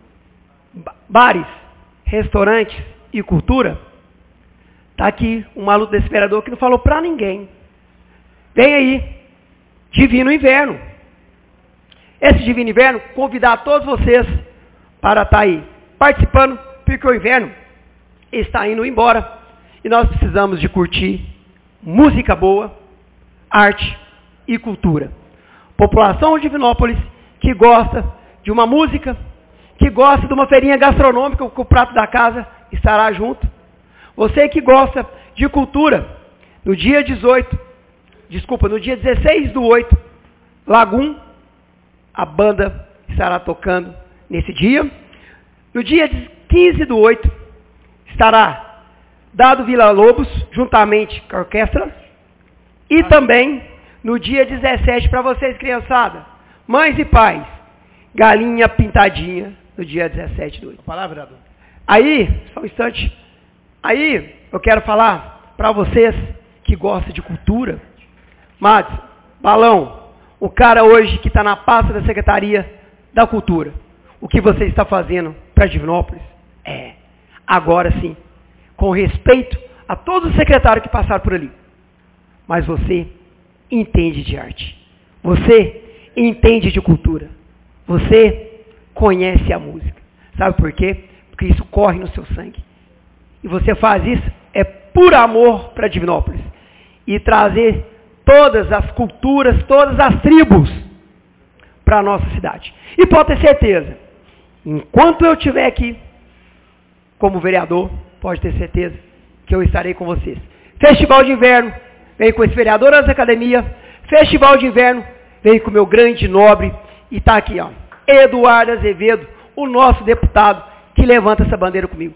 bares, restaurantes e cultura, está aqui um maluco desse vereador que não falou para ninguém. Vem aí, Divino Inverno. Esse Divino Inverno, convidar todos vocês para estar aí participando, porque o inverno está indo embora e nós precisamos de curtir música boa, arte e cultura. População de Divinópolis que gosta de uma música, que gosta de uma feirinha gastronômica, que o prato da casa estará junto. Você que gosta de cultura, no dia dezoito, desculpa, no dia dezesseis do oito, Lagum, a banda estará tocando nesse dia. No dia quinze do oito, estará Dado Vila Lobos, juntamente com a orquestra. E também, no dia dezessete, para vocês, criançada, mães e pais, Galinha Pintadinha, no dia dezessete do oito. Palavra, vereador. Aí, só um instante. Aí, eu quero falar para vocês que gostam de cultura. Mads, Balão, o cara hoje que está na pasta da Secretaria da Cultura. O que você está fazendo para Divinópolis? É, agora sim, com respeito a todos os secretários que passaram por ali. Mas você entende de arte. Você entende de cultura. Você conhece a música. Sabe por quê? Porque isso corre no seu sangue. E você faz isso é por amor para Divinópolis. E trazer todas as culturas, todas as tribos para a nossa cidade. E pode ter certeza, enquanto eu estiver aqui, como vereador, pode ter certeza que eu estarei com vocês. Festival de Inverno, veio com esse vereador da academia. Festival de Inverno, veio com o meu grande nobre, e está aqui, ó, Eduardo Azevedo, o nosso deputado, que levanta essa bandeira comigo.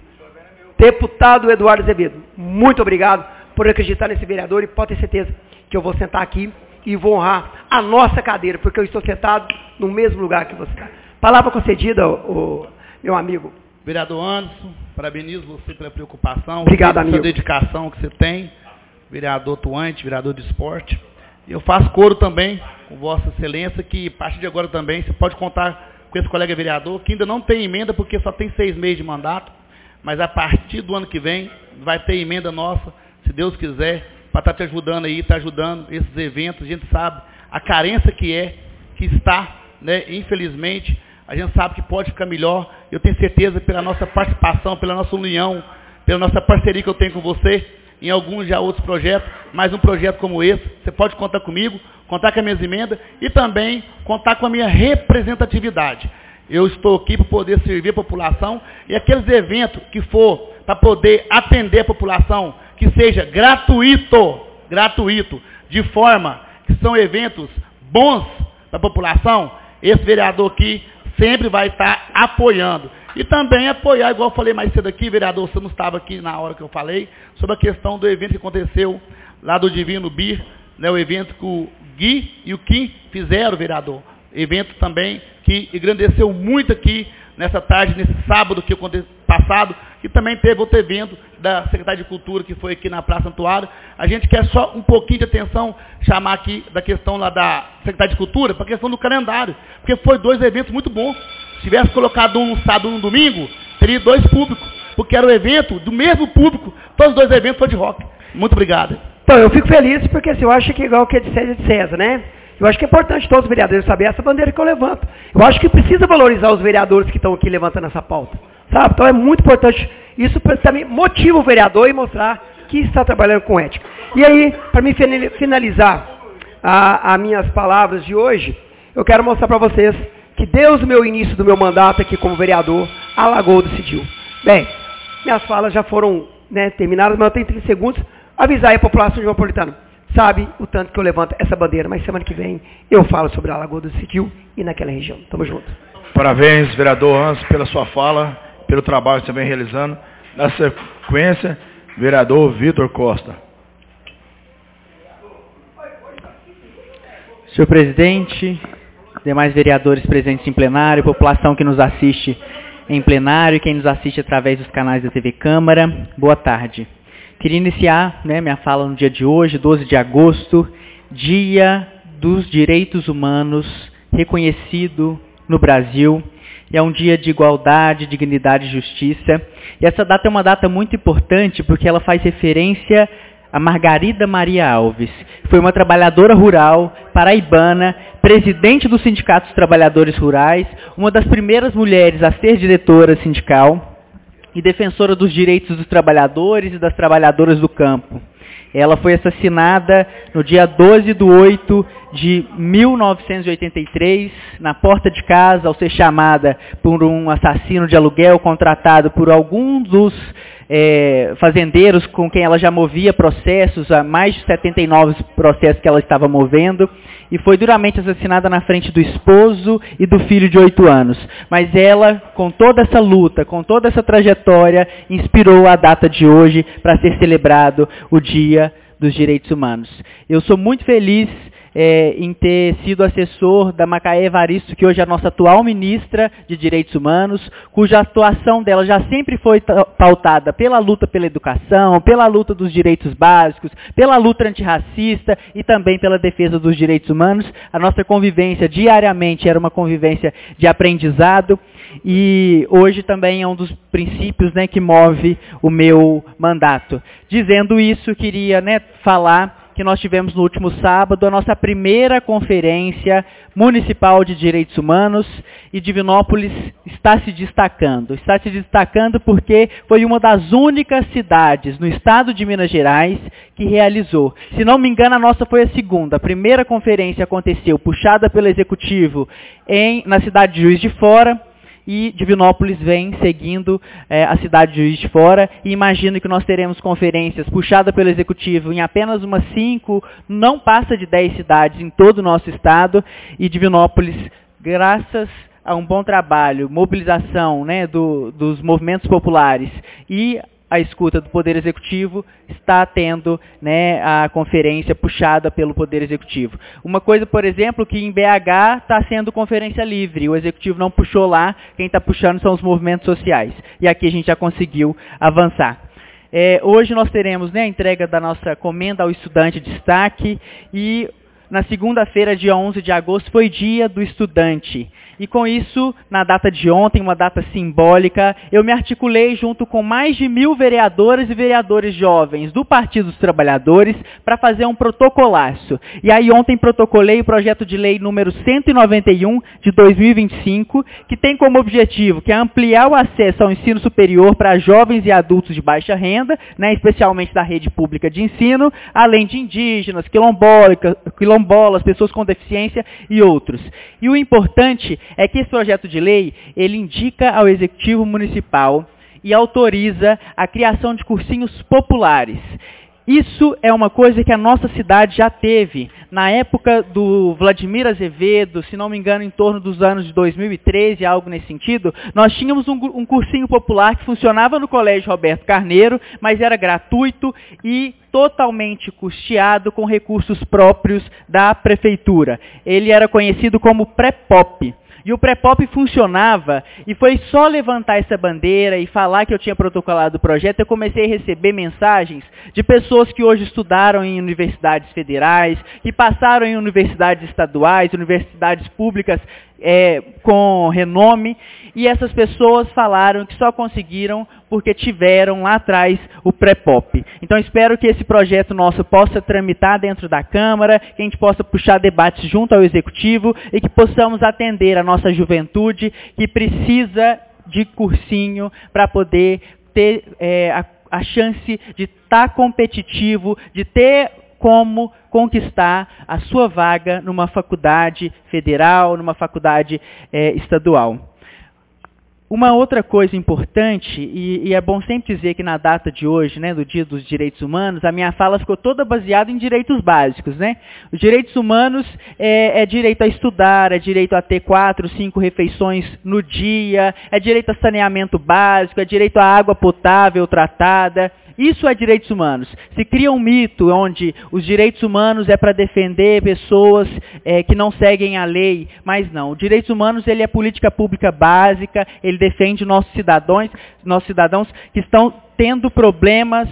Deputado Eduardo Azevedo, muito obrigado por acreditar nesse vereador, e pode ter certeza que eu vou sentar aqui e vou honrar a nossa cadeira, porque eu estou sentado no mesmo lugar que você está. Palavra concedida, o, meu amigo. Vereador Anderson, parabenizo você pela preocupação, obrigado, amigo, pela dedicação que você tem, vereador atuante, vereador de esporte. E eu faço coro também com Vossa Excelência, que a partir de agora também você pode contar com esse colega vereador, que ainda não tem emenda, porque só tem seis meses de mandato, mas a partir do ano que vem vai ter emenda nossa, se Deus quiser, para estar te ajudando aí, estar ajudando esses eventos. A gente sabe a carência que é, que está, né, infelizmente, a gente sabe que pode ficar melhor. Eu tenho certeza, pela nossa participação, pela nossa união, pela nossa parceria que eu tenho com você, em alguns já outros projetos, mas um projeto como esse, você pode contar comigo, contar com as minhas emendas e também contar com a minha representatividade. Eu estou aqui para poder servir a população, e aqueles eventos que for para poder atender a população, que seja gratuito, gratuito, de forma que são eventos bons para a população, esse vereador aqui sempre vai estar apoiando. E também apoiar, igual eu falei mais cedo aqui, vereador, você não estava aqui na hora que eu falei, sobre a questão do evento que aconteceu lá do Divino Bir, né, o evento que o Gui e o Kim fizeram, vereador. Evento também que engrandeceu muito aqui nessa tarde, nesse sábado que aconteceu passado, e também teve outro evento da Secretaria de Cultura, que foi aqui na Praça Santuário. A gente quer só um pouquinho de atenção, chamar aqui da questão lá da Secretaria de Cultura, para a questão do calendário, porque foi dois eventos muito bons. Se tivesse colocado um no sábado e um no domingo, teria dois públicos, porque era o evento do mesmo público, todos os dois eventos foram de rock. Muito obrigado. Então, eu fico feliz, porque assim, eu acho que igual que é de César é de César, né? Eu acho que é importante todos os vereadores saberem essa bandeira que eu levanto. Eu acho que precisa valorizar os vereadores que estão aqui levantando essa pauta. Sabe? Então é muito importante. Isso também motiva o vereador e mostrar que está trabalhando com ética. E aí, para me finalizar as minhas palavras de hoje, eu quero mostrar para vocês que desde o meu início do meu mandato aqui como vereador, a Lagoa decidiu. Bem, minhas falas já foram, né, terminadas, mas eu tenho trinta segundos. Avisar aí a população de Napolitano. Sabe o tanto que eu levanto essa bandeira, mas semana que vem eu falo sobre a Lagoa do Sítio e naquela região. Tamo junto. Parabéns, vereador Hans, pela sua fala, pelo trabalho que você vem realizando. Na sequência, vereador Vitor Costa. Senhor presidente, demais vereadores presentes em plenário, população que nos assiste em plenário e quem nos assiste através dos canais da T V Câmara, boa tarde. Queria iniciar, né, minha fala no dia de hoje, doze de agosto, Dia dos Direitos Humanos, reconhecido no Brasil. É um dia de igualdade, dignidade e justiça. E essa data é uma data muito importante porque ela faz referência a Margarida Maria Alves. Foi uma trabalhadora rural, paraibana, presidente do Sindicato dos Trabalhadores Rurais, uma das primeiras mulheres a ser diretora sindical e defensora dos direitos dos trabalhadores e das trabalhadoras do campo. Ela foi assassinada no dia doze de oito de mil novecentos e oitenta e três, na porta de casa, ao ser chamada por um assassino de aluguel contratado por algum dos é, fazendeiros com quem ela já movia processos, há mais de setenta e nove processos que ela estava movendo, e foi duramente assassinada na frente do esposo e do filho de oito anos. Mas ela, com toda essa luta, com toda essa trajetória, inspirou a data de hoje para ser celebrado o Dia dos Direitos Humanos. Eu sou muito feliz é, em ter sido assessor da Macaé Evaristo, que hoje é a nossa atual ministra de Direitos Humanos, cuja atuação dela já sempre foi pautada pela luta pela educação, pela luta dos direitos básicos, pela luta antirracista e também pela defesa dos direitos humanos. A nossa convivência diariamente era uma convivência de aprendizado e hoje também é um dos princípios, né, que move o meu mandato. Dizendo isso, queria, né, falar que nós tivemos no último sábado a nossa primeira conferência municipal de direitos humanos e Divinópolis está se destacando. Está se destacando porque foi uma das únicas cidades no estado de Minas Gerais que realizou. Se não me engano, a nossa foi a segunda. A primeira conferência aconteceu puxada pelo Executivo em, na cidade de Juiz de Fora, e Divinópolis vem seguindo é, a cidade de Juiz de Fora, e imagino que nós teremos conferências puxadas pelo Executivo em apenas umas cinco, não passa de dez cidades em todo o nosso estado, e Divinópolis, graças a um bom trabalho, mobilização, né, do, dos movimentos populares e a escuta do Poder Executivo, está tendo, né, a conferência puxada pelo Poder Executivo. Uma coisa, por exemplo, que em B H está sendo conferência livre, o Executivo não puxou lá, quem está puxando são os movimentos sociais. E aqui a gente já conseguiu avançar. É, hoje nós teremos, né, a entrega da nossa comenda ao estudante de destaque e na segunda-feira, dia onze de agosto, foi dia do estudante. E com isso, na data de ontem, uma data simbólica, eu me articulei junto com mais de mil vereadoras e vereadores jovens do Partido dos Trabalhadores para fazer um protocolaço. E aí ontem protocolei o projeto de lei número cento e noventa e um de dois mil e vinte e cinco, que tem como objetivo que é ampliar o acesso ao ensino superior para jovens e adultos de baixa renda, né, especialmente da rede pública de ensino, além de indígenas, quilombolas, pessoas com deficiência e outros. E o importante é que esse projeto de lei, ele indica ao Executivo Municipal e autoriza a criação de cursinhos populares. Isso é uma coisa que a nossa cidade já teve. Na época do Vladimir Azevedo, se não me engano, em torno dos anos de dois mil e treze, algo nesse sentido, nós tínhamos um, um cursinho popular que funcionava no Colégio Roberto Carneiro, mas era gratuito e totalmente custeado com recursos próprios da prefeitura. Ele era conhecido como pré-pop. E o pré-pop funcionava, e foi só levantar essa bandeira e falar que eu tinha protocolado o projeto, eu comecei a receber mensagens de pessoas que hoje estudaram em universidades federais, que passaram em universidades estaduais, universidades públicas é, com renome, e essas pessoas falaram que só conseguiram porque tiveram lá atrás o pré-pop. Então espero que esse projeto nosso possa tramitar dentro da Câmara, que a gente possa puxar debates junto ao Executivo e que possamos atender a nossa juventude que precisa de cursinho para poder ter é, a, a chance de estar tá competitivo, de ter como conquistar a sua vaga numa faculdade federal, numa faculdade é, estadual. Uma outra coisa importante, e, e é bom sempre dizer que na data de hoje, né, do Dia dos Direitos Humanos, a minha fala ficou toda baseada em direitos básicos, né? Os direitos humanos é, é direito a estudar, é direito a ter quatro, cinco refeições no dia, é direito a saneamento básico, é direito a água potável tratada. Isso é direitos humanos. Se cria um mito onde os direitos humanos é para defender pessoas é, que não seguem a lei, mas não. Os direitos humanos ele é política pública básica, ele defende nossos cidadãos, nossos cidadãos que estão tendo problemas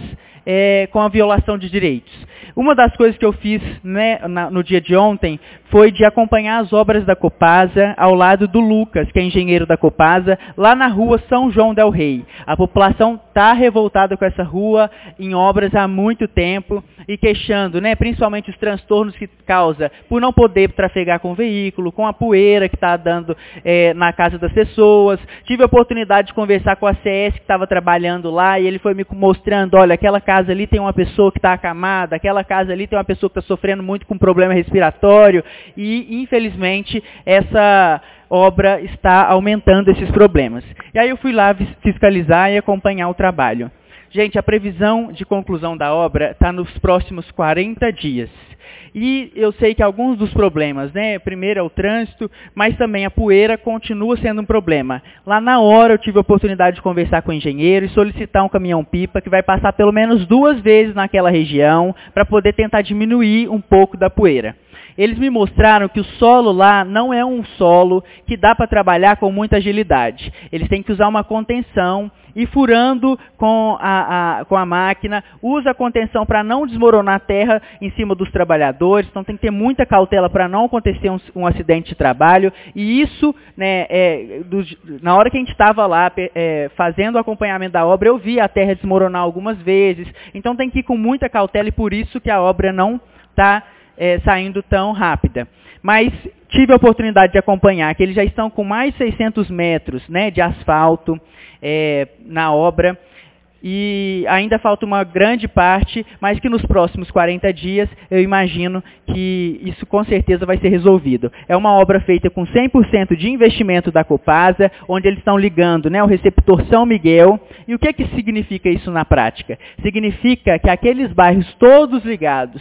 é, com a violação de direitos. Uma das coisas que eu fiz, né, na, no dia de ontem foi de acompanhar as obras da Copasa ao lado do Lucas, que é engenheiro da Copasa, lá na rua São João del Rei. A população está revoltada com essa rua em obras há muito tempo e queixando, né, principalmente os transtornos que causa por não poder trafegar com o veículo, com a poeira que está dando é, na casa das pessoas. Tive a oportunidade de conversar com a C S que estava trabalhando lá e ele foi me mostrando, olha, aquela casa ali tem uma pessoa que está acamada, aquela casa ali tem uma pessoa que está sofrendo muito com problema respiratório e, infelizmente, essa obra está aumentando esses problemas. E aí eu fui lá fiscalizar e acompanhar o trabalho. Gente, a previsão de conclusão da obra está nos próximos quarenta dias. E eu sei que alguns dos problemas, né, primeiro é o trânsito, mas também a poeira continua sendo um problema. Lá na hora eu tive a oportunidade de conversar com o engenheiro e solicitar um caminhão-pipa que vai passar pelo menos duas vezes naquela região para poder tentar diminuir um pouco da poeira. Eles me mostraram que o solo lá não é um solo que dá para trabalhar com muita agilidade. Eles têm que usar uma contenção e furando com a, a, com a máquina, usa a contenção para não desmoronar a terra em cima dos trabalhadores, então tem que ter muita cautela para não acontecer um, um acidente de trabalho, e isso, né, é, do, na hora que a gente estava lá é, fazendo o acompanhamento da obra, eu vi a terra desmoronar algumas vezes, então tem que ir com muita cautela e por isso que a obra não está é, saindo tão rápida. Mas tive a oportunidade de acompanhar que eles já estão com mais de seiscentos metros, né, de asfalto é, na obra, e ainda falta uma grande parte, mas que nos próximos quarenta dias eu imagino que isso com certeza vai ser resolvido. É uma obra feita com cem por cento de investimento da Copasa, onde eles estão ligando, né, o receptor São Miguel. E o que, que significa isso na prática? Significa que aqueles bairros todos ligados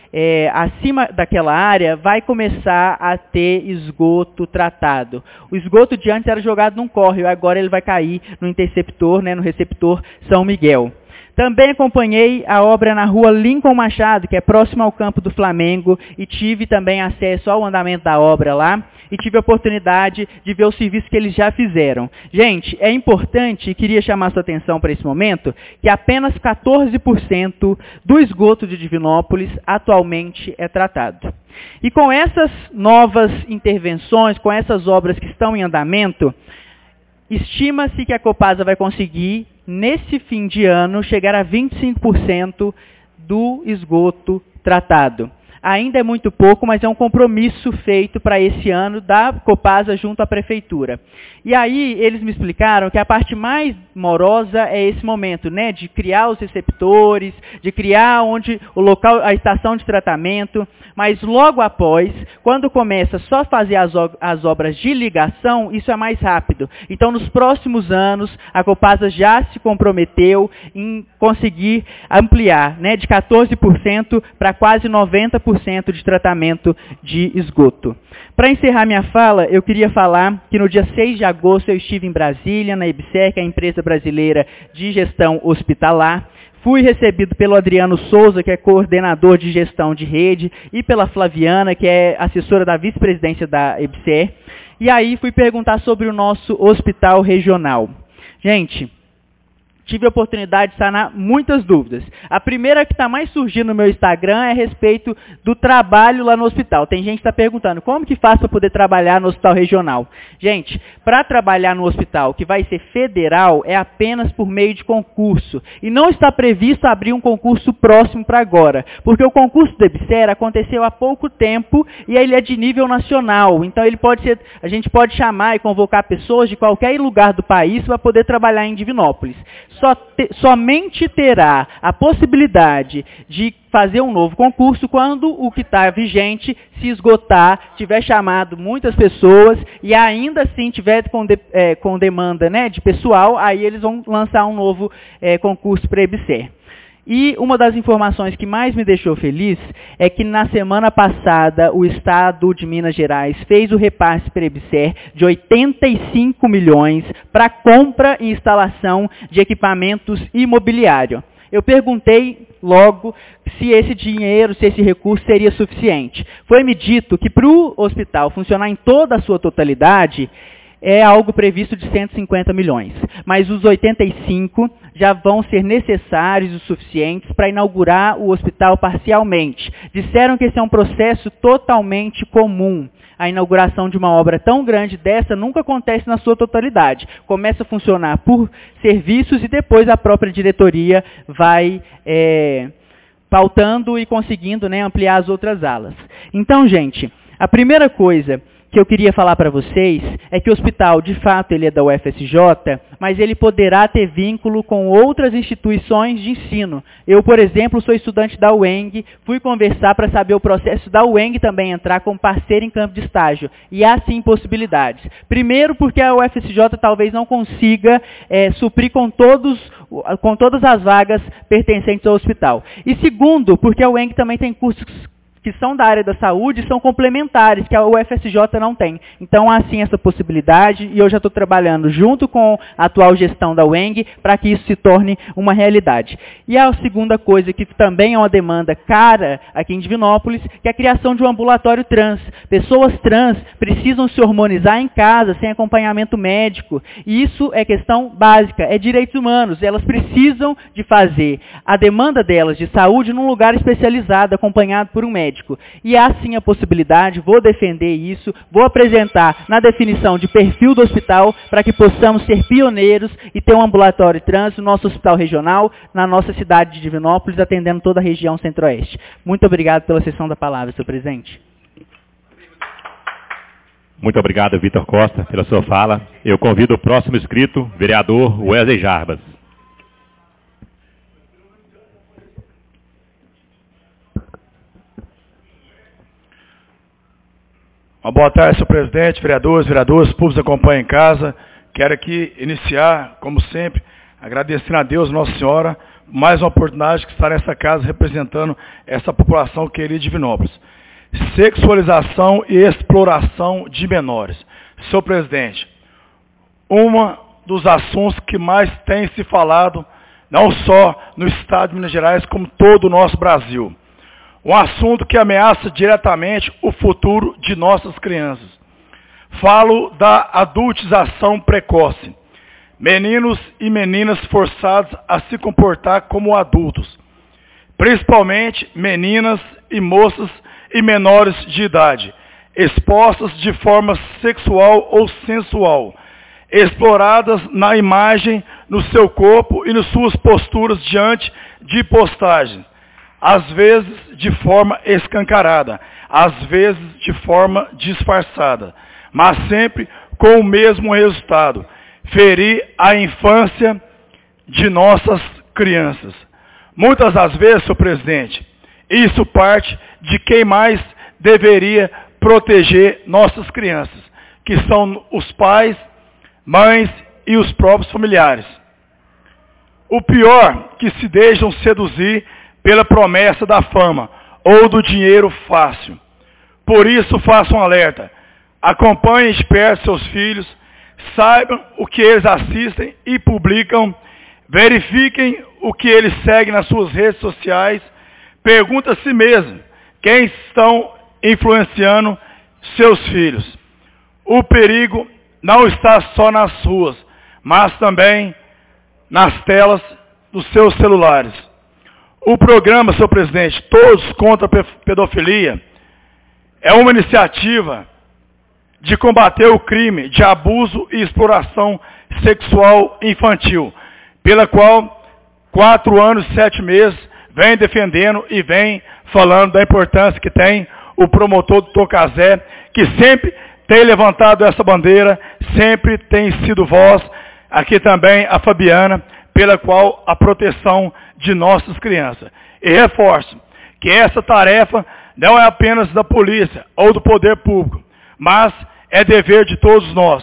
É, acima daquela área, vai começar a ter esgoto tratado. O esgoto de antes era jogado num córrego, agora ele vai cair no interceptor, né, no receptor São Miguel. Também acompanhei a obra na rua Lincoln Machado, que é próximo ao campo do Flamengo, e tive também acesso ao andamento da obra lá, e tive a oportunidade de ver o serviço que eles já fizeram. Gente, é importante, e queria chamar sua atenção para esse momento, que apenas quatorze por cento do esgoto de Divinópolis atualmente é tratado. E com essas novas intervenções, com essas obras que estão em andamento, estima-se que a Copasa vai conseguir, nesse fim de ano, chegar a vinte e cinco por cento do esgoto tratado. Ainda é muito pouco, mas é um compromisso feito para esse ano da Copasa junto à Prefeitura. E aí eles me explicaram que a parte mais morosa é esse momento, né, de criar os receptores, de criar onde o local, a estação de tratamento, mas logo após, quando começa só a fazer as, as obras de ligação, isso é mais rápido. Então, nos próximos anos, a Copasa já se comprometeu em conseguir ampliar, né, de quatorze por cento para quase noventa por cento de tratamento de esgoto. Para encerrar minha fala, eu queria falar que no dia seis de agosto eu estive em Brasília, na EBSER, que é a empresa brasileira de gestão hospitalar. Fui recebido pelo Adriano Souza, que é coordenador de gestão de rede, e pela Flaviana, que é assessora da vice-presidência da EBSER. E aí fui perguntar sobre o nosso hospital regional. Gente, tive a oportunidade de sanar muitas dúvidas. A primeira que está mais surgindo no meu Instagram é a respeito do trabalho lá no hospital. Tem gente que está perguntando, como que faz para poder trabalhar no hospital regional? Gente, para trabalhar no hospital que vai ser federal, é apenas por meio de concurso. E não está previsto abrir um concurso próximo para agora. Porque o concurso do EBSER aconteceu há pouco tempo e ele é de nível nacional. Então ele pode ser, a gente pode chamar e convocar pessoas de qualquer lugar do país para poder trabalhar em Divinópolis. Só te, somente terá a possibilidade de fazer um novo concurso quando o que está vigente se esgotar, tiver chamado muitas pessoas e ainda assim tiver com, de, é, com demanda, né, de pessoal, aí eles vão lançar um novo é, concurso para a EBSER. E uma das informações que mais me deixou feliz é que na semana passada o Estado de Minas Gerais fez o repasse para a EBSER de oitenta e cinco milhões para compra e instalação de equipamentos imobiliários. Eu perguntei logo se esse dinheiro, se esse recurso seria suficiente. Foi-me dito que para o hospital funcionar em toda a sua totalidade, é algo previsto de cento e cinquenta milhões. Mas os oitenta e cinco já vão ser necessários o suficientes para inaugurar o hospital parcialmente. Disseram que esse é um processo totalmente comum. A inauguração de uma obra tão grande dessa nunca acontece na sua totalidade. Começa a funcionar por serviços e depois a própria diretoria vai é, pautando e conseguindo, né, ampliar as outras alas. Então, gente, a primeira coisa que eu queria falar para vocês é que o hospital, de fato, ele é da U F S J, mas ele poderá ter vínculo com outras instituições de ensino. Eu, por exemplo, sou estudante da U E N G, fui conversar para saber o processo da U E N G também entrar como parceiro em campo de estágio. E há sim possibilidades. Primeiro, porque a U F S J talvez não consiga é, suprir com, todos, com todas as vagas pertencentes ao hospital. E segundo, porque a U E N G também tem cursos que são da área da saúde, são complementares, que a U F S J não tem. Então, há sim essa possibilidade, e eu já estou trabalhando junto com a atual gestão da U E N G para que isso se torne uma realidade. E a segunda coisa, que também é uma demanda cara aqui em Divinópolis, que é a criação de um ambulatório trans. Pessoas trans precisam se hormonizar em casa, sem acompanhamento médico. E isso é questão básica, é direitos humanos. Elas precisam de fazer a demanda delas de saúde num lugar especializado, acompanhado por um médico. E há sim a possibilidade, vou defender isso, vou apresentar na definição de perfil do hospital para que possamos ser pioneiros e ter um ambulatório trans no nosso hospital regional, na nossa cidade de Divinópolis, atendendo toda a região centro-oeste. Muito obrigado pela sessão da palavra, senhor presidente. Muito obrigado, Vitor Costa, pela sua fala. Eu convido o próximo inscrito, vereador Wesley Jarbas. Uma boa tarde, senhor presidente, vereadores, vereadoras, públicos que acompanham em casa. Quero aqui iniciar, como sempre, agradecendo a Deus, Nossa Senhora, mais uma oportunidade de estar nessa casa representando essa população querida de Divinópolis. Sexualização e exploração de menores. Senhor presidente, um dos assuntos que mais tem se falado, não só no estado de Minas Gerais, como todo o nosso Brasil. Um assunto que ameaça diretamente o futuro de nossas crianças. Falo da adultização precoce. Meninos e meninas forçados a se comportar como adultos. Principalmente meninas e moças e menores de idade, expostas de forma sexual ou sensual, exploradas na imagem, no seu corpo e nas suas posturas diante de postagens. Às vezes de forma escancarada, às vezes de forma disfarçada, mas sempre com o mesmo resultado, ferir a infância de nossas crianças. Muitas das vezes, senhor presidente, isso parte de quem mais deveria proteger nossas crianças, que são os pais, mães e os próprios familiares. O pior, que se deixam seduzir pela promessa da fama ou do dinheiro fácil. Por isso, façam um alerta. Acompanhem de perto seus filhos, saibam o que eles assistem e publicam, verifiquem o que eles seguem nas suas redes sociais, pergunta a si mesmo quem estão influenciando seus filhos. O perigo não está só nas ruas, mas também nas telas dos seus celulares. O programa, senhor presidente, Todos contra a Pedofilia, é uma iniciativa de combater o crime de abuso e exploração sexual infantil, pela qual quatro anos e sete meses vem defendendo e vem falando da importância que tem o promotor doutor Cazé, que sempre tem levantado essa bandeira, sempre tem sido voz, aqui também a Fabiana, pela qual a proteção de nossas crianças. E reforço que essa tarefa não é apenas da polícia ou do poder público, mas é dever de todos nós.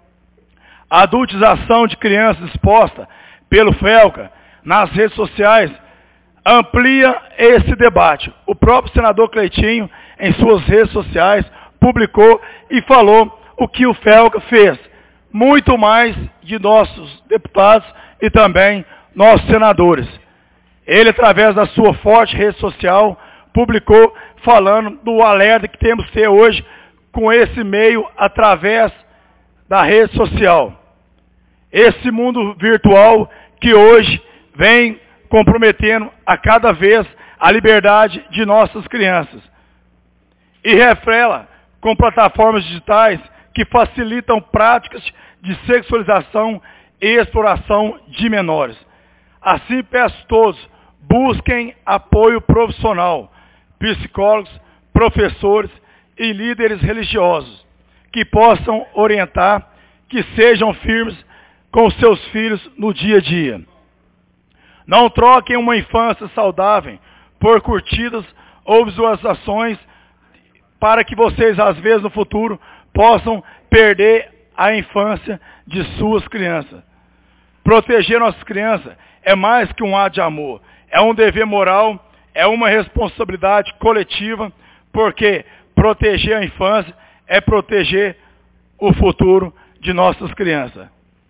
A adultização de crianças exposta pelo FELCA nas redes sociais amplia esse debate. O próprio senador Cleitinho, em suas redes sociais, publicou e falou o que o FELCA fez. Muito mais de nossos deputados e também nossos senadores. Ele, através da sua forte rede social, publicou falando do alerta que temos que ter hoje com esse meio, através da rede social. Esse mundo virtual que hoje vem comprometendo a cada vez a liberdade de nossas crianças. E refrela com plataformas digitais que facilitam práticas de sexualização e exploração de menores. Assim, peço a todos, busquem apoio profissional, psicólogos, professores e líderes religiosos, que possam orientar, que sejam firmes com seus filhos no dia a dia. Não troquem uma infância saudável por curtidas ou visualizações para que vocês, às vezes, no futuro, possam perder a infância de suas crianças. Proteger nossas crianças é mais que um ato de amor. É um dever moral, é uma responsabilidade coletiva, porque proteger a infância é proteger o futuro de nossas crianças.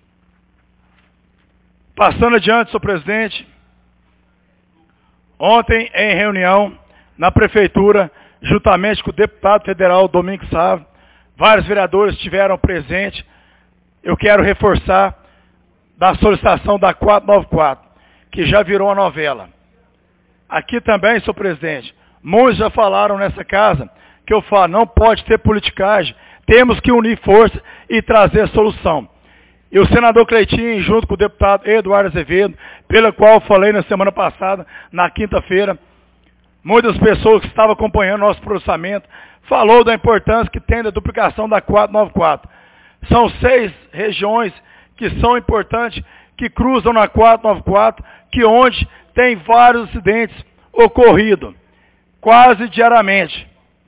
Passando adiante, senhor presidente, ontem em reunião na prefeitura, juntamente com o deputado federal Domingos Sávio, vários vereadores estiveram presentes. Eu quero reforçar da solicitação da quatrocentos e noventa e quatro, que já virou uma novela. Aqui também, senhor presidente, muitos já falaram nessa casa que eu falo, não pode ter politicagem, temos que unir força e trazer solução. E o senador Cleitinho, junto com o deputado Eduardo Azevedo, pela qual eu falei na semana passada, na quinta-feira, muitas pessoas que estavam acompanhando nosso processamento, falou da importância que tem da duplicação da quatrocentos e noventa e quatro. São seis regiões que são importantes, que cruzam na quatrocentos e noventa e quatro, que onde tem vários acidentes ocorridos, quase diariamente.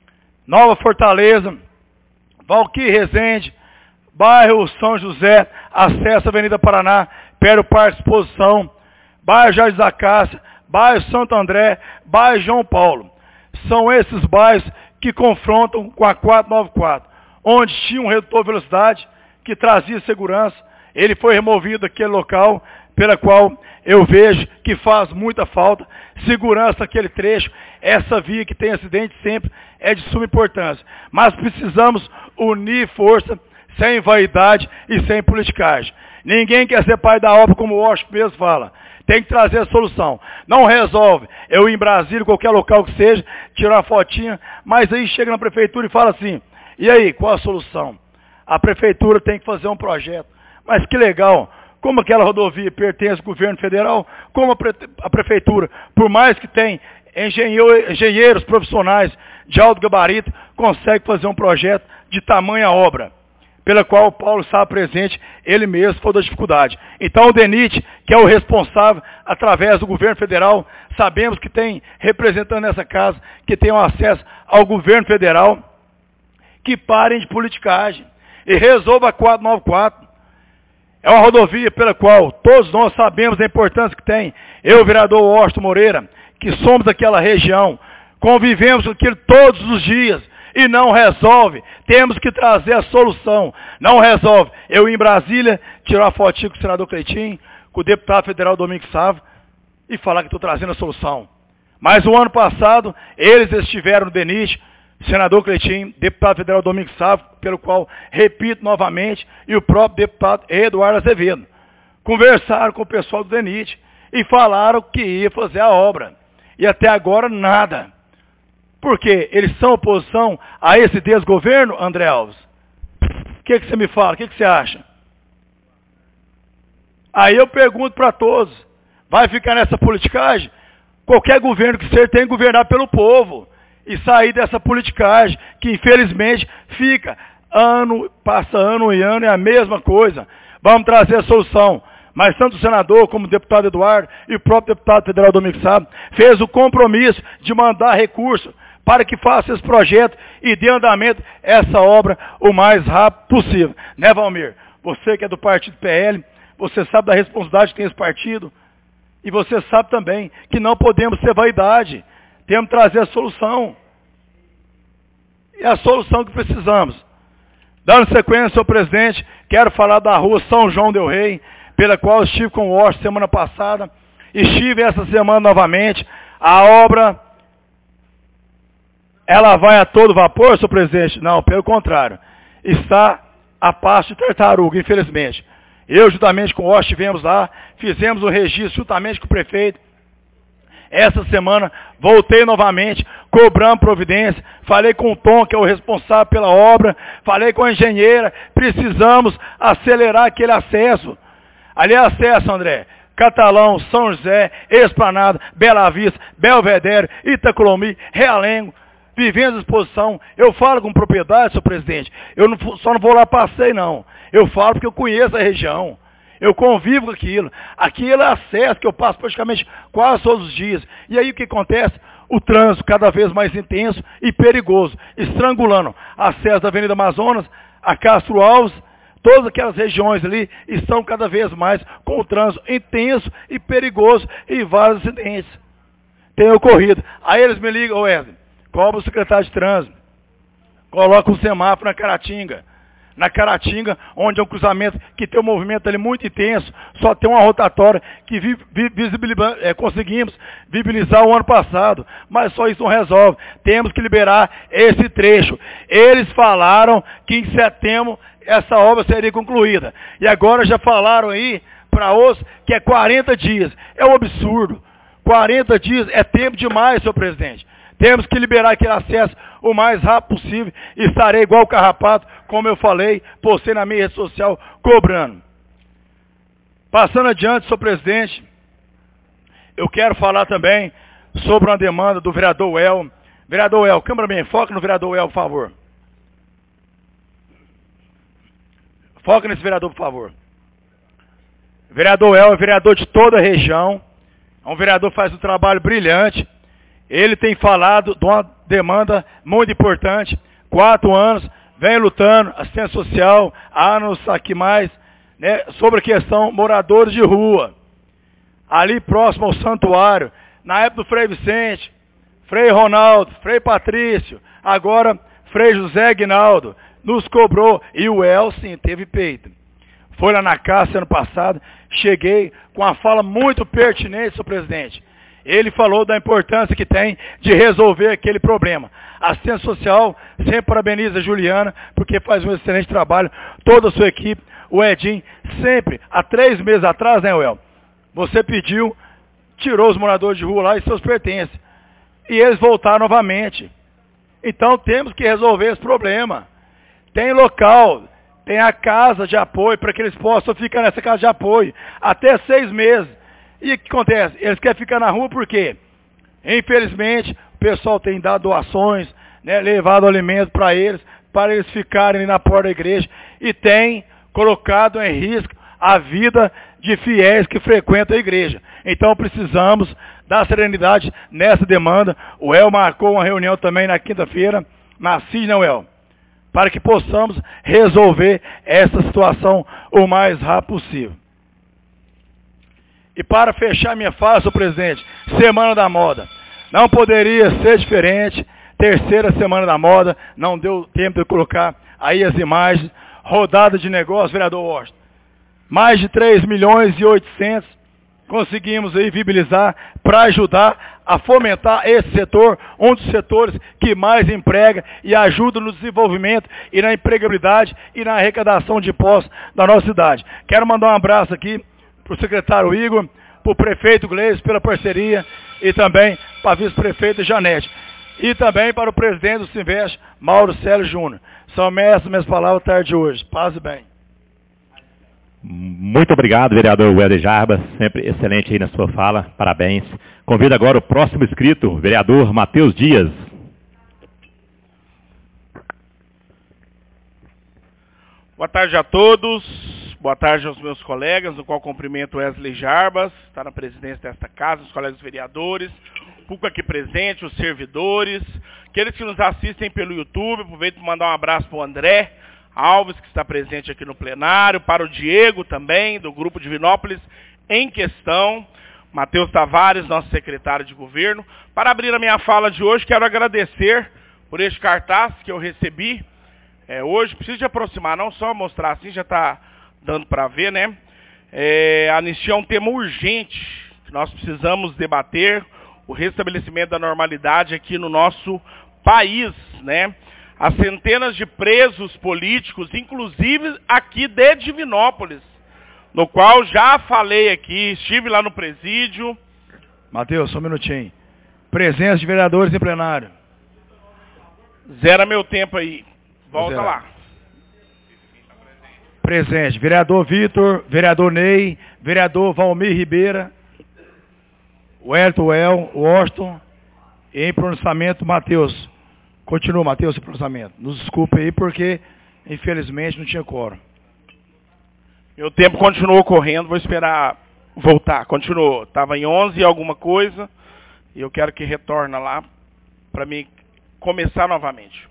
Nova Fortaleza, Valquíria Resende, bairro São José, acesso à Avenida Paraná, perto do Parque de Exposição, bairro Jardim da Cássia, bairro Santo André, bairro João Paulo. São esses bairros que confrontam com a quatrocentos e noventa e quatro, onde tinha um redutor de velocidade que trazia segurança. Ele foi removido daquele local, pela qual eu vejo que faz muita falta. Segurança naquele trecho, essa via que tem acidente sempre é de suma importância. Mas precisamos unir força, sem vaidade e sem politicagem. Ninguém quer ser pai da obra, como o Washington mesmo fala. Tem que trazer a solução. Não resolve eu ir em Brasília, qualquer local que seja, tirar uma fotinha, mas aí chega na prefeitura e fala assim, e aí, qual a solução? A prefeitura tem que fazer um projeto. Mas que legal, como aquela rodovia pertence ao governo federal, como a, pre a prefeitura, por mais que tenha engenheiro, engenheiros profissionais de alto gabarito, consegue fazer um projeto de tamanha obra, pela qual o Paulo estava presente, ele mesmo foi da dificuldade. Então o DENIT, que é o responsável, através do governo federal, sabemos que tem representante nessa casa, que tem um acesso ao governo federal, que parem de politicagem e resolva a quatrocentos e noventa e quatro. É uma rodovia pela qual todos nós sabemos a importância que tem. Eu, vereador Washington Moreira, que somos daquela região, convivemos com aquilo todos os dias e não resolve. Temos que trazer a solução. Não resolve. Eu ir em Brasília, tirar uma fotinha com o senador Cleitinho, com o deputado federal Domingos Sávio e falar que estou trazendo a solução. Mas o ano passado, eles estiveram no DENIT, senador Cleitinho, deputado federal Domingos Sávio, pelo qual, repito novamente, e o próprio deputado Eduardo Azevedo, conversaram com o pessoal do DENIT e falaram que ia fazer a obra. E até agora, nada. Por quê? Eles são oposição a esse desgoverno, André Alves? O que, que você me fala? O que, que você acha? Aí eu pergunto para todos, vai ficar nessa politicagem? Qualquer governo que seja tem que governar pelo povo. E sair dessa politicagem, que infelizmente fica ano, passa ano e ano, é a mesma coisa. Vamos trazer a solução. Mas tanto o senador como o deputado Eduardo e o próprio deputado federal Domingos Sávio fez o compromisso de mandar recurso para que faça esse projeto e dê andamento a essa obra o mais rápido possível. Né, Valmir? Você que é do partido P L, você sabe da responsabilidade que tem esse partido e você sabe também que não podemos ter vaidade. Temos que trazer a solução. E a solução que precisamos. Dando sequência, senhor presidente, quero falar da rua São João del Rei, pela qual eu estive com o Washington semana passada, e estive essa semana novamente. A obra, ela vai a todo vapor, senhor presidente? Não, pelo contrário. Está a pasto de tartaruga, infelizmente. Eu, juntamente com o Osh, estivemos lá, fizemos o registro juntamente com o prefeito. Essa semana, voltei novamente, cobrando providência, falei com o Tom, que é o responsável pela obra, falei com a engenheira, precisamos acelerar aquele acesso. Ali é acesso, André, Catalão, São José, Esplanada, Bela Vista, Belvedere, Itacolomi, Realengo, vivendo a exposição. Eu falo com propriedade, senhor presidente, eu não, só não vou lá passeio não, eu falo porque eu conheço a região. Eu convivo com aquilo. Aquilo é acesso que eu passo praticamente quase todos os dias. E aí o que acontece? O trânsito cada vez mais intenso e perigoso, estrangulando acesso da Avenida Amazonas, a Castro Alves, todas aquelas regiões ali estão cada vez mais com o trânsito intenso e perigoso e vários acidentes têm ocorrido. Aí eles me ligam, Wesley, cobra o secretário de trânsito, coloca um semáforo na Caratinga. Na Caratinga, onde é um cruzamento que tem um movimento ali muito intenso, só tem uma rotatória que vi, vi, visibiliza, é, conseguimos viabilizar o ano passado, mas só isso não resolve. Temos que liberar esse trecho. Eles falaram que em setembro essa obra seria concluída. E agora já falaram aí para os que é quarenta dias. É um absurdo. quarenta dias é tempo demais, senhor presidente. Temos que liberar aquele acesso o mais rápido possível. Estarei igual o Carrapato, como eu falei, postei na minha rede social, cobrando. Passando adiante, senhor presidente, eu quero falar também sobre uma demanda do vereador El. Vereador El, câmera, foca no vereador El, por favor. Foca nesse vereador, por favor. Vereador El é vereador de toda a região. É um vereador que faz um trabalho brilhante. Ele tem falado de uma demanda muito importante. Quatro anos, vem lutando, assistência social, anos aqui mais, né, sobre a questão moradores de rua. Ali próximo ao santuário, na época do Frei Vicente, Frei Ronaldo, Frei Patrício, agora Frei José Aguinaldo, nos cobrou, e o El, sim, teve peito. Foi lá na casa ano passado, cheguei com uma fala muito pertinente, senhor presidente. Ele falou da importância que tem de resolver aquele problema. A assistência social sempre parabeniza a Juliana, porque faz um excelente trabalho, toda a sua equipe, o Edinho, sempre, há três meses atrás, né, El? Você pediu, tirou os moradores de rua lá e seus pertences. E eles voltaram novamente. Então temos que resolver esse problema. Tem local, tem a casa de apoio para que eles possam ficar nessa casa de apoio até seis meses. E o que acontece? Eles querem ficar na rua por quê? Infelizmente, o pessoal tem dado doações, né, levado alimento para eles, para eles ficarem ali na porta da igreja, e tem colocado em risco a vida de fiéis que frequentam a igreja. Então precisamos dar serenidade nessa demanda. O El marcou uma reunião também na quinta-feira, na C I S, não, El? Para que possamos resolver essa situação o mais rápido possível. E para fechar minha fala, senhor presidente, Semana da Moda. Não poderia ser diferente. Terceira Semana da Moda, não deu tempo de colocar aí as imagens. Rodada de negócio, vereador Washington. Mais de três milhões e oitocentos conseguimos aí viabilizar para ajudar a fomentar esse setor, um dos setores que mais emprega e ajuda no desenvolvimento e na empregabilidade e na arrecadação de impostos da nossa cidade. Quero mandar um abraço aqui para o secretário Igor, para o prefeito Gleison pela parceria e também para a vice-prefeita Janete. E também para o presidente do Sinvest, Mauro Célio Júnior. São essas minhas palavras tarde de hoje. Paz e bem. Muito obrigado, vereador Wesley Jarbas, sempre excelente aí na sua fala, parabéns. Convido agora o próximo inscrito, vereador Matheus Dias. Boa tarde a todos, boa tarde aos meus colegas, no qual cumprimento Wesley Jarbas, está na presidência desta casa, os colegas vereadores, o público aqui presente, os servidores, aqueles que nos assistem pelo YouTube. Aproveito para mandar um abraço para o André Alves, que está presente aqui no plenário, para o Diego também, do Grupo Divinópolis em questão, Matheus Tavares, nosso secretário de governo. Para abrir a minha fala de hoje, quero agradecer por este cartaz que eu recebi é, hoje. Preciso de aproximar, não só mostrar assim, já está dando para ver, né? É, a anistia é um tema urgente, que nós precisamos debater, o restabelecimento da normalidade aqui no nosso país, né? as centenas de presos políticos, inclusive aqui de Divinópolis, no qual já falei aqui, estive lá no presídio. Matheus, só um minutinho. Presença de vereadores em plenário. Zera meu tempo aí. Volta lá. Presente. Vereador Vitor, vereador Ney, vereador Valmir Ribeira, Wellington El, Washington, em pronunciamento, Matheus. Continua, Matheus, em pronunciamento. Nos desculpe aí, porque, infelizmente, não tinha quórum. Meu tempo continuou correndo, vou esperar voltar. Continuou. Estava em onze e alguma coisa, e eu quero que retorne lá para mim começar novamente.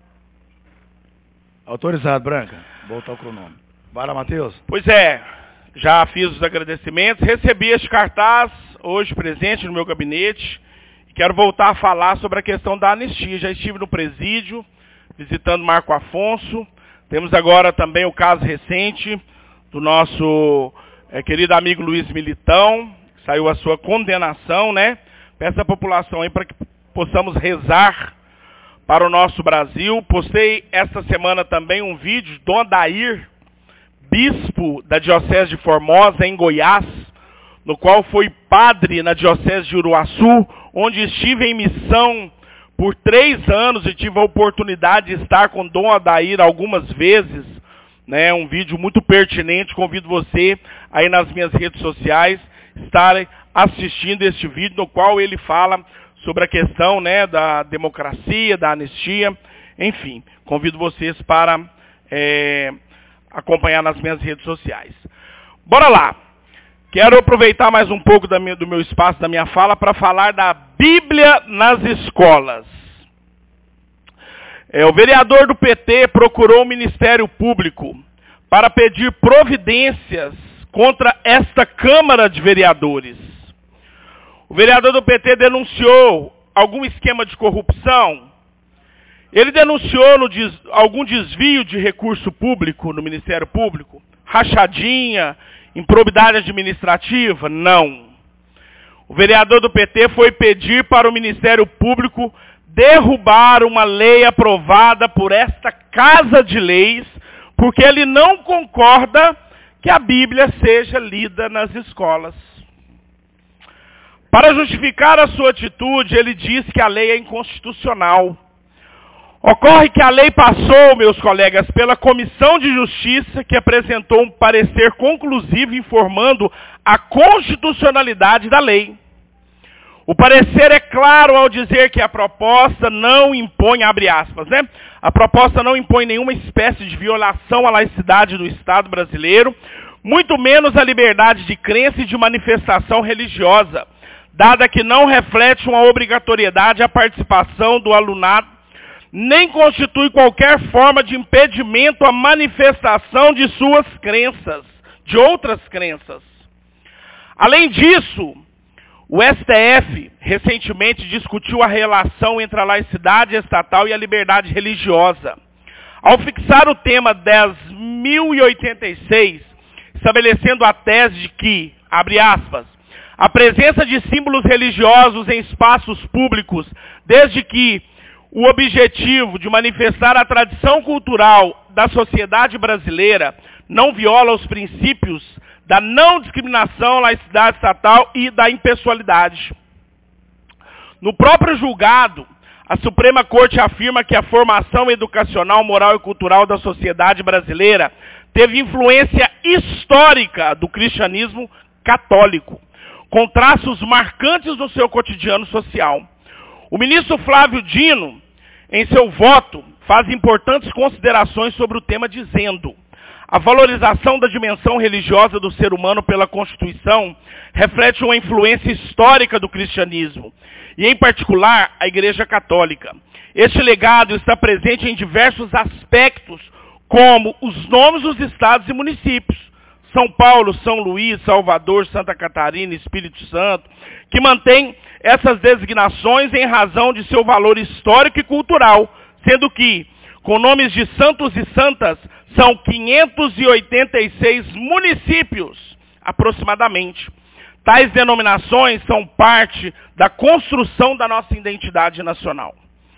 Autorizado, Branca. Voltar o cronômetro. Vai lá, Matheus. Pois é, já fiz os agradecimentos, recebi este cartaz hoje presente no meu gabinete e quero voltar a falar sobre a questão da anistia. Já estive no presídio, visitando Marco Afonso. Temos agora também o caso recente do nosso é, querido amigo Luiz Militão, que saiu a sua condenação, né? Peço à população aí para que possamos rezar para o nosso Brasil. Postei esta semana também um vídeo do Adair, bispo da Diocese de Formosa, em Goiás, no qual foi padre na Diocese de Uruaçu, onde estive em missão por três anos e tive a oportunidade de estar com Dom Adair algumas vezes, né? Um vídeo muito pertinente, convido você aí nas minhas redes sociais estarem assistindo este vídeo, no qual ele fala sobre a questão, né, da democracia, da anistia, enfim, convido vocês para é, acompanhar nas minhas redes sociais. Bora lá! Quero aproveitar mais um pouco da minha, do meu espaço, da minha fala, para falar da Bíblia nas escolas. É, o vereador do P T procurou o Ministério Público para pedir providências contra esta Câmara de Vereadores. O vereador do P T denunciou algum esquema de corrupção. Ele denunciou no des, algum desvio de recurso público no Ministério Público? Rachadinha, improbidade administrativa? Não. O vereador do P T foi pedir para o Ministério Público derrubar uma lei aprovada por esta Casa de Leis, porque ele não concorda que a Bíblia seja lida nas escolas. Para justificar a sua atitude, ele diz que a lei é inconstitucional. Ocorre que a lei passou, meus colegas, pela Comissão de Justiça, que apresentou um parecer conclusivo informando a constitucionalidade da lei. O parecer é claro ao dizer que a proposta não impõe, abre aspas, né? A proposta não impõe nenhuma espécie de violação à laicidade do Estado brasileiro, muito menos a liberdade de crença e de manifestação religiosa, dada que não reflete uma obrigatoriedade à participação do alunado, nem constitui qualquer forma de impedimento à manifestação de suas crenças, de outras crenças. Além disso, o S T F recentemente discutiu a relação entre a laicidade estatal e a liberdade religiosa. Ao fixar o tema dez mil e oitenta e seis, estabelecendo a tese de que, abre aspas, a presença de símbolos religiosos em espaços públicos, desde que o objetivo de manifestar a tradição cultural da sociedade brasileira não viola os princípios da não discriminação, laicidade estatal e da impessoalidade. No próprio julgado, a Suprema Corte afirma que a formação educacional, moral e cultural da sociedade brasileira teve influência histórica do cristianismo católico, com traços marcantes no seu cotidiano social. O ministro Flávio Dino, em seu voto, faz importantes considerações sobre o tema, dizendo: a valorização da dimensão religiosa do ser humano pela Constituição reflete uma influência histórica do cristianismo, e em particular a Igreja Católica. Este legado está presente em diversos aspectos, como os nomes dos estados e municípios, São Paulo, São Luís, Salvador, Santa Catarina, Espírito Santo, que mantém essas designações em razão de seu valor histórico e cultural, sendo que, com nomes de santos e santas, são quinhentos e oitenta e seis municípios, aproximadamente. Tais denominações são parte da construção da nossa identidade nacional.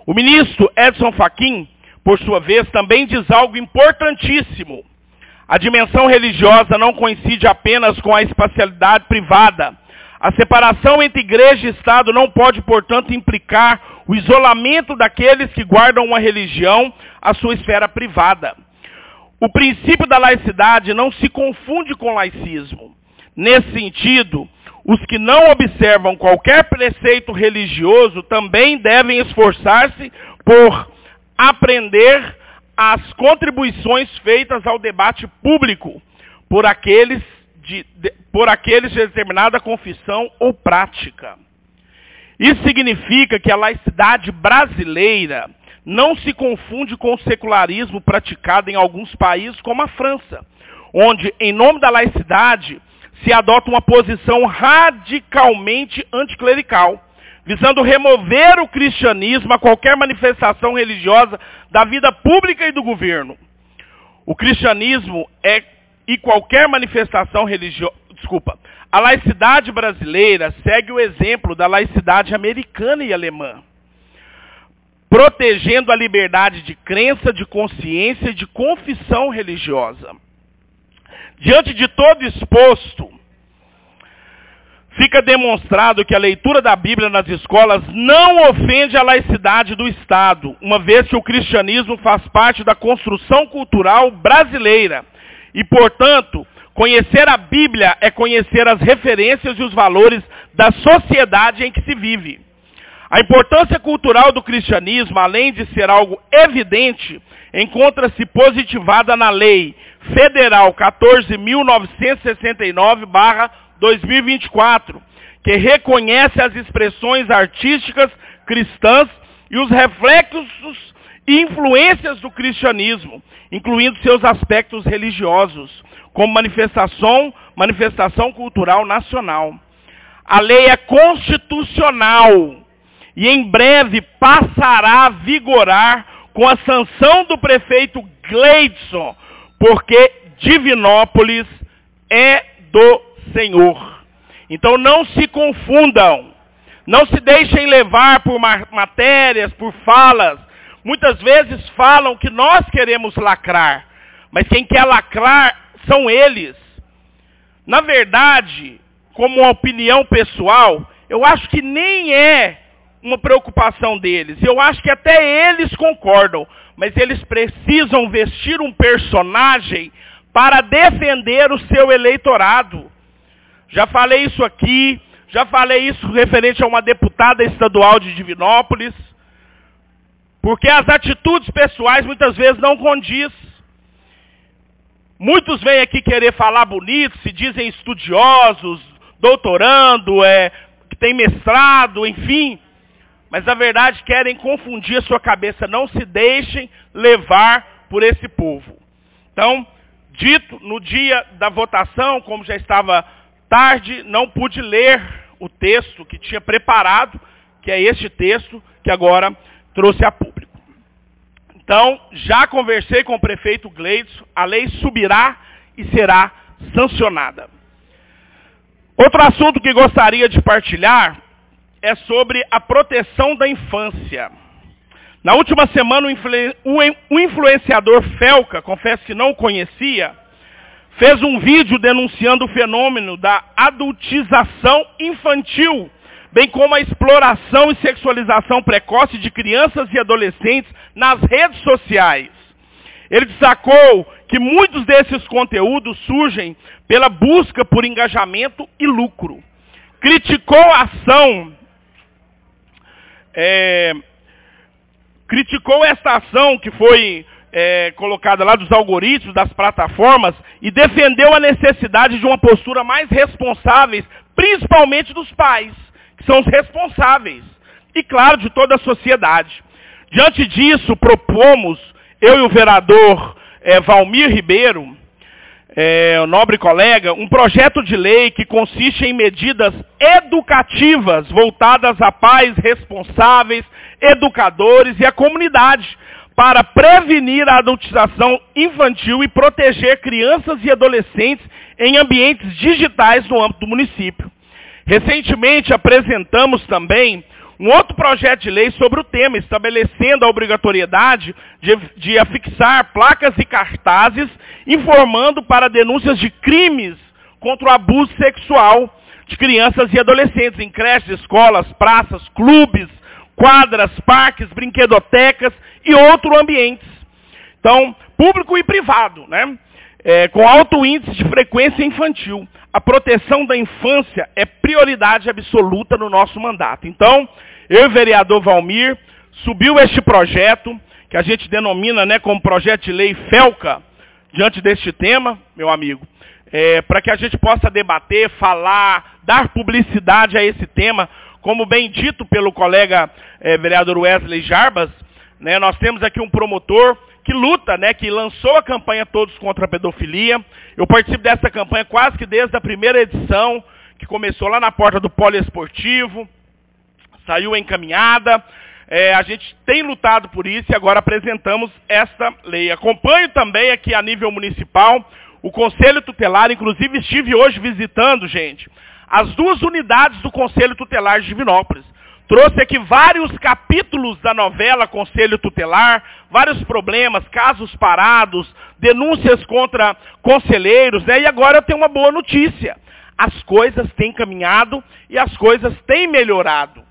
O ministro Edson Fachin, por sua vez, também diz algo importantíssimo. A dimensão religiosa não coincide apenas com a espacialidade privada. A separação entre igreja e Estado não pode, portanto, implicar o isolamento daqueles que guardam uma religião à sua esfera privada. O princípio da laicidade não se confunde com laicismo. Nesse sentido, os que não observam qualquer preceito religioso também devem esforçar-se por aprender as contribuições feitas ao debate público por aqueles de, de, por aqueles de determinada confissão ou prática. Isso significa que a laicidade brasileira não se confunde com o secularismo praticado em alguns países, como a França, onde, em nome da laicidade, se adota uma posição radicalmente anticlerical, visando remover o cristianismo a qualquer manifestação religiosa da vida pública e do governo. O cristianismo é, e qualquer manifestação religiosa, desculpa, a laicidade brasileira segue o exemplo da laicidade americana e alemã, protegendo a liberdade de crença, de consciência e de confissão religiosa. Diante de todo exposto, fica demonstrado que a leitura da Bíblia nas escolas não ofende a laicidade do Estado, uma vez que o cristianismo faz parte da construção cultural brasileira. E, portanto, conhecer a Bíblia é conhecer as referências e os valores da sociedade em que se vive. A importância cultural do cristianismo, além de ser algo evidente, encontra-se positivada na Lei Federal quatorze mil novecentos e sessenta e nove barra dois mil e vinte e quatro, que reconhece as expressões artísticas cristãs e os reflexos e influências do cristianismo, incluindo seus aspectos religiosos, como manifestação, manifestação cultural nacional. A lei é constitucional e em breve passará a vigorar com a sanção do prefeito Gleidson, porque Divinópolis é do Senhor. Então não se confundam, não se deixem levar por matérias, por falas. Muitas vezes falam que nós queremos lacrar, mas quem quer lacrar são eles. Na verdade, como uma opinião pessoal, eu acho que nem é uma preocupação deles. Eu acho que até eles concordam, mas eles precisam vestir um personagem para defender o seu eleitorado. Já falei isso aqui, já falei isso referente a uma deputada estadual de Divinópolis, porque as atitudes pessoais muitas vezes não condiz. Muitos vêm aqui querer falar bonito, se dizem estudiosos, doutorando, é, que tem mestrado, enfim, mas na verdade querem confundir a sua cabeça. Não se deixem levar por esse povo. Então, dito no dia da votação, como já estava tarde, não pude ler o texto que tinha preparado, que é este texto que agora trouxe a público. Então, já conversei com o prefeito Gleidson, a lei subirá e será sancionada. Outro assunto que gostaria de partilhar é sobre a proteção da infância. Na última semana, o influenciador Felca, confesso que não o conhecia, fez um vídeo denunciando o fenômeno da adultização infantil, bem como a exploração e sexualização precoce de crianças e adolescentes nas redes sociais. Ele destacou que muitos desses conteúdos surgem pela busca por engajamento e lucro. Criticou a ação, é, criticou esta ação que foi é, colocada lá dos algoritmos, das plataformas, e defendeu a necessidade de uma postura mais responsável, principalmente dos pais, que são os responsáveis, e claro, de toda a sociedade. Diante disso, propomos, eu e o vereador é, Valmir Ribeiro, é, o nobre colega, um projeto de lei que consiste em medidas educativas voltadas a pais responsáveis, educadores e a comunidade, para prevenir a adultização infantil e proteger crianças e adolescentes em ambientes digitais no âmbito do município. Recentemente apresentamos também um outro projeto de lei sobre o tema, estabelecendo a obrigatoriedade de, de afixar placas e cartazes informando para denúncias de crimes contra o abuso sexual de crianças e adolescentes em creches, escolas, praças, clubes, quadras, parques, brinquedotecas e outros ambientes. Então, público e privado, né? É, com alto índice de frequência infantil. A proteção da infância é prioridade absoluta no nosso mandato. Então, eu e o vereador Valmir subiu este projeto, que a gente denomina, né, como projeto de lei FELCA, diante deste tema, meu amigo, é, para que a gente possa debater, falar, dar publicidade a esse tema, como bem dito pelo colega é, vereador Wesley Jarbas, né, nós temos aqui um promotor que luta, né, que lançou a campanha Todos contra a Pedofilia. Eu participo dessa campanha quase que desde a primeira edição, que começou lá na porta do poliesportivo, saiu encaminhada. É, a gente tem lutado por isso e agora apresentamos esta lei. Acompanho também aqui a nível municipal o Conselho Tutelar, inclusive estive hoje visitando, gente, as duas unidades do Conselho Tutelar de Divinópolis. Trouxe aqui vários capítulos da novela Conselho Tutelar, vários problemas, casos parados, denúncias contra conselheiros, né? E agora eu tenho uma boa notícia. As coisas têm caminhado e as coisas têm melhorado.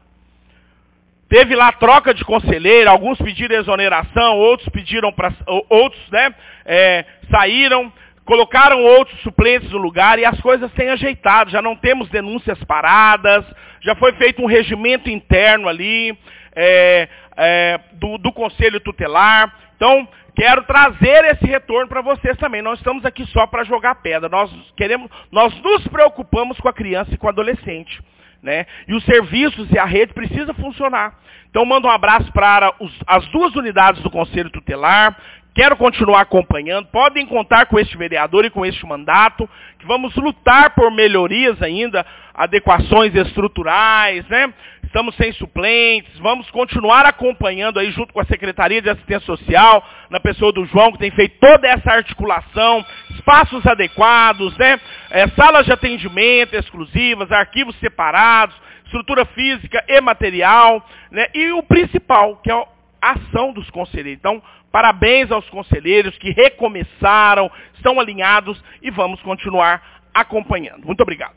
Teve lá troca de conselheiro, alguns pediram exoneração, outros pediram para, outros, né, é, saíram, colocaram outros suplentes no lugar e as coisas têm ajeitado. Já não temos denúncias paradas, já foi feito um regimento interno ali é, é, do, do Conselho Tutelar. Então, quero trazer esse retorno para vocês também. Não estamos aqui só para jogar pedra. Nós queremos, nós nos preocupamos com a criança e com o adolescente, né? E os serviços e a rede precisam funcionar. Então, mando um abraço para os, as duas unidades do Conselho Tutelar. Quero continuar acompanhando. Podem contar com este vereador e com este mandato, que vamos lutar por melhorias ainda, adequações estruturais, né? Estamos sem suplentes, vamos continuar acompanhando aí junto com a Secretaria de Assistência Social, na pessoa do João, que tem feito toda essa articulação, espaços adequados, né? É, salas de atendimento exclusivas, arquivos separados, estrutura física e material, né? E o principal, que é a ação dos conselheiros. Então, parabéns aos conselheiros que recomeçaram, estão alinhados e vamos continuar acompanhando. Muito obrigado.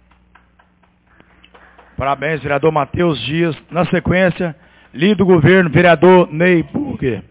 Parabéns, vereador Matheus Dias. Na sequência, líder do governo, vereador Ney Burger.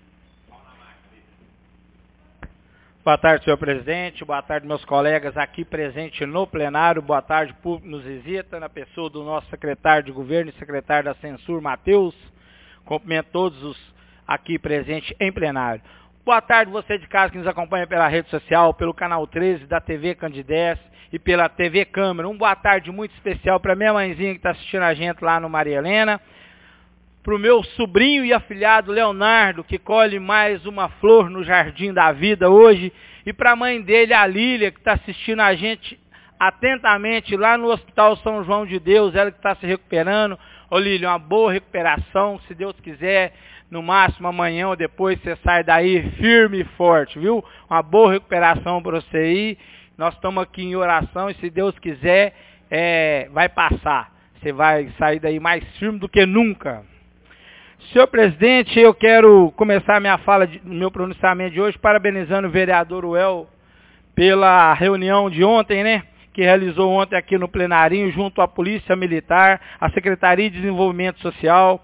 Boa tarde, senhor presidente. Boa tarde, meus colegas aqui presentes no plenário. Boa tarde, público nos visita, na pessoa do nosso secretário de governo e secretário da Censur, Matheus. Cumprimento todos os aqui presentes em plenário. Boa tarde, você de casa que nos acompanha pela rede social, pelo canal treze da T V Candidez e pela T V Câmara. Um boa tarde muito especial para minha mãezinha que está assistindo a gente lá no Maria Helena, para o meu sobrinho e afilhado Leonardo, que colhe mais uma flor no Jardim da Vida hoje, e para a mãe dele, a Lília, que está assistindo a gente atentamente lá no Hospital São João de Deus, ela que está se recuperando. Ô Lília, uma boa recuperação, se Deus quiser, no máximo amanhã ou depois você sai daí firme e forte, viu? Uma boa recuperação para você aí. Nós estamos aqui em oração e se Deus quiser, é, vai passar. Você vai sair daí mais firme do que nunca. Senhor presidente, eu quero começar minha fala, de, meu pronunciamento de hoje, parabenizando o vereador Uel pela reunião de ontem, né? Que realizou ontem aqui no plenarinho, junto à Polícia Militar, a Secretaria de Desenvolvimento Social.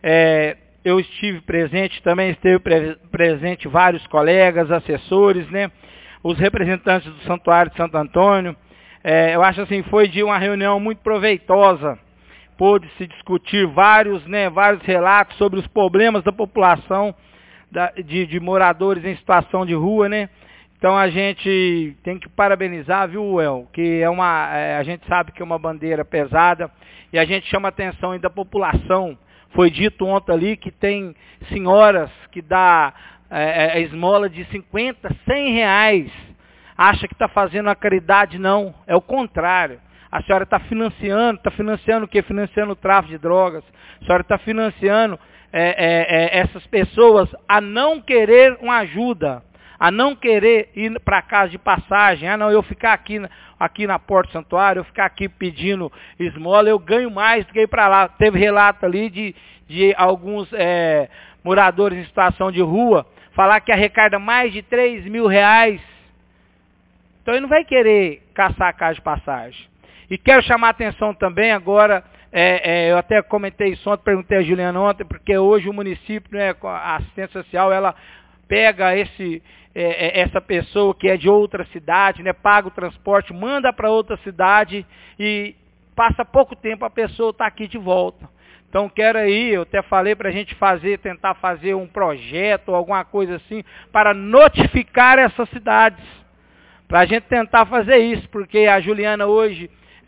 É, eu estive presente, também esteve pre presente vários colegas, assessores, né? Os representantes do Santuário de Santo Antônio. É, eu acho assim, foi de uma reunião muito proveitosa. Pôde-se discutir vários, né, vários relatos sobre os problemas da população, da, de, de moradores em situação de rua, né? Então a gente tem que parabenizar, viu, El? Que é uma, é, a gente sabe que é uma bandeira pesada e a gente chama a atenção ainda da população. Foi dito ontem ali que tem senhoras que dá é, é, esmola de cinquenta, cem reais. Acha que está fazendo a caridade, não. É o contrário. A senhora está financiando, está financiando o quê? Financiando o tráfico de drogas. A senhora está financiando é, é, é, essas pessoas a não querer uma ajuda, a não querer ir para casa de passagem, ah não, eu ficar aqui, aqui na porta do santuário, eu ficar aqui pedindo esmola, eu ganho mais do que ir para lá. Teve relato ali de, de alguns é, moradores em situação de rua, falar que arrecada mais de três mil reais. Então ele não vai querer caçar a casa de passagem. E quero chamar a atenção também agora, é, é, eu até comentei isso ontem, perguntei a Juliana ontem, porque hoje o município, né, a assistência social, ela pega esse, é, essa pessoa que é de outra cidade, né, paga o transporte, manda para outra cidade e passa pouco tempo a pessoa está aqui de volta. Então quero aí, eu até falei para a gente fazer, tentar fazer um projeto ou alguma coisa assim, para notificar essas cidades. Para a gente tentar fazer isso, porque a Juliana hoje,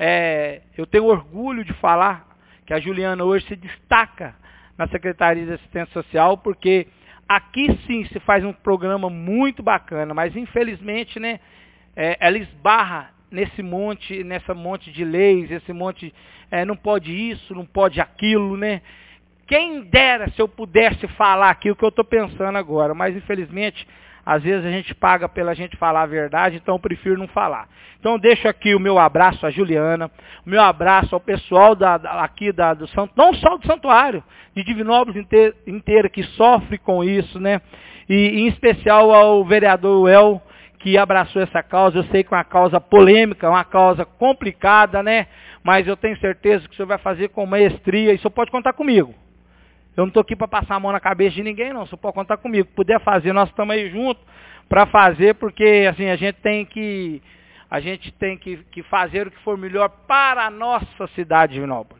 é, eu tenho orgulho de falar que a Juliana hoje se destaca na Secretaria de Assistência Social, porque aqui sim se faz um programa muito bacana, mas infelizmente, né, é, ela esbarra nesse monte, nessa monte de leis, esse monte, é, não pode isso, não pode aquilo, né? Quem dera se eu pudesse falar aqui o que eu estou pensando agora, mas infelizmente, às vezes a gente paga pela gente falar a verdade, então eu prefiro não falar. Então eu deixo aqui o meu abraço à Juliana, o meu abraço ao pessoal da, da, aqui da, do santo, não só do santuário, de Divinópolis inteira, inteira que sofre com isso, né? E em especial ao vereador Well, que abraçou essa causa. Eu sei que é uma causa polêmica, uma causa complicada, né? Mas eu tenho certeza que o senhor vai fazer com maestria e o senhor pode contar comigo. Eu não estou aqui para passar a mão na cabeça de ninguém, não. O senhor pode contar comigo. Se puder fazer, nós estamos aí juntos para fazer, porque assim, a gente tem que, a gente tem que, que fazer o que for melhor para a nossa cidade de Divinópolis.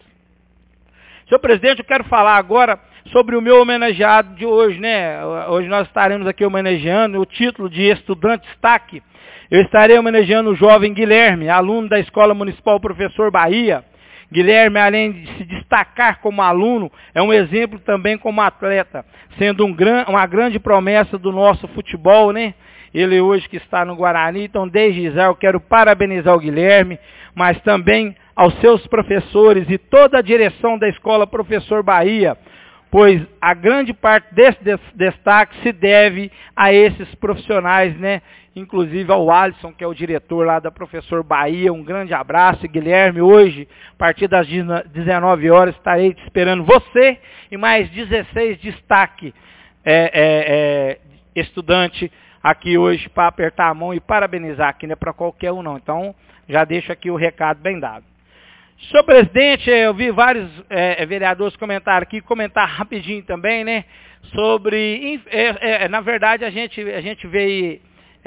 Senhor presidente, eu quero falar agora sobre o meu homenageado de hoje, né? Hoje nós estaremos aqui homenageando o título de estudante destaque. Eu estarei homenageando o jovem Guilherme, aluno da Escola Municipal Professor Bahia. Guilherme, além de se destacar como aluno, é um exemplo também como atleta, sendo um gran, uma grande promessa do nosso futebol, né? Ele hoje que está no Guarani, então desde já eu quero parabenizar o Guilherme, mas também aos seus professores e toda a direção da Escola Professor Bahia, pois a grande parte desse destaque se deve a esses profissionais, né? Inclusive ao Alisson, que é o diretor lá da Professor Bahia. Um grande abraço, Guilherme. Hoje, a partir das dezenove horas, estarei te esperando você e mais dezesseis destaque é, é, é, estudante aqui hoje para apertar a mão e parabenizar aqui, não é para qualquer um não. Então, já deixo aqui o recado bem dado. Senhor presidente, eu vi vários é, vereadores comentar aqui, comentar rapidinho também, né, sobre, é, é, na verdade a gente, a gente vê,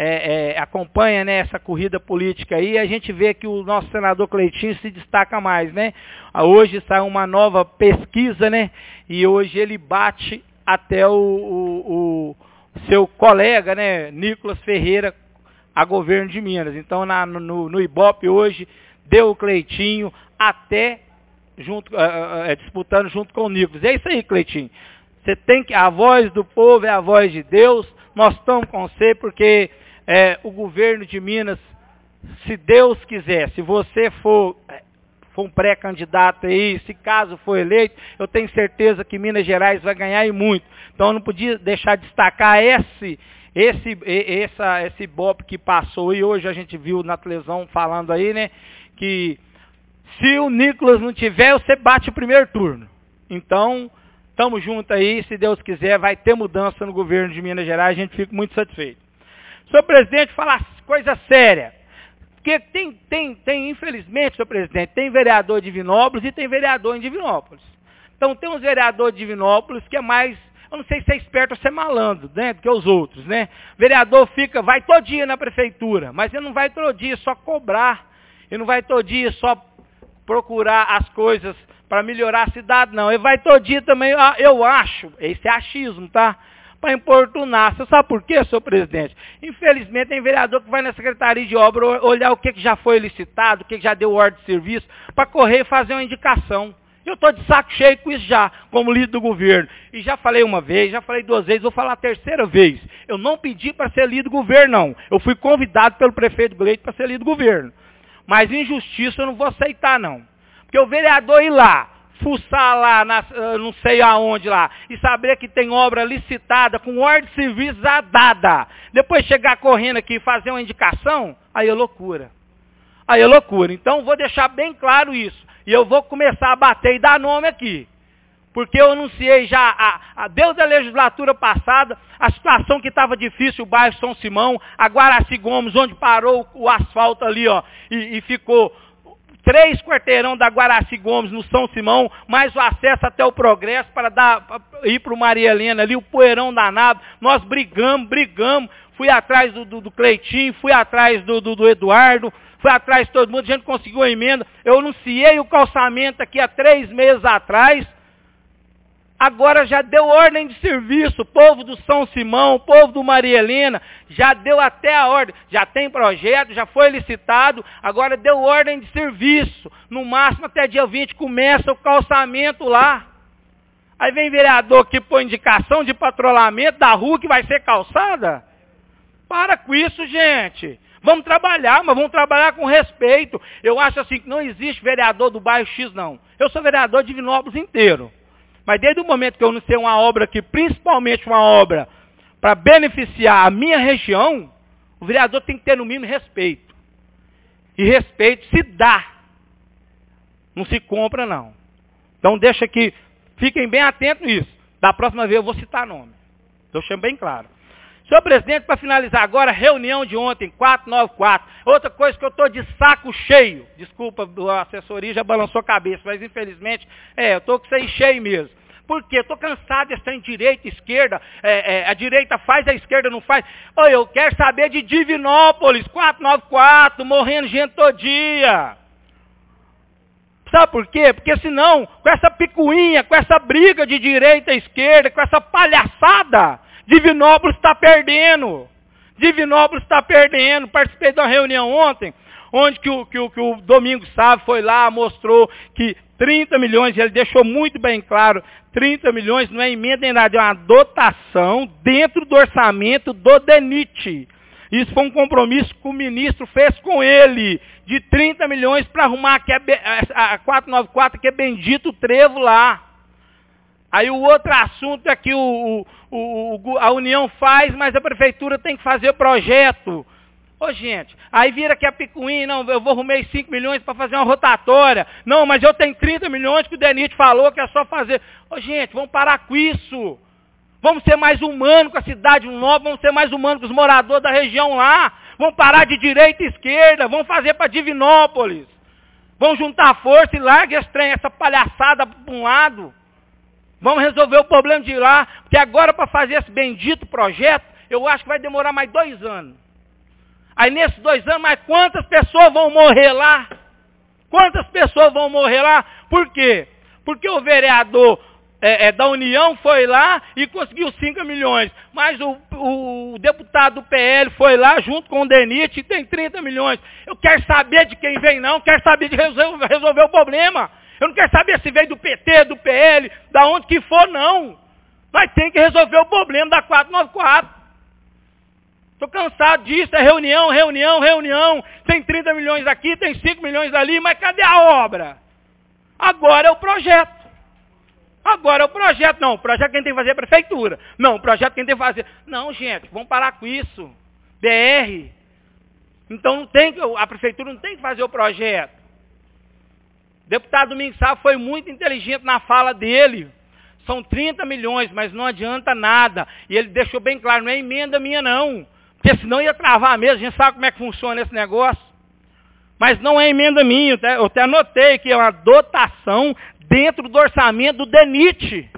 é, é, acompanha, né, essa corrida política aí, a gente vê que o nosso senador Cleitinho se destaca mais, né, hoje saiu uma nova pesquisa, né, e hoje ele bate até o, o, o seu colega, né, Nicolas Ferreira, a governo de Minas. Então na, no, no Ibope hoje deu o Cleitinho até junto, uh, uh, disputando junto com o Nicolas. É isso aí, Cleitinho. Você tem que, a voz do povo é a voz de Deus. Nós estamos com você porque é, o governo de Minas, se Deus quiser, se você for, for um pré-candidato aí, se caso for eleito, eu tenho certeza que Minas Gerais vai ganhar e muito. Então eu não podia deixar de destacar esse esse essa esse Ibope que passou e hoje a gente viu na televisão falando aí, né, que se o Nicolas não tiver, você bate o primeiro turno. Então, estamos juntos aí, se Deus quiser, vai ter mudança no governo de Minas Gerais, a gente fica muito satisfeito. Senhor presidente, falar coisa séria. Porque tem, tem, tem, infelizmente, senhor presidente, tem vereador de Divinópolis e tem vereador em Divinópolis. Então, tem uns vereadores de Divinópolis que é mais, eu não sei se é esperto ou se é malandro, né, do que os outros, né? Vereador fica, vai todo dia na prefeitura, mas ele não vai todo dia só cobrar, ele não vai todo dia só procurar as coisas para melhorar a cidade, não. Ele vai todo dia também, ah, eu acho, esse é achismo, tá? Para importunar. Você sabe por quê, senhor presidente? Infelizmente tem vereador que vai na Secretaria de Obra olhar o que, que já foi licitado, o que, que já deu ordem de serviço, para correr e fazer uma indicação. Eu estou de saco cheio com isso já, como líder do governo. E já falei uma vez, já falei duas vezes, vou falar a terceira vez. Eu não pedi para ser líder do governo, não. Eu fui convidado pelo prefeito Gleito para ser líder do governo. Mas injustiça eu não vou aceitar, não. Porque o vereador ir lá, fuçar lá, na, não sei aonde lá, e saber que tem obra licitada, com ordem de serviço já dada, depois chegar correndo aqui e fazer uma indicação, aí é loucura. Aí é loucura. Então, vou deixar bem claro isso. E eu vou começar a bater e dar nome aqui. Porque eu anunciei já, a, a, desde a legislatura passada, a situação que estava difícil, o bairro São Simão, a Guaraci Gomes, onde parou o, o asfalto ali, ó, e, e ficou três quarteirão da Guaraci Gomes no São Simão, mais o acesso até o Progresso para dar, pra ir para o Maria Helena ali, o poeirão danado. Nós brigamos, brigamos, fui atrás do, do, do Cleitinho, fui atrás do, do, do Eduardo, fui atrás de todo mundo, a gente conseguiu a emenda. Eu anunciei o calçamento aqui há três meses atrás. Agora já deu ordem de serviço, o povo do São Simão, o povo do Maria Helena, já deu até a ordem, já tem projeto, já foi licitado, agora deu ordem de serviço. No máximo até dia vinte começa o calçamento lá. Aí vem vereador que põe indicação de patrulhamento da rua que vai ser calçada. Para com isso, gente. Vamos trabalhar, mas vamos trabalhar com respeito. Eu acho assim que não existe vereador do bairro X, não. Eu sou vereador de Divinópolis inteiro. Mas desde o momento que eu anunciei uma obra aqui, principalmente uma obra para beneficiar a minha região, o vereador tem que ter no mínimo respeito. E respeito se dá. Não se compra, não. Então deixa que, fiquem bem atentos nisso. Da próxima vez eu vou citar nome. Estou deixando bem claro. Senhor presidente, para finalizar agora, reunião de ontem, quatrocentos e noventa e quatro. Outra coisa que eu estou de saco cheio. Desculpa, a assessoria já balançou a cabeça, mas infelizmente, é, eu estou com isso aí cheio mesmo. Por quê? Estou cansado de estar em direita, esquerda, é, é, a direita faz, a esquerda não faz. Oh, eu quero saber de Divinópolis, quatrocentos e noventa e quatro, morrendo gente todo dia. Sabe por quê? Porque senão, com essa picuinha, com essa briga de direita e esquerda, com essa palhaçada, Divinópolis está perdendo. Divinópolis está perdendo. Participei de uma reunião ontem, onde que o, que o, que o Domingos Sávio foi lá, mostrou que trinta milhões, ele deixou muito bem claro, trinta milhões não é emenda nem nada, é uma dotação dentro do orçamento do DENIT. Isso foi um compromisso que o ministro fez com ele, de trinta milhões para arrumar que é a quatrocentos e noventa e quatro, que é bendito trevo lá. Aí o outro assunto é que o, o, o, a União faz, mas a prefeitura tem que fazer o projeto. Ô, gente, aí vira que a picuinha, não, eu vou arrumei cinco milhões para fazer uma rotatória. Não, mas eu tenho trinta milhões que o DENIT falou que é só fazer. Ô, gente, vamos parar com isso. Vamos ser mais humanos com a cidade nova, vamos ser mais humanos com os moradores da região lá. Vamos parar de direita e esquerda, vamos fazer para Divinópolis. Vamos juntar força e larga esse trem, essa palhaçada para um lado. Vamos resolver o problema de ir lá, porque agora para fazer esse bendito projeto, eu acho que vai demorar mais dois anos. Aí nesses dois anos, mas quantas pessoas vão morrer lá? Quantas pessoas vão morrer lá? Por quê? Porque o vereador é, é, da União foi lá e conseguiu cinco milhões. Mas o, o, o deputado do P L foi lá junto com o DENIT e tem trinta milhões. Eu quero saber de quem vem não, quero saber de resolver, resolver o problema. Eu não quero saber se veio do P T, do P L, da onde que for, não. Nós temos que resolver o problema da quatrocentos e noventa e quatro. Estou cansado disso, é reunião, reunião, reunião. Tem trinta milhões aqui, tem cinco milhões ali, mas cadê a obra? Agora é o projeto. Agora é o projeto. Não, o projeto quem tem que fazer é a prefeitura. Não, o projeto quem tem que fazer... Não, gente, vamos parar com isso. B R. Então não tem que... a prefeitura não tem que fazer o projeto. O deputado Domingos Sávio foi muito inteligente na fala dele. São trinta milhões, mas não adianta nada. E ele deixou bem claro, não é emenda minha não. Porque senão ia travar mesmo, a gente sabe como é que funciona esse negócio. Mas não é emenda minha, eu até anotei que é uma dotação dentro do orçamento do DENIT.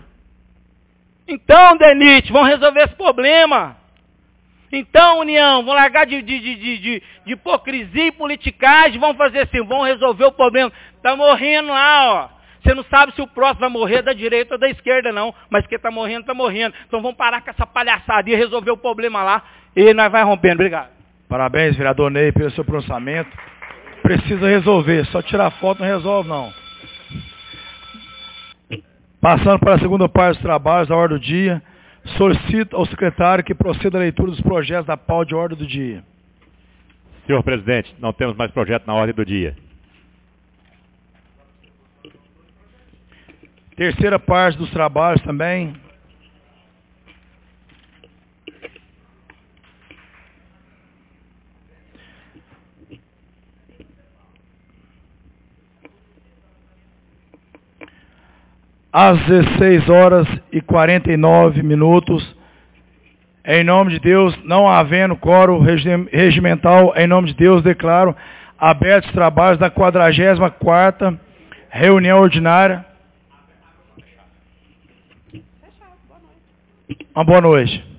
Então, DENIT, vamos resolver esse problema. Então, União, vamos largar de, de, de, de, de, de hipocrisia e politicagem, vamos fazer assim, vamos resolver o problema. Está morrendo lá, ó. Você não sabe se o próximo vai morrer da direita ou da esquerda, não. Mas quem está morrendo, está morrendo. Então vamos parar com essa palhaçada e resolver o problema lá. E nós vamos rompendo. Obrigado. Parabéns, vereador Ney, pelo seu pronunciamento. Precisa resolver. Só tirar foto não resolve, não. Passando para a segunda parte dos trabalhos, da ordem do dia. Solicito ao secretário que proceda à leitura dos projetos da pauta de ordem do dia. Senhor presidente, não temos mais projeto na ordem do dia. Terceira parte dos trabalhos também. Às dezesseis horas e quarenta e nove minutos, em nome de Deus, não havendo quórum regimental, em nome de Deus, declaro abertos os trabalhos da quadragésima quarta reunião ordinária. Uma boa noite.